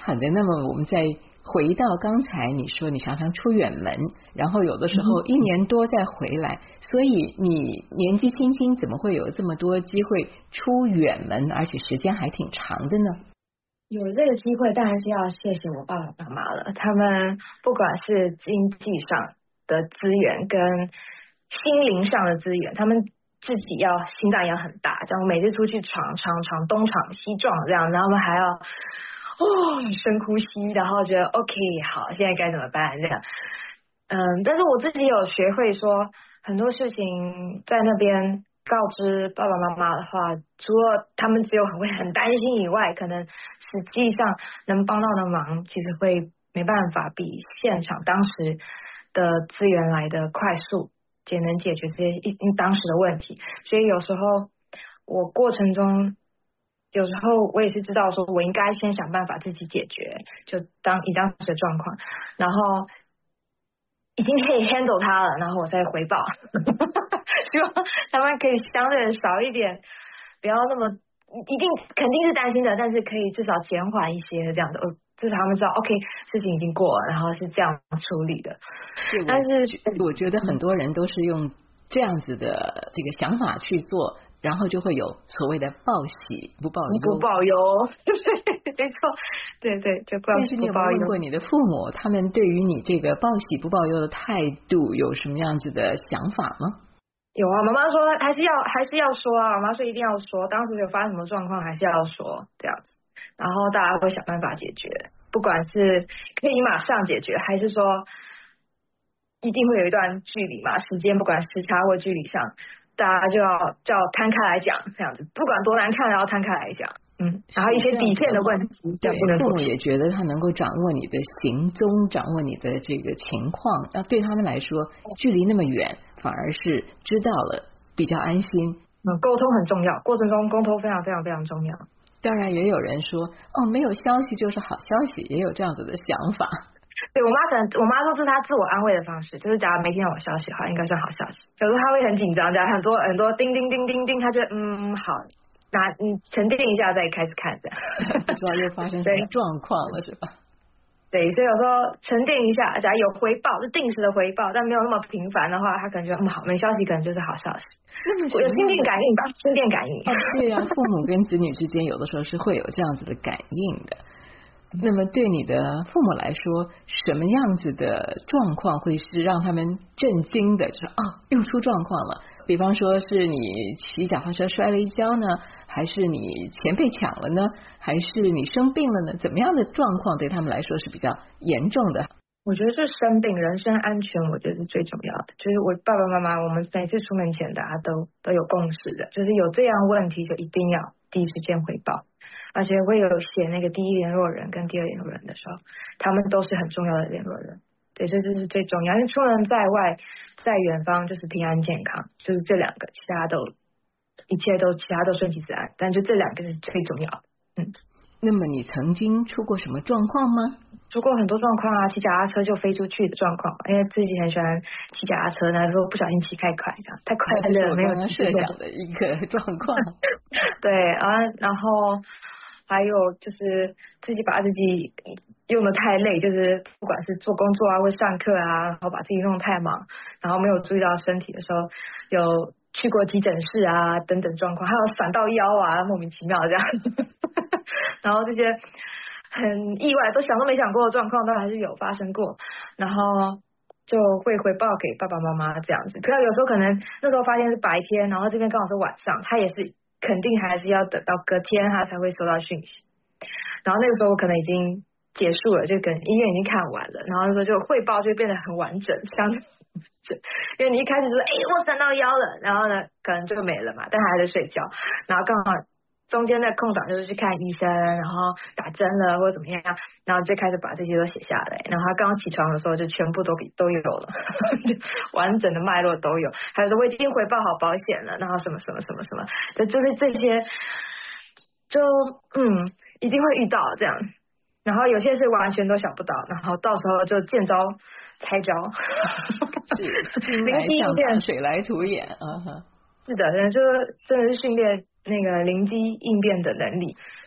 好的，那么我们再回到刚才你说你常常出远门，然后有的时候一年多再回来，所以你年纪轻轻怎么会有这么多机会出远门，而且时间还挺长的呢？ 有这个机会当然是要谢谢我爸爸妈妈了，他们不管是经济上的资源跟心灵上的资源，他们自己要心脏要很大，这样每次出去闯闯闯东闯西撞这样，然后他们还要哦深呼吸，然后觉得 OK 好，现在该怎么办这样。嗯，但是我自己有学会说很多事情在那边告知爸爸妈妈的话，除了他们只有很会很担心以外，可能实际上能帮到的忙其实会没办法比现场当时的资源来的快速，也能解决这些一当时的问题。所以有时候我过程中有时候我也是知道说我应该先想办法自己解决，就当以当时的状况，然后已经可以 handle 它了，然后我再回报希望他们可以相对的少一点，不要那么一定肯定是担心的，但是可以至少减缓一些这样的，至少他们知道 OK 事情已经过了，然后是这样处理的。 是但是我觉得很多人都是用这样子的这个想法去做，然后就会有所谓的报喜不报忧， 不报忧没错，对对，就不但是你有没有问过你的父母，他们对于你这个报喜不报忧的态度有什么样子的想法吗？ 有啊，妈妈说还是要还是要说啊，妈妈说一定要说，当时有发生什么状况还是要说这样子，然后大家会想办法解决，不管是可以马上解决，还是说一定会有一段距离嘛，时间不管时差或距离上，大家就要叫摊开来讲，这样子，不管多难看，然后摊开来讲。嗯，然后一些底片的问题， 对，父母也觉得他能够掌握你的行踪，掌握你的这个情况，那对他们来说，距离那么远，反而是知道了比较安心。 嗯，沟通很重要，过程中沟通非常非常非常重要。 当然，也有人说，哦，没有消息就是好消息，也有这样子的想法。 对我妈可能，我妈说这是她自我安慰的方式，就是假如没听到我消息的话，应该算好消息。有时候她会很紧张，假如很多很多叮叮叮叮叮，她就嗯好。那你沉淀一下再开始看，这样不知道又发生什么状况了，是吧？ 对，所以有时候沉淀一下，假如有回报，是定时的回报，但没有那么频繁的话，他可能觉得嗯好，没消息可能就是好消息。有心电感应吧，心电感应。 哦，对呀、啊，父母跟子女之间有的时候是会有这样子的感应的。那么对你的父母来说，什么样子的状况会是让他们震惊的？就是哦，又出状况了。比方说是你骑脚踏车摔了一跤呢，还是你钱被抢了呢，还是你生病了呢？怎么样的状况对他们来说是比较严重的？ 我觉得是生病，人身安全，我觉得是最重要的。就是我爸爸妈妈，我们每次出门前，大家都都有共识的，就是有这样问题就一定要第一时间回报。而且我有写那个第一联络人跟第二联络人的时候，他们都是很重要的联络人。对，所以这是最重要，因为出门在外，在远方就是平安健康，就是这两个，其他都一切都其他都顺其自然，但就这两个是最重要的。嗯， 那么你曾经出过什么状况吗？ 出过很多状况啊，骑脚踏车就飞出去的状况，因为自己很喜欢骑脚踏车，那时候不小心骑太快，这样太快了，没有设想的一个状况。 对啊，然后还有就是自己把自己用的太累，就是不管是做工作啊或上课啊，然后把自己弄太忙，然后没有注意到身体的时候，有去过急诊室啊等等状况，还有闪到腰啊，莫名其妙这样然后这些很意外都想都没想过的状况都还是有发生过，然后就会回报给爸爸妈妈这样子。可是有时候可能那时候发现是白天，然后这边刚好是晚上，他也是肯定还是要等到隔天他才会收到讯息，然后那个时候我可能已经结束了，就跟医院已经看完了，然后那时候就汇报就变得很完整，相对因为你一开始就说哎、欸、我闪到腰了，然后呢可能就没了嘛，但还在睡觉，然后刚好中间的空档就是去看医生，然后打针了或者怎么样，然后就开始把这些都写下来，然后他刚刚起床的时候就全部都都有了就完整的脉络都有，还有说我已经回报好保险了，然后什么什么什么什么，就就是这些就嗯一定会遇到这样，然后有些是完全都想不到，然后到时候就见招拆招是灵机应变，水来土掩啊哈。 是的，就是真的是训练那个灵机应变的能力，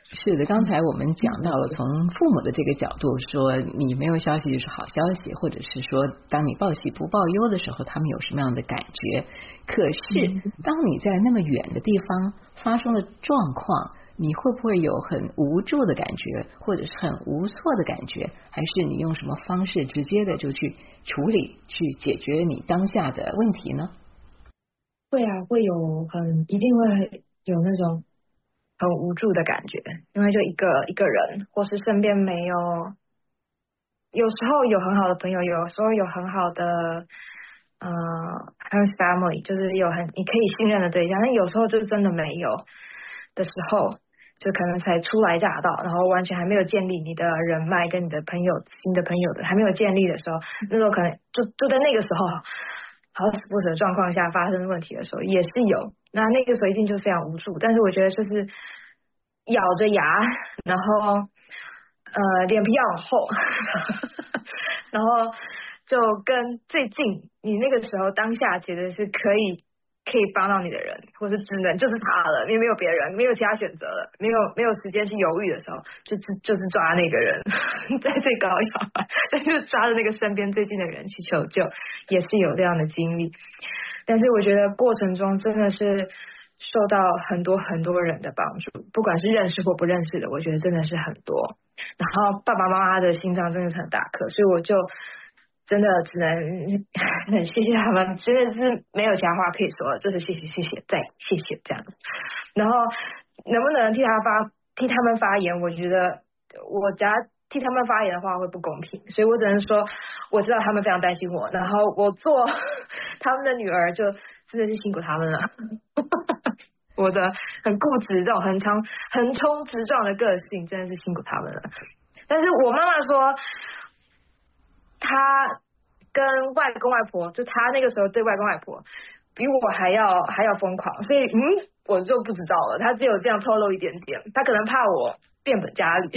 是的，刚才我们讲到了从父母的这个角度说，你没有消息就是好消息，或者是说当你报喜不报忧的时候，他们有什么样的感觉。可是当你在那么远的地方发生了状况，你会不会有很无助的感觉，或者是很无措的感觉，还是你用什么方式直接的就去处理去解决你当下的问题呢？ 会啊，会有很一定会有那种很无助的感觉，因为就一个一个人，或是身边没有，有时候有很好的朋友，有时候有很好的呃 host family， 就是有很你可以信任的对象，但有时候就真的没有的时候，就可能才初来乍到，然后完全还没有建立你的人脉跟你的朋友新的朋友的还没有建立的时候，那时候可能就就在那个时候好死不死的状况下发生问题的时候也是有，那那个时候一定就非常无助，但是我觉得就是咬着牙，然后呃脸皮要很厚然后就跟最近你那个时候当下觉得是可以可以帮到你的人，或是只能就是他了，因为没有别人，没有其他选择了，没有没有时间去犹豫的时候，就就是抓那个人在最高摇，但就是抓着那个身边最近的人去求救，也是有这样的经历。但是我觉得过程中真的是受到很多很多人的帮助，不管是认识或不认识的，我觉得真的是很多。然后爸爸妈妈的心脏真的是很大颗，所以我就真的只能很谢谢他们，真的是没有其他话可以说了，就是谢谢谢谢再谢谢这样子。然后能不能替他发替他们发言，我觉得我只要替他们发言的话会不公平，所以我只能说我知道他们非常担心我，然后我做他们的女儿就真的是辛苦他们了我的很固执这种横冲横冲直撞的个性真的是辛苦他们了。但是我妈妈说他跟外公外婆，就他那个时候对外公外婆比我还要还要疯狂，所以嗯，我就不知道了。他只有这样透露一点点，他可能怕我变本加厉。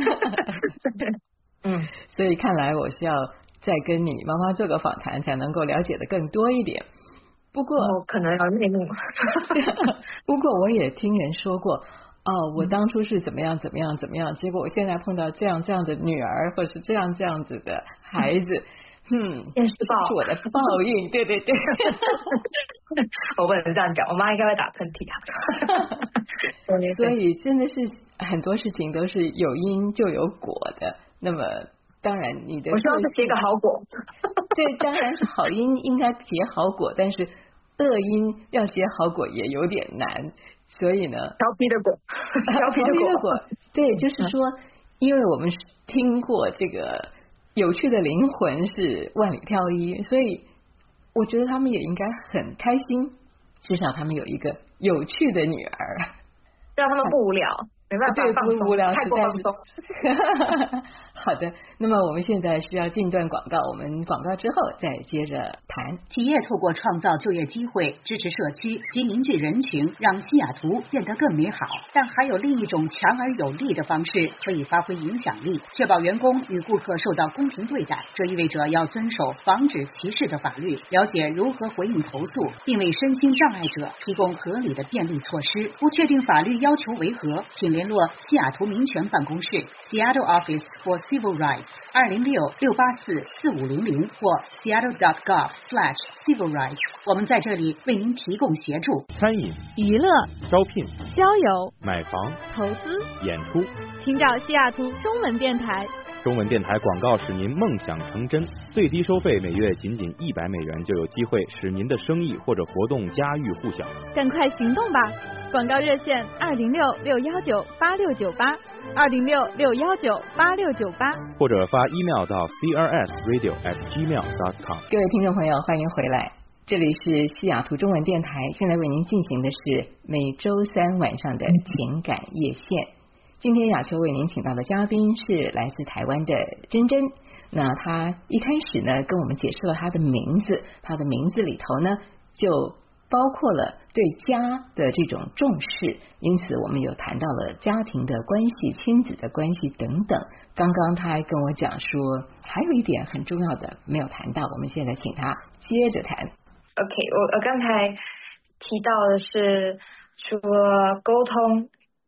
嗯，所以看来我是要再跟你妈妈做个访谈，才能够了解的更多一点。不过、 哦、可能要内幕。 不过我也听人说过。哦，我当初是怎么样怎么样怎么样，结果我现在碰到这样这样的女儿，或是这样这样子的孩子，嗯， 现实报是我的报应，对对对。 我不能这样讲，我妈应该会打喷嚏啊。 所以真的是很多事情都是有因就有果的。那么当然你的我希望是结个好果。 对，当然是好因应该结好果，但是恶因要结好果也有点难。所以呢， 调皮的果，调皮的果， 对，就是说，因为我们听过这个有趣的灵魂是万里挑一，所以我觉得他们也应该很开心，至少他们有一个有趣的女儿， 让他们不无聊。没办法， 对，不无聊， 太过放松。 好的，那么我们现在需要进段广告，我们广告之后再接着谈。 企业透过创造就业机会，支持社区及凝聚人群，让西雅图变得更美好。但还有另一种强而有力的方式可以发挥影响力，确保员工与顾客受到公平对待。这意味着要遵守防止歧视的法律，了解如何回应投诉，并为身心障碍者提供合理的便利措施。不确定法律要求为何，请联络西雅图民权办公室 Seattle Office for Civil Rights 二零六六八四四五零零或 seattle dot gov slash civil rights。我们在这里为您提供协助。 餐饮、 娱乐、 招聘、 交友、 买房、 投资、 演出， 请找西雅图中文电台。 中文电台广告使您梦想成真，最低收费每月仅仅一百美元，就有机会使您的生意或者活动家喻户晓。 赶快行动吧！广告热线二零六六幺九八六九八，二零六六幺九八六九八， 或者发 email 到 c r s radio at gmail dot com。 各位听众朋友，欢迎回来，这里是西雅图中文电台，现在为您进行的是每周三晚上的情感夜线。今天雅秋为您请到的嘉宾是来自台湾的珍珍，那他一开始呢跟我们解释了他的名字，他的名字里头呢就包括了对家的这种重视，因此我们有谈到了家庭的关系、亲子的关系等等。刚刚他还跟我讲说还有一点很重要的没有谈到，我们现在请他接着谈。 OK， 我我刚才提到的是除了沟通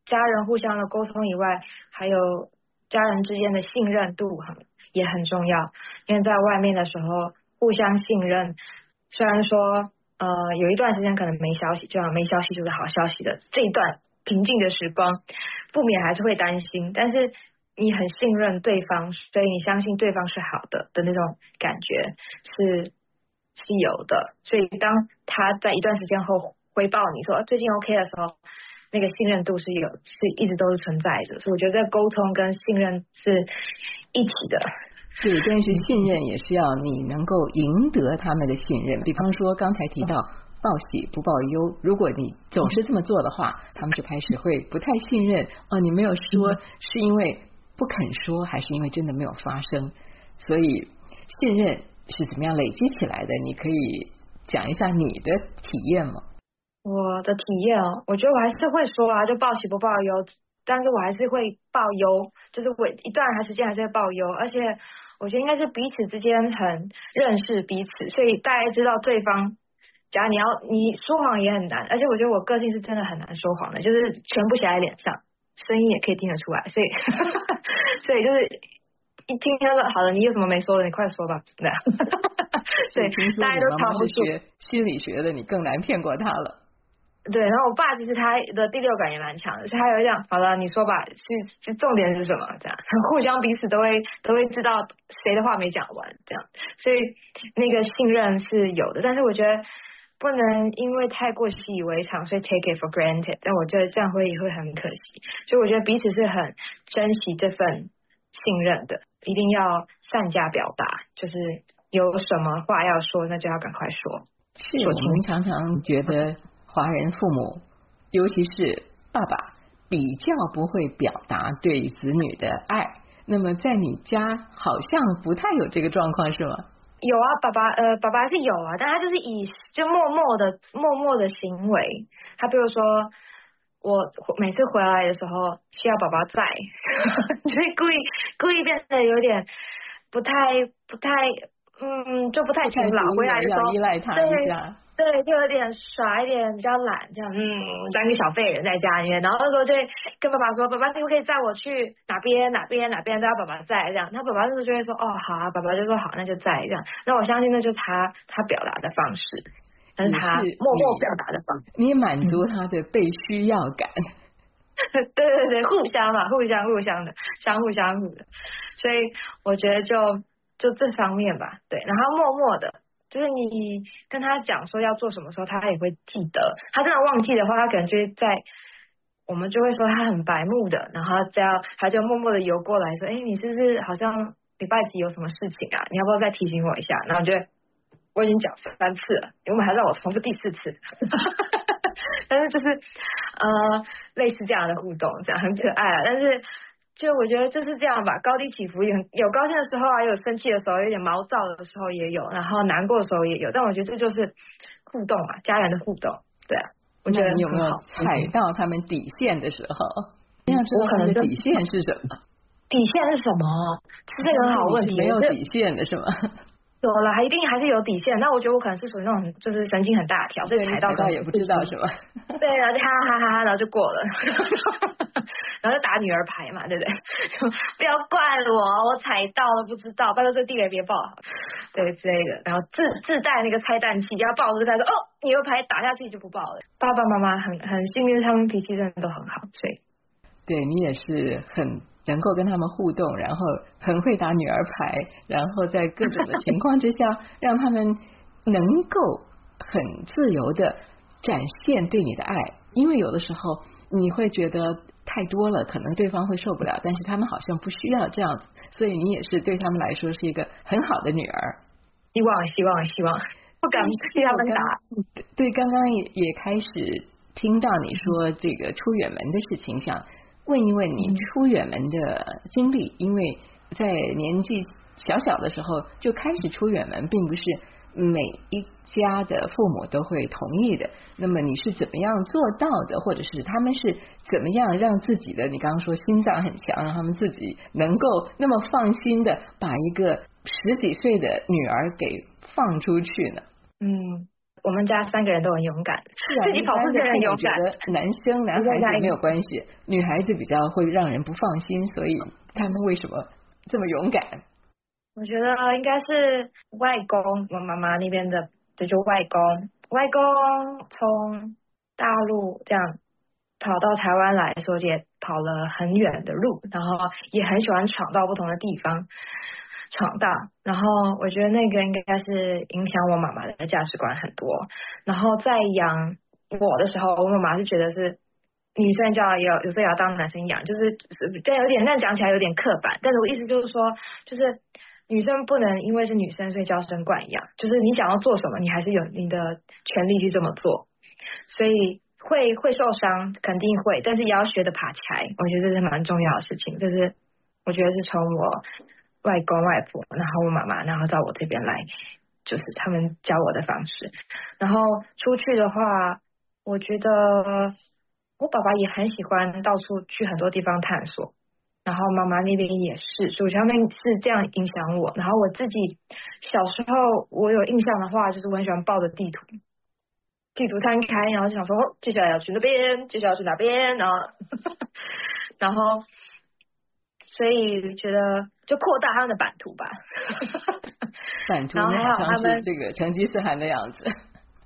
家人互相的沟通以外，还有家人之间的信任度很也很重要。因为在外面的时候互相信任，虽然说呃有一段时间可能没消息，就像没消息就是好消息的这一段平静的时光，不免还是会担心，但是你很信任对方，所以你相信对方是好的的那种感觉是是有的。所以当他在一段时间后回报你说最近 OK 的时候，那个信任度是有是一直都是存在的。所以我觉得沟通跟信任是一起的。 对，但是信任也是要你能够赢得他们的信任。比方说刚才提到报喜不报忧，如果你总是这么做的话，他们就开始会不太信任哦，你没有说是因为不肯说，还是因为真的没有发生？所以信任是怎么样累积起来的？你可以讲一下你的体验吗？ 我的体验哦，我觉得我还是会说啊，就报喜不报忧，但是我还是会报忧，就是我一段时间还是会报忧，而且我觉得应该是彼此之间很认识彼此，所以大家知道对方。假如你要你说谎也很难，而且我觉得我个性是真的很难说谎的，就是全部写在脸上，声音也可以听得出来，所以所以就是一听他说好了，你有什么没说的，你快说吧，对啊，所以大家都逃不出。 学心理学的，你更难骗过他了。 对，然后我爸其实他的第六感也蛮强的，所以他有这样，好了，你说吧，是重点是什么？这样互相彼此都会都会知道谁的话没讲完，这样，所以那个信任是有的，但是我觉得。不能因为太过习以为常，所以 take it for granted。但我觉得这样会也会很可惜，所以我觉得彼此是很珍惜这份信任的，一定要善加表达，就是有什么话要说，那就要赶快说。 是我们常常觉得华人父母，尤其是爸爸，比较不会表达对子女的爱。那么在你家好像不太有这个状况，是吗？ 有啊，爸爸呃，爸爸是有啊，但他就是以就默默的默默的行为，他比如说我每次回来的时候需要爸爸在，就会故意故意变得有点不太不太嗯就不太勤劳，回来的时候要依赖他一下。 对，就有点耍一点比较懒，这样，嗯，当个小废人在家里面，然后那时候就会跟爸爸说，爸爸你可不可以载我去哪边哪边哪边都要爸爸在这样，他爸爸那时候就会说，哦好啊，爸爸就说好，那就在这样，那我相信那就是他他表达的方式，但是他默默表达的方式， 你满足他的被需要感， 对对对，互相嘛，互相互相的，相互相互的，所以我觉得就就这方面吧，对，然后默默的。就是你跟他讲说要做什么时候，他也会记得。他真的忘记的话，他可能就会在我们就会说他很白目的，然后这样他就默默的游过来说，哎，你是不是好像礼拜几有什么事情啊？你要不要再提醒我一下？然后就我已经讲三次了，你们还让我重复第四次。但是就是呃类似这样的互动，这样很可爱啊。但是。就我觉得就是这样吧，高低起伏，有有高兴的时候啊，有生气的时候，有点毛躁的时候也有，然后难过的时候也有。但我觉得这就是互动嘛，家人的互动，对啊。我觉得你有没有踩到他们底线的时候？你要知道他们的底线是什么？ 底线是什么？这是个很好问题。 没有底线的是吗？ 有了，还一定还是有底线。那我觉得我可能是属于那种就是神经很大条，所以踩到也不知道是吧？ 对，然后就哈哈哈哈，然后就过了。然后就打女儿牌嘛，对不对？不要怪我，我踩到了不知道，拜托这地雷别爆，对之类的。然后自自带那个拆弹器，要爆就开始说哦，女儿牌打下去就不爆了。爸爸妈妈很很幸运，他们脾气真的都很好，所以对你也是很能够跟他们互动，然后很会打女儿牌，然后在各种的情况之下，让他们能够很自由的展现对你的爱，因为有的时候你会觉得太多了，可能对方会受不了，但是他们好像不需要这样子，所以你也是对他们来说是一个很好的女儿。 希望希望希望，不敢替他们打。 对，刚刚也也开始听到你说这个出远门的事情，想问一问你出远门的经历，因为在年纪小小的时候就开始出远门，并不是每一家的父母都会同意的。那么你是怎么样做到的，或者是他们是怎么样让自己的，你刚刚说心脏很强，让他们自己能够那么放心的把一个十几岁的女儿给放出去呢？ 嗯， 我们家三个人都很勇敢， 是啊， 自己跑出去很勇敢。 觉得男生男孩子没有关系，女孩子比较会让人不放心，所以他们为什么这么勇敢？ 我觉得应该是外公，我妈妈那边的，这就外公，外公从大陆这样跑到台湾来说，也跑了很远的路，然后也很喜欢闯到不同的地方闯荡，然后我觉得那个应该是影响我妈妈的价值观很多。然后在养我的时候，我妈妈是觉得是女生就要有有时候也要当男生养，就是但有点那讲起来有点刻板，但是我意思就是说，就是女生不能因为是女生所以娇生惯养，就是你想要做什么，你还是有你的权利去这么做，所以会会受伤，肯定会，但是也要学着爬起来，我觉得这是蛮重要的事情。这是我觉得是从我外公外婆，然后我妈妈，然后到我这边来，就是他们教我的方式。然后出去的话，我觉得我爸爸也很喜欢到处去很多地方探索，然后妈妈那边也是，所以他们是这样影响我。然后我自己小时候我有印象的话，就是我很喜欢抱着地图，地图摊开，然后就想说，哦，接下来要去那边，接下来要去哪边，然后然后所以觉得就扩大他们的版图吧。 版图好像是这个成吉思汗的样子。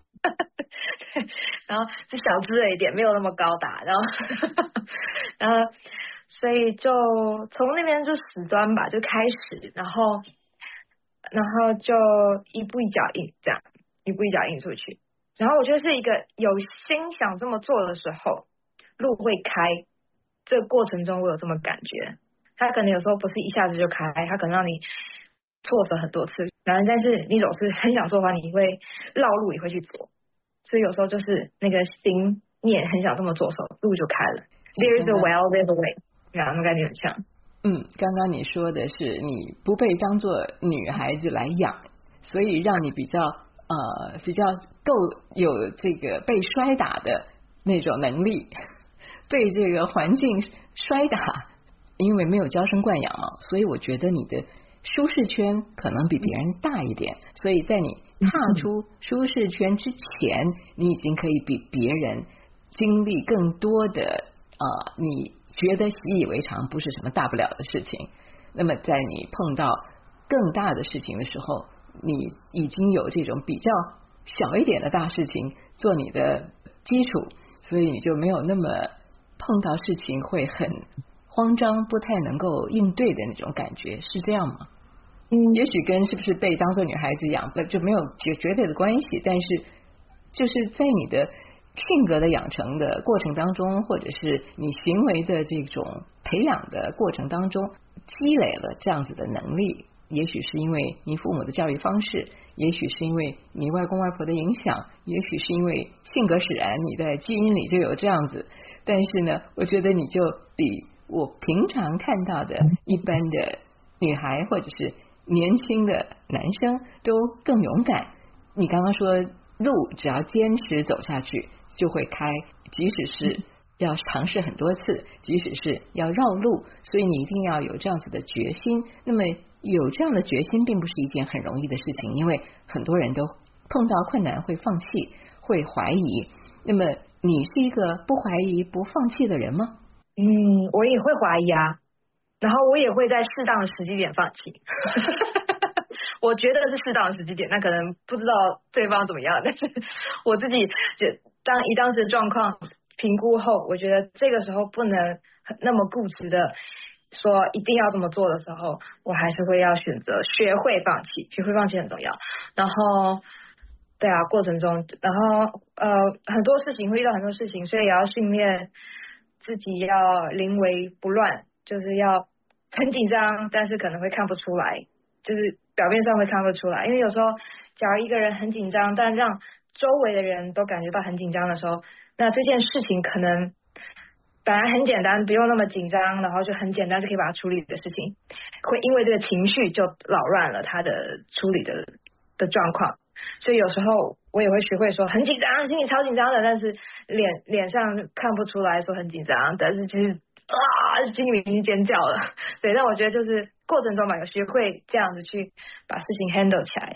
然后是小只了一点，没有那么高大，然后然后所以就从那边就始端吧，就开始，然后然后就一步一脚印，这样一步一脚印出去。然后我觉得是一个有心想这么做的时候，路会开。这个过程中我有这么感觉，他可能有时候不是一下子就开，他可能让你挫折很多次，然后但是你总是很想做的话，你会绕路也会去做。所以有时候就是那个心念很想这么做的时候，路就开了。There is a well, there's a way， 那种感觉很像。 嗯，刚刚你说的是你不被当作女孩子来养，所以让你比较呃比较够有这个被摔打的那种能力，被这个环境摔打，因为没有娇生惯养嘛，所以我觉得你的舒适圈可能比别人大一点，所以在你踏出舒适圈之前，你已经可以比别人经历更多的呃，你觉得习以为常，不是什么大不了的事情。那么在你碰到更大的事情的时候，你已经有这种比较小一点的大事情做你的基础，所以你就没有那么碰到事情会很慌张，不太能够应对的那种感觉，是这样吗？嗯，也许跟是不是被当作女孩子养就没有绝绝对的关系，但是就是在你的性格的养成的过程当中，或者是你行为的这种培养的过程当中，积累了这样子的能力。也许是因为你父母的教育方式，也许是因为你外公外婆的影响，也许是因为性格使然，你的基因里就有这样子。但是呢，我觉得你就比我平常看到的一般的女孩或者是年轻的男生都更勇敢。你刚刚说路只要坚持走下去就会开，即使是要尝试很多次，即使是要绕路，所以你一定要有这样子的决心。那么有这样的决心并不是一件很容易的事情，因为很多人都碰到困难会放弃，会怀疑。那么你是一个不怀疑不放弃的人吗？ 嗯，我也会怀疑啊，然后我也会在适当的时机点放弃。我觉得是适当的时机点，那可能不知道对方怎么样，但是我自己就当以当时的状况评估后，我觉得这个时候不能那么固执的说一定要这么做的时候，我还是会要选择学会放弃，学会放弃很重要。然后对啊，过程中，然后呃很多事情会遇到很多事情，所以也要训练自己要临危不乱，就是要很紧张，但是可能会看不出来，就是表面上会看不出来，因为有时候假如一个人很紧张，但让周围的人都感觉到很紧张的时候，那这件事情可能本来很简单，不用那么紧张，然后就很简单就可以把它处理的事情，会因为这个情绪就扰乱了他的处理的的状况。所以有时候我也会学会说很紧张，心里超紧张的，但是脸脸上看不出来说很紧张，但是其实啊心里已经尖叫了。对，但我觉得就是过程中嘛，有学会这样子去把事情 handle 起来。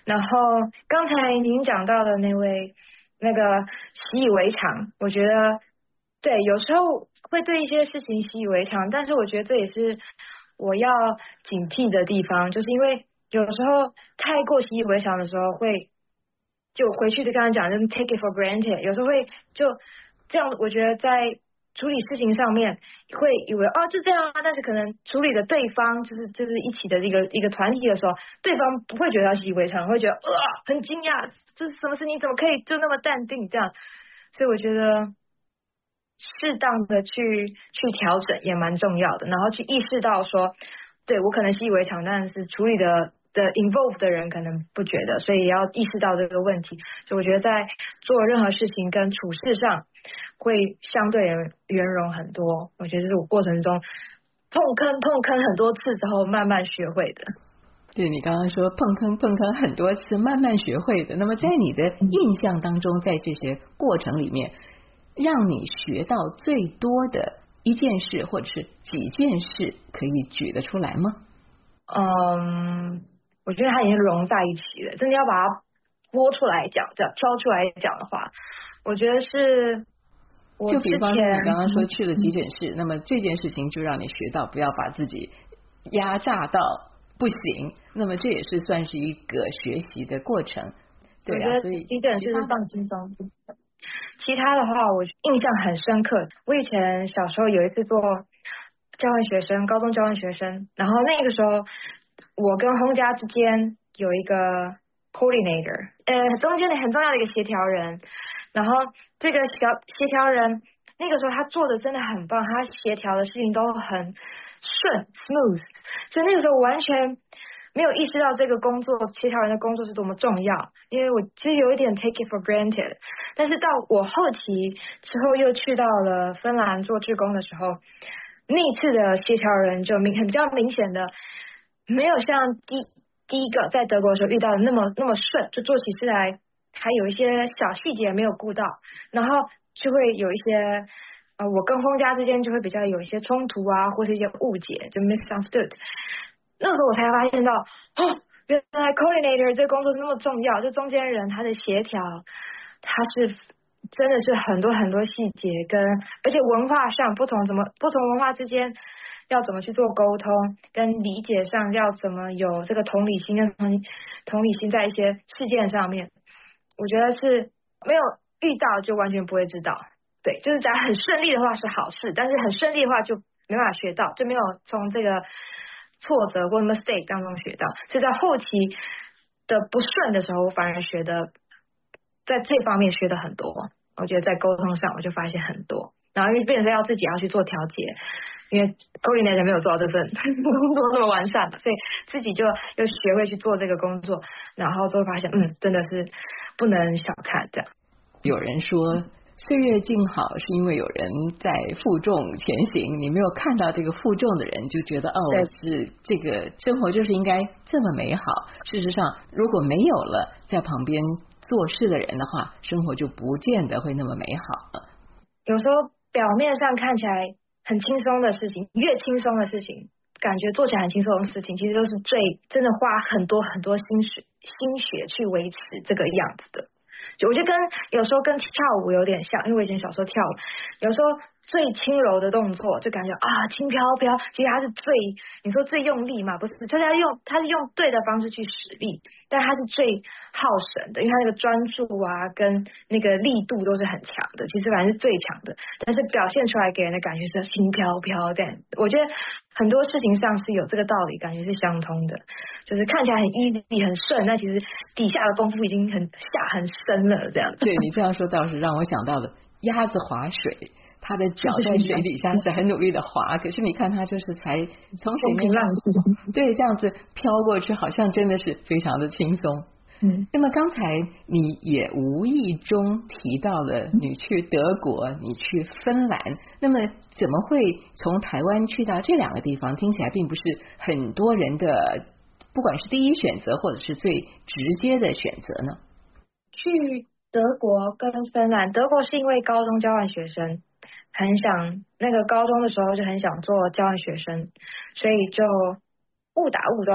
然后刚才您讲到的那位那个习以为常，我觉得对，有时候会对一些事情习以为常，但是我觉得这也是我要警惕的地方，就是因为有时候太过习以为常的时候会就回去就刚刚讲就是 take it for granted， 有时候会就这样，我觉得在处理事情上面会以为哦就这样啊，但是可能处理的对方就是就是一起的一个一个团体的时候，对方不会觉得习以为常，会觉得呃很惊讶，这是什么事情怎么可以就那么淡定这样，所以我觉得适当的去去调整也蛮重要的，然后去意识到说对我可能习以为常，但是处理的的 involve 的人可能不觉得，所以也要意识到这个问题。所以我觉得在做任何事情跟处事上会相对圆融很多，我觉得这是我过程中碰坑碰坑很多次之后慢慢学会的。 对，你刚刚说碰坑碰坑很多次慢慢学会的，那么在你的印象当中，在这些过程里面让你学到最多的一件事或者是几件事可以举得出来吗？ 嗯，我觉得它已经融在一起了，真的要把它拨出来讲，这样挑出来讲的话，我觉得是我就比方说你刚刚说去了急诊室， 嗯、 那么这件事情就让你学到不要把自己压榨到不行，那么这也是算是一个学习的过程。对啊，所以急诊室是放轻松。其他的话我印象很深刻，我以前小时候有一次做交换学生，高中交换学生，然后那个时候我跟轰家之间有一个 coordinator， 呃，中间的很重要的一个协调人，然后这个小协调人那个时候他做的真的很棒，他协调的事情都很顺 smooth， 所以那个时候完全没有意识到这个工作协调人的工作是多么重要，因为我其实有一点 take it for granted， 但是到我后期之后又去到了芬兰做志工的时候，那一次的协调人就明很比较明显的没有像第第一个在德国的时候遇到的那么那么顺，就做起事来还有一些小细节没有顾到，然后就会有一些呃我跟轰家之间就会比较有一些冲突啊，或是一些误解，就 misunderstood。那时候我才发现到，哦，原来 coordinator 这个工作是那么重要，就中间人他的协调，他是真的是很多很多细节跟，而且文化上不同，怎么不同文化之间要怎么去做沟通，跟理解上要怎么有这个同理心跟同同理心在一些事件上面，我觉得是没有遇到就完全不会知道。对，就是假如很顺利的话是好事，但是很顺利的话就没办法学到，就没有从这个挫折或 mistake 当中学到，所以在后期的不顺的时候，我反而学的在这方面学的很多。我觉得在沟通上我就发现很多，然后因为变成要自己要去做调节，因为 coordinator 没有做到这份工作那么完善，所以自己就又学会去做这个工作，然后就会发现嗯，真的是不能小看这样。 有人说岁月静好是因为有人在负重前行，你没有看到这个负重的人就觉得哦，是这个生活就是应该这么美好。事实上如果没有了在旁边做事的人的话，生活就不见得会那么美好了。 有时候表面上看起来很轻松的事情，越轻松的事情感觉做起来很轻松的事情，其实都是最真的花很多很多心血心血去维持这个样子的。就我觉得跟有时候跟跳舞有点像，因为我以前小时候跳舞，有时候最轻柔的动作就感觉啊轻飘飘，其实它是最你说最用力嘛，不是，就是它用它是用对的方式去使力，但它是最耗神的，因为它那个专注啊跟那个力度都是很强的，其实反正是最强的，但是表现出来给人的感觉是轻飘飘的。我觉得很多事情上是有这个道理，感觉是相通的，就是看起来很 easy 很顺，但其实底下的功夫已经很下很深了这样子。 对，你这样说倒是让我想到了鸭子划水，它的脚在水底下是很努力的划，可是你看它就是才从水面上对这样子飘过去，好像真的是非常的轻松。嗯，那么刚才你也无意中提到了你去德国，你去芬兰，那么怎么会从台湾去到这两个地方？听起来并不是很多人的不管是第一选择或者是最直接的选择呢？ 去德国跟芬兰，德国是因为高中交换学生，很想那个高中的时候就很想做交换学生，所以就误打误撞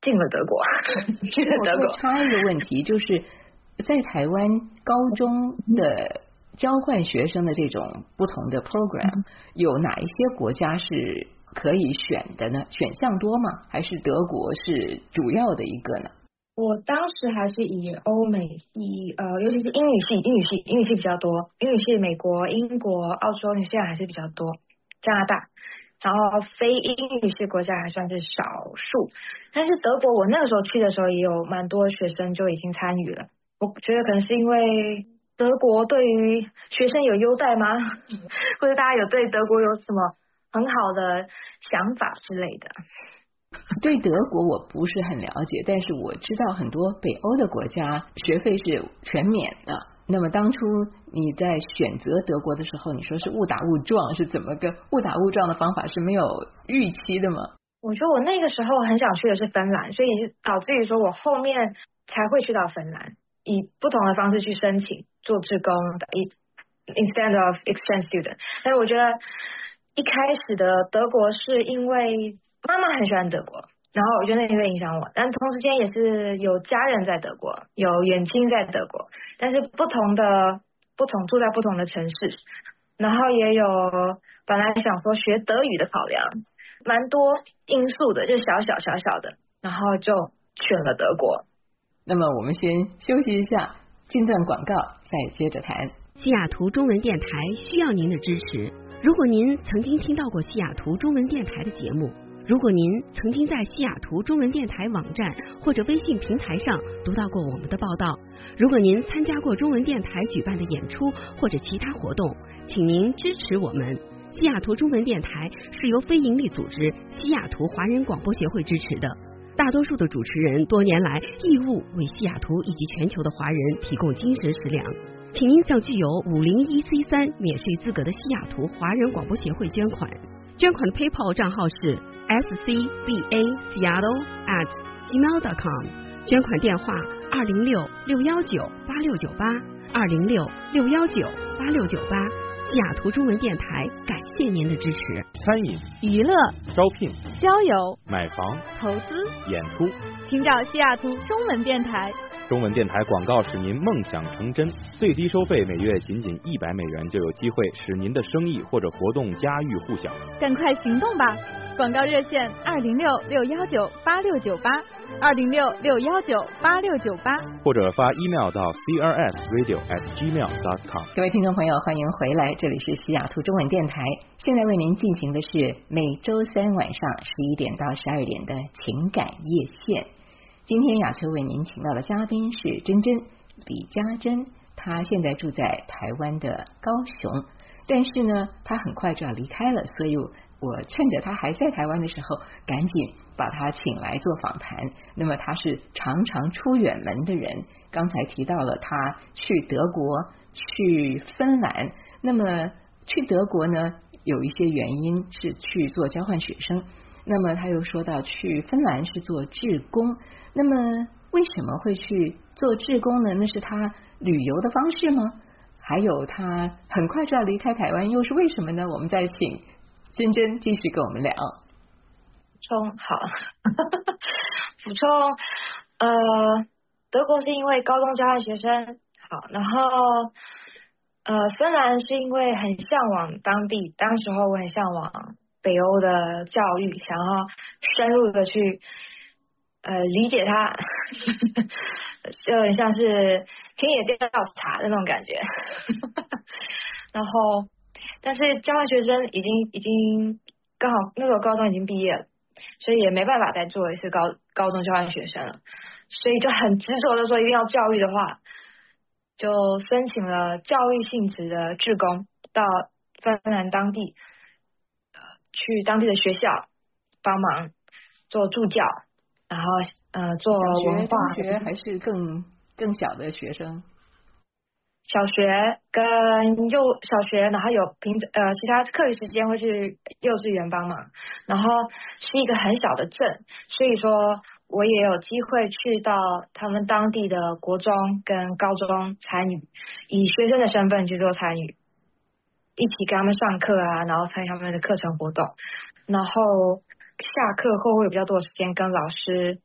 进了德国，去了德国。 我插一个问题，就是在台湾高中的交换学生的这种不同的 program，、嗯、有哪一些国家是可以选的呢？选项多吗？还是德国是主要的一个呢？ 我当时还是以欧美系，呃，尤其是英语系，英语系，英语系比较多。英语系美国、英国、澳洲、纽西兰还是比较多，加拿大。然后非英语系国家还算是少数，但是德国我那个时候去的时候也有蛮多学生就已经参与了。我觉得可能是因为德国对于学生有优待吗？或者大家有对德国有什么很好的想法之类的？ 对德国我不是很了解，但是我知道很多北欧的国家学费是全免的。那么当初你在选择德国的时候，你说是误打误撞，是怎么个误打误撞的方法？是没有预期的吗？ 我觉得我那个时候很想去的是芬兰，所以导致于说我后面才会去到芬兰，以不同的方式去申请做志工的 instead of exchange student。但是我觉得一开始的德国是因为妈妈很喜欢德国，然后我觉得那个会影响我，但同时间也是有家人在德国，有远亲在德国，但是不同的不同住在不同的城市，然后也有本来想说学德语的考量，蛮多因素的，就小小小小的，然后就选了德国。 那么我们先休息一下，进段广告再接着谈。 西雅图中文电台需要您的支持。如果您曾经听到过西雅图中文电台的节目，如果您曾经在西雅图中文电台网站或者微信平台上读到过我们的报道，如果您参加过中文电台举办的演出或者其他活动，请您支持我们。西雅图中文电台是由非营利组织西雅图华人广播协会支持的，大多数的主持人多年来义务为西雅图以及全球的华人提供精神食粮，请您向具有五零一 C 三免税资格的西雅图华人广播协会捐款。捐款的 PayPal 账号是 s c b a seattle at gmail dot com， 捐款电话二零六六幺九八六九八二零六六幺九八六九八。西雅图中文电台感谢您的支持。 餐饮、 娱乐、 招聘、 交友、 买房、 投资、 演出， 请找西雅图中文电台。 中文电台广告使您梦想成真，最低收费每月仅仅一百美元，就有机会使您的生意或者活动家喻户晓。 赶快行动吧！广告热线二零六六幺九八六九八二零六六幺九八六九八， 或者发 email 到 c r s radio at gmail dot com。 各位听众朋友，欢迎回来，这里是西雅图中文电台，现在为您进行的是每周三晚上十一点到十二点的情感夜线。今天雅秋为您请到的嘉宾是珍珍李家珍，她现在住在台湾的高雄，但是呢她很快就要离开了，所以我趁着她还在台湾的时候赶紧把她请来做访谈。那么她是常常出远门的人，刚才提到了她去德国去芬兰，那么去德国呢有一些原因是去做交换学生，那么他又说到去芬兰是做志工，那么为什么会去做志工呢？那是他旅游的方式吗？还有他很快就要离开台湾，又是为什么呢？我们再请珍珍继续跟我们聊。 补充好，补充呃，德国是因为高中交换学生好，然后呃，芬兰是因为很向往当地，当时候我很向往北欧的教育，想要深入的去呃理解它，就很像是田野调查的那种感觉。然后，但是交换学生已经已经刚好那时候高中已经毕业了，所以也没办法再做一次高高中交换学生了，所以就很执着的说一定要教育的话，就申请了教育性质的志工到芬兰当地。去当地的学校帮忙做助教，然后呃做文化。 小学、中学还是更更小的学生？ 小学跟幼小学，然后有平呃其他课余时间会去幼稚园帮忙，然后是一个很小的镇，所以说我也有机会去到他们当地的国中跟高中参与，以学生的身份去做参与。一起跟他们上课啊，然后参与他们的课程活动，然后下课后会有比较多的时间跟老师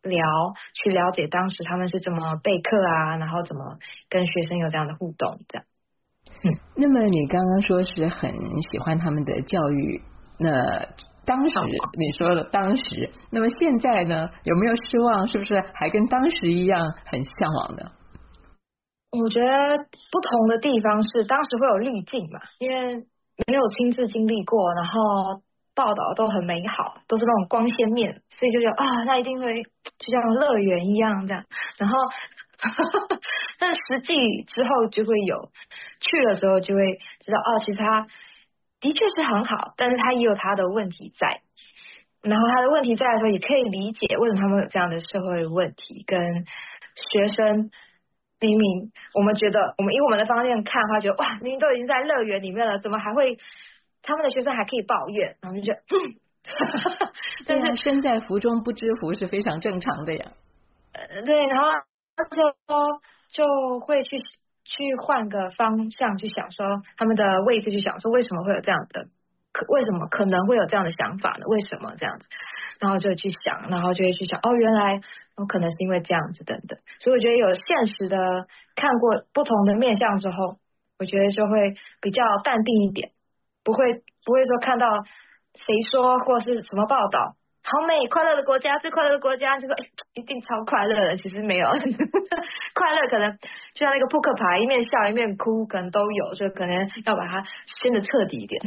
聊，去了解当时他们是怎么备课啊，然后怎么跟学生有这样的互动，这样。 嗯，那么你刚刚说是很喜欢他们的教育，那当时你说了当时，那么现在呢，有没有失望？是不是还跟当时一样很向往呢？ 我觉得不同的地方是，当时会有滤镜嘛，因为没有亲自经历过，然后报道都很美好，都是那种光鲜面，所以就觉得啊，那一定会就像乐园一样这样。然后，但实际之后就会有去了之后就会知道，哦，其实他的确是很好，但是他也有他的问题在。然后他的问题在的时候，也可以理解为什么他们有这样的社会问题，跟学生。明明我们觉得，我们以我们的方向看的话，觉得哇，明明都已经在乐园里面了，怎么还会他们的学生还可以抱怨？然后就觉得，嗯、 但是身在福中不知福是非常正常的呀。 呃，对，然后就就会去去换个方向去想说他们的位置，去想说为什么会有这样的，可为什么可能会有这样的想法呢？为什么这样子？然后就去想，然后就会去想，哦，原来哦可能是因为这样子等等。所以我觉得有现实的看过不同的面向之后，我觉得就会比较淡定一点，不会不会说看到谁说或是什么报道，好美快乐的国家，最快乐的国家，就说、哎、一定超快乐的，其实没有，快乐可能就像那个扑克牌，一面笑一面哭，可能都有，所以可能要把它掀得彻底一点。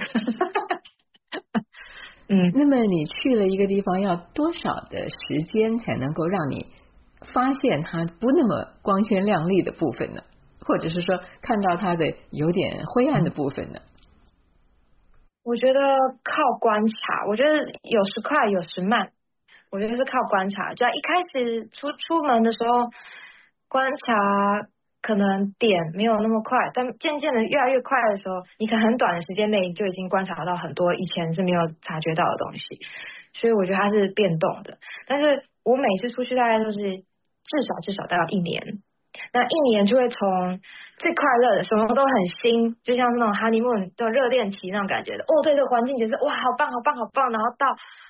嗯，那么你去了一个地方，要多少的时间才能够让你发现它不那么光鲜亮丽的部分呢？或者是说看到它的有点灰暗的部分呢？ 我觉得靠观察，我觉得有时快有时慢，我觉得是靠观察。就一开始出出门的时候观察。可能点没有那么快，但渐渐的越来越快的时候，你可能很短的时间内就已经观察到很多以前是没有察觉到的东西，所以我觉得它是变动的。但是我每次出去大概都是至少至少大概一年，那一年就会从最快乐的什么都很新，就像那种 honeymoon 的热恋期那种感觉的，哦，对这个环境就是哇好棒好棒好棒，然后到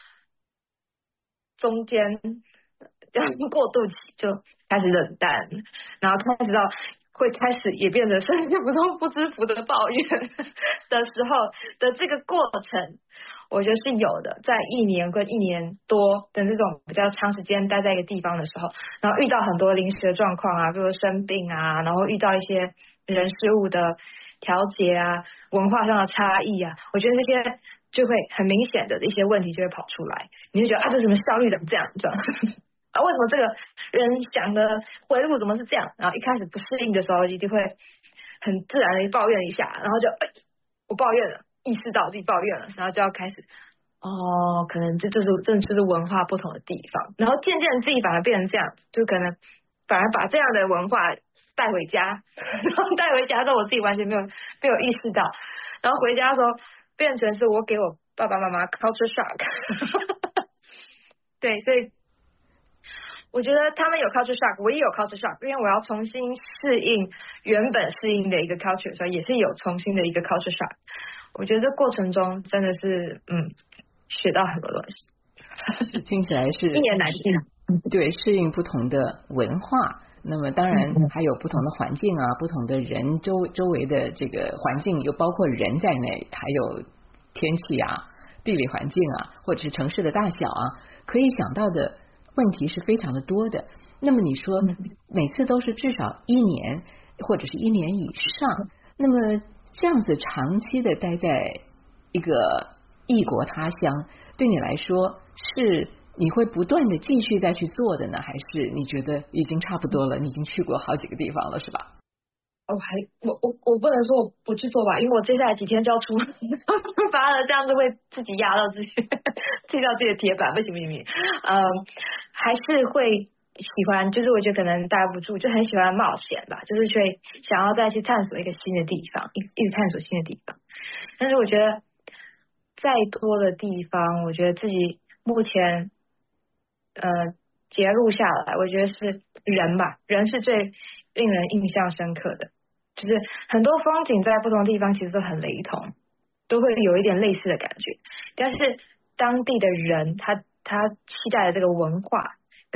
中间过渡期就开始冷淡，然后开始到会开始也变得身体不中不知福的抱怨的时候的这个过程，我觉得是有的。在一年跟一年多的这种比较长时间待在一个地方的时候，然后遇到很多临时的状况啊，比如说生病啊，然后遇到一些人事物的调节啊，文化上的差异啊，我觉得这些就会很明显的一些问题就会跑出来，你就觉得啊，这什么效率怎么这样这样啊，为什么这个人想的回路怎么是这样？然后一开始不适应的时候，一定会很自然的抱怨一下，然后就哎，我抱怨了，意识到自己抱怨了，然后就要开始哦，可能这就是这就是文化不同的地方，然后渐渐自己反而变成这样，就可能反而把这样的文化带回家，然后带回家之后我自己完全没有没有意识到，然后回家的时候变成是我给我爸爸妈妈 culture shock 对，所以我觉得他们有 culture shock， 我也有 culture shock， 因为我要重新适应原本适应的一个 culture， 所以也是有重新的一个 culture shock。我觉得这过程中真的是嗯学到很多东西， 听起来是一言难尽。 对，适应不同的文化，那么当然还有不同的环境啊，不同的人周周围的这个环境，又包括人在内，还有天气啊、地理环境啊，或者是城市的大小啊，可以想到的问题是非常的多的。那么你说每次都是至少一年或者是一年以上，那么这样子长期的待在一个异国他乡，对你来说是你会不断的继续再去做的呢，还是你觉得已经差不多了，你已经去过好几个地方了，是吧？ 我还我我我不能说我不去做吧，因为我接下来几天就要出出发了，这样子会自己压到自己踢到自己的铁板，不行不行不行，嗯，还是会喜欢，就是我觉得可能待不住，就很喜欢冒险吧，就是会想要再去探索一个新的地方，一一直探索新的地方。但是我觉得再多的地方，我觉得自己目前呃揭露下来，我觉得是人吧，人是最令人印象深刻的。就是很多风景在不同地方其实都很雷同，都会有一点类似的感觉，但是当地的人他他期待的这个文化跟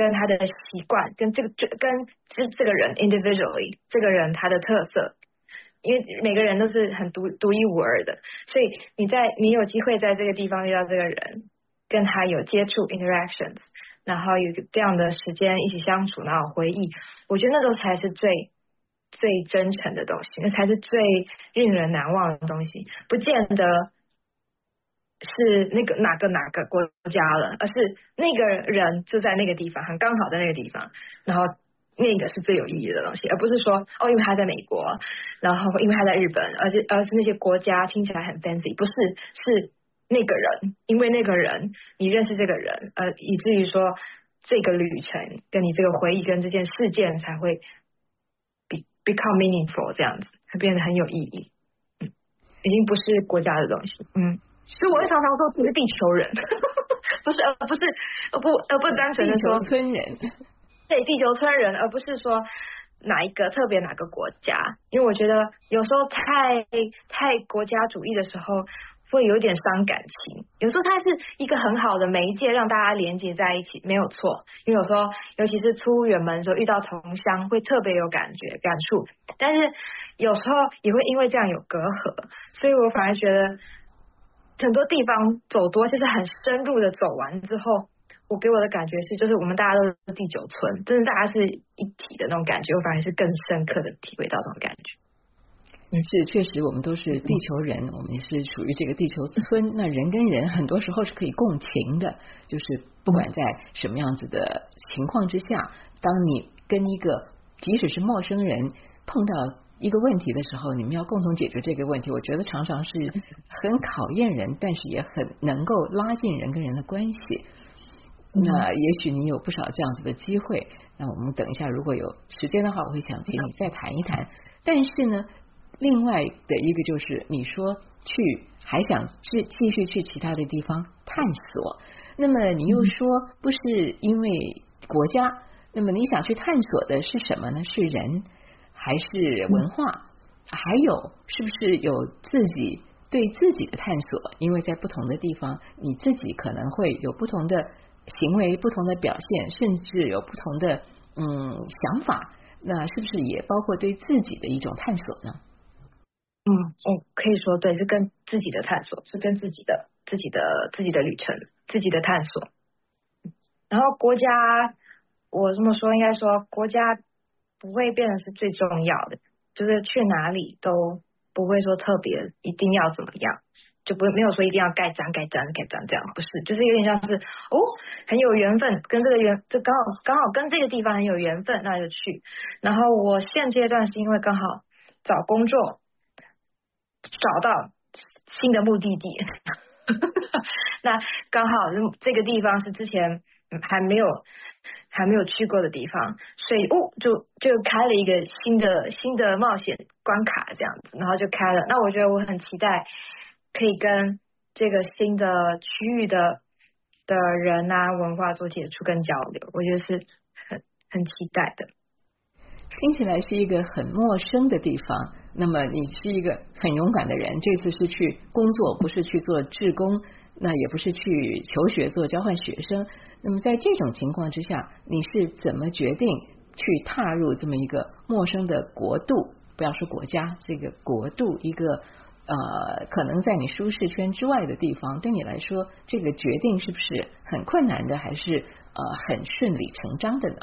跟他的习惯，跟这个跟这这个人 individually 这个人他的特色，因为每个人都是很独独一无二的，所以你在你有机会在这个地方遇到这个人，跟他有接触 interactions， 然后有这样的时间一起相处，然后回忆，我觉得那都才是最最真诚的东西，那才是最令人难忘的东西，不见得是那个哪个哪个国家了，而是那个人就在那个地方，很刚好在那个地方，然后那个是最有意义的东西，而不是说哦，因为他在美国，然后因为他在日本，而是而是那些国家听起来很 fancy， 不是，是那个人，因为那个人你认识这个人，呃，以至于说这个旅程跟你这个回忆跟这件事件才会 be become meaningful， 这样子，它变得很有意义，嗯，已经不是国家的东西，嗯。所以我会常常说自己是地球人，不是，而不是，而不，而不单纯的说地球村人， 对，地球村人，而不是说哪一个特别哪个国家，因为我觉得有时候太太国家主义的时候会有点伤感情，有时候它是一个很好的媒介让大家连接在一起，没有错，因为有时候尤其是出远门的时候遇到同乡会特别有感觉感触，但是有时候也会因为这样有隔阂，所以我反而觉得很多地方走多，就是很深入的走完之后，我给我的感觉是，就是我们大家都是地球村，真的大家是一体的那种感觉，我反而是更深刻的体会到这种感觉。 嗯，是，确实我们都是地球人，我们也是属于这个地球村。那人跟人很多时候是可以共情的，就是不管在什么样子的情况之下，当你跟一个即使是陌生人碰到一个问题的时候，你们要共同解决这个问题，我觉得常常是很考验人，但是也很能够拉近人跟人的关系。那也许你有不少这样子的机会，那我们等一下如果有时间的话，我会想请你再谈一谈。但是呢，另外的一个就是你说去还想继继续去其他的地方探索，那么你又说不是因为国家，那么你想去探索的是什么呢？是人还是文化，还有是不是有自己对自己的探索？因为在不同的地方，你自己可能会有不同的行为、不同的表现，甚至有不同的嗯想法。那是不是也包括对自己的一种探索呢？ 嗯，我可以说对，是跟自己的探索，是跟自己的、自己的、自己的旅程、自己的探索。然后国家，我这么说，应该说国家不会变成是最重要的，就是去哪里都不会说特别一定要怎么样，就不会没有说一定要盖章盖章盖章这样，不是，就是有点像是哦很有缘分，跟这个缘这刚好刚好跟这个地方很有缘分，那就去。然后我现阶段是因为刚好找工作找到新的目的地，那刚好这个地方是之前还没有。还没有去过的地方，所以哦，就就开了一个新的新的冒险关卡这样子，然后就开了。那我觉得我很期待可以跟这个新的区域的的人啊文化做接触跟交流，我觉得是很很期待的。 听起来是一个很陌生的地方，那么你是一个很勇敢的人，这次是去工作，不是去做志工，那也不是去求学做交换学生。那么在这种情况之下，你是怎么决定去踏入这么一个陌生的国度，不要说国家，这个国度一个呃可能在你舒适圈之外的地方，对你来说这个决定是不是很困难的，还是呃很顺理成章的呢？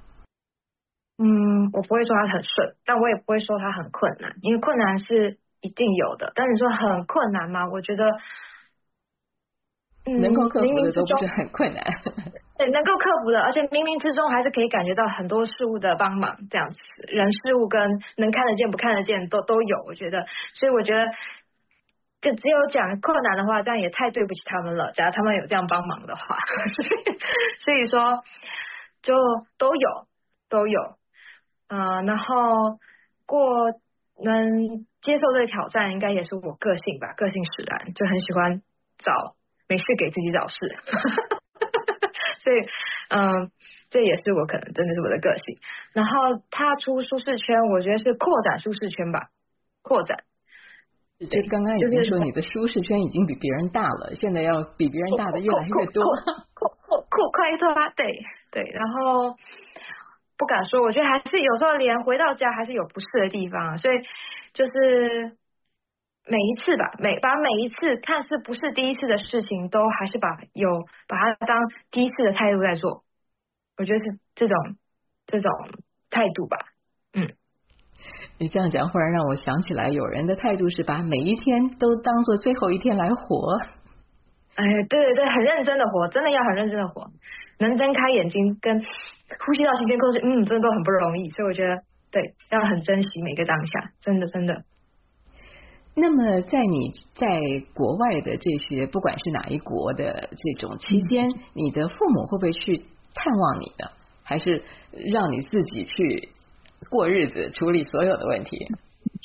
嗯，我不会说它很顺，但我也不会说它很困难，因为困难是一定有的。但是你说很困难吗？我觉得， 嗯，能够克服的都不是很困难。 对，能够克服的，而且冥冥之中还是可以感觉到很多事物的帮忙，这样子，人事物跟能看得见不看得见都都有，我觉得。所以我觉得，就只有讲困难的话，这样也太对不起他们了。假如他们有这样帮忙的话，所以说就都有都有。呃，然后过能接受这个挑战，应该也是我个性吧，个性使然，就很喜欢找没事给自己找事，所以嗯、呃，这也是我可能真的是我的个性。然后踏出舒适圈，我觉得是扩展舒适圈吧，扩展。 就刚刚已经说你的舒适圈已经比别人大了，现在要比别人大的越来越多， 扩扩扩扩扩拓吧，对。 对，然后不敢说，我觉得还是有时候连回到家还是有不适的地方，所以就是每一次吧，每把每一次看似不是第一次的事情，都还是把有把它当第一次的态度在做，我觉得是这种这种态度吧。嗯， 你这样讲忽然让我想起来，有人的态度是把每一天都当做最后一天来活。 哎，对对对，很认真的活，真的要很认真的活，能睁开眼睛跟呼吸到新鲜空气，嗯，真的都很不容易，所以我觉得对，要很珍惜每个当下，真的真的。 那么在你在国外的这些不管是哪一国的这种期间，嗯、你的父母会不会去探望你呢？还是让你自己去过日子，处理所有的问题？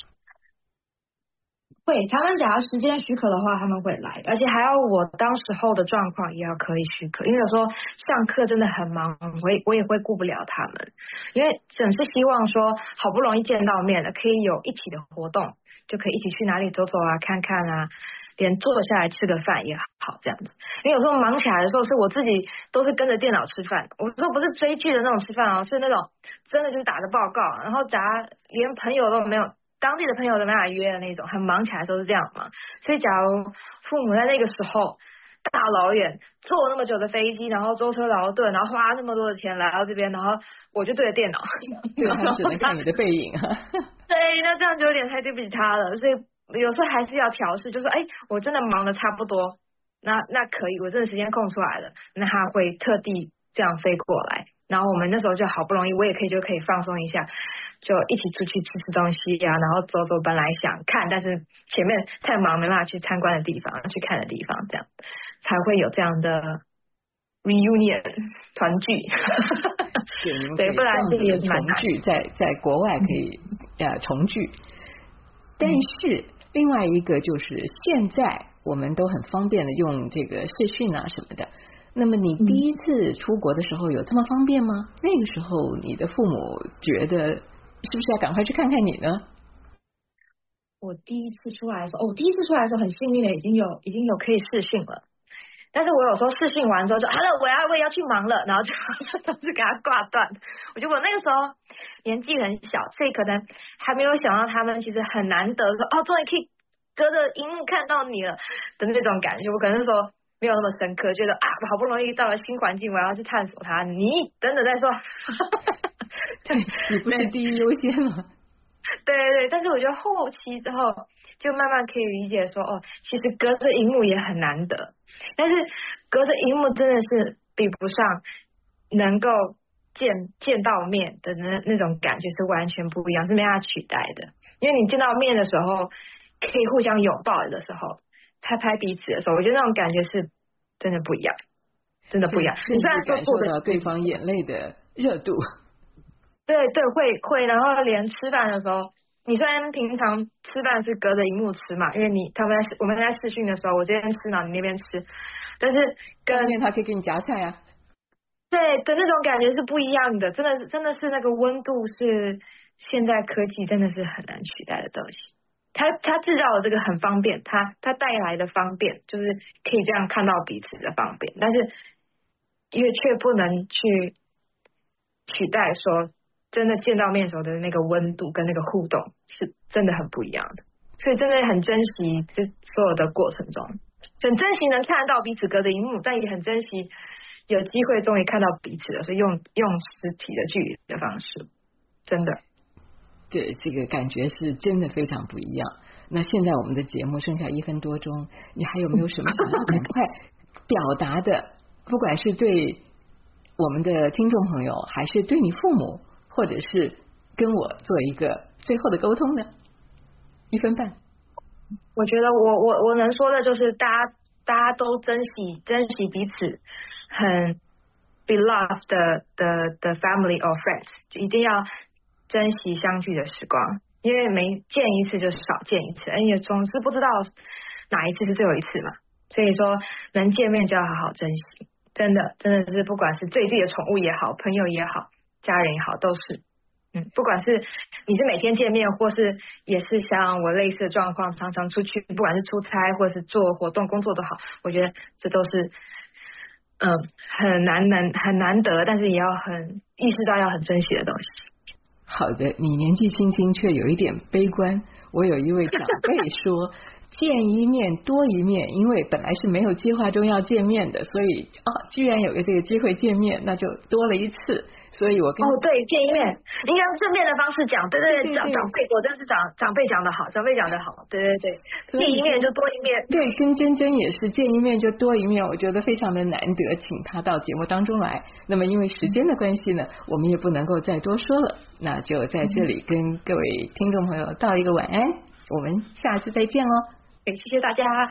会，他们假如时间许可的话，他们会来，而且还要我当时候的状况也要可以许可，因为有时候上课真的很忙，我也我也会顾不了他们，因为总是希望说好不容易见到面了，可以有一起的活动，就可以一起去哪里走走啊，看看啊，连坐下来吃个饭也好这样子。因为有时候忙起来的时候，是我自己都是跟着电脑吃饭，我说不是追剧的那种吃饭哦，是那种真的就是打着报告，然后假如连朋友都没有。当地的朋友都没法约的那种，很忙起来都是这样嘛。所以假如父母在那个时候大老远坐那么久的飞机，然后舟车劳顿，然后花那么多的钱来到这边，然后我就对着电脑， 对，他只能看你的背影啊。 对，那这样就有点太对不起他了。所以有时候还是要调试，就说哎，我真的忙得差不多，那那可以，我真的时间空出来了，那他会特地这样飞过来。然后我们那时候就好不容易，我也可以就可以放松一下，就一起出去吃吃东西呀、啊，然后走走本来想看，但是前面太忙没办法去参观的地方，去看的地方，这样才会有这样的 reunion 团聚。对，不然这也是蛮重聚，在在国外可以呃重聚。但是另外一个就是现在我们都很方便的用这个视讯啊什么的。那么你第一次出国的时候有这么方便吗？那个时候你的父母觉得是不是要赶快去看看你呢？ 我第一次出来的时候，哦，第一次出来的时候很幸运的已经有已经有可以视讯了，但是我有时候视讯完之后就好了，我要我也要去忙了，然后就就就给他挂断。我觉得我那个时候年纪很小，所以可能还没有想到他们其实很难得说哦，终于可以隔着荧幕看到你了的那种感觉。我可能说没有那么深刻，觉得啊，好不容易到了新环境，我要去探索它。你等等再说， 对，你不是第一优先吗？ 对对对，但是我觉得后期之后，就慢慢可以理解说，哦，其实隔着荧幕也很难得，但是隔着荧幕真的是比不上能够见见到面的那那种感觉，是完全不一样，是没办法取代的。因为你见到面的时候，可以互相拥抱的时候。拍拍彼此的时候，我觉得那种感觉是真的不一样，真的不一样。你虽然说做的对方眼泪的热度， 对对会会，然后连吃饭的时候，你虽然平常吃饭是隔着荧幕吃嘛，因为你他们在我们在视讯的时候，我这边吃然后你那边吃，但是跟他可以给你夹菜啊， 对的那种感觉是不一样的，真的真的是那个温度是现在科技真的是很难取代的东西。他他制造的这个很方便，他他带来的方便就是可以这样看到彼此的方便，但是因为却不能去取代说真的见到面时候的那个温度跟那个互动是真的很不一样的，所以真的很珍惜这所有的过程中，很珍惜能看得到彼此隔着荧幕，但也很珍惜有机会终于看到彼此了，所以用用实体的距离的方式，真的。 对，这个感觉是真的非常不一样。那现在我们的节目剩下一分多钟，你还有没有什么想要赶快表达的？不管是对我们的听众朋友，还是对你父母，或者是跟我做一个最后的沟通呢？一分半。 我觉得我我我能说的就是大家大家都珍惜珍惜彼此，很 beloved 的的的 family or friends， 就一定要珍惜相聚的时光，因为没见一次就是少见一次，而且总是不知道哪一次是最后一次嘛，所以说能见面就要好好珍惜，真的真的是不管是对自己的宠物也好，朋友也好，家人也好，都是嗯，不管是你是每天见面，或是也是像我类似的状况，常常出去，不管是出差或是做活动工作都好，我觉得这都是嗯很难难很难得，但是也要很意识到要很珍惜的东西。 好的，你年纪轻轻却有一点悲观。我有一位长辈说见一面多一面，因为本来是没有计划中要见面的，所以啊，居然有个这个机会见面，那就多了一次。所以我跟哦对见一面应该用正面的方式讲，对对对，长长辈果真是长长辈讲的好，长辈讲的好，对对对，见一面就多一面。 对，跟珍珍也是见一面就多一面，我觉得非常的难得，请她到节目当中来。那么因为时间的关系呢，我们也不能够再多说了，那就在这里跟各位听众朋友道一个晚安，我们下次再见喽。 谢谢大家。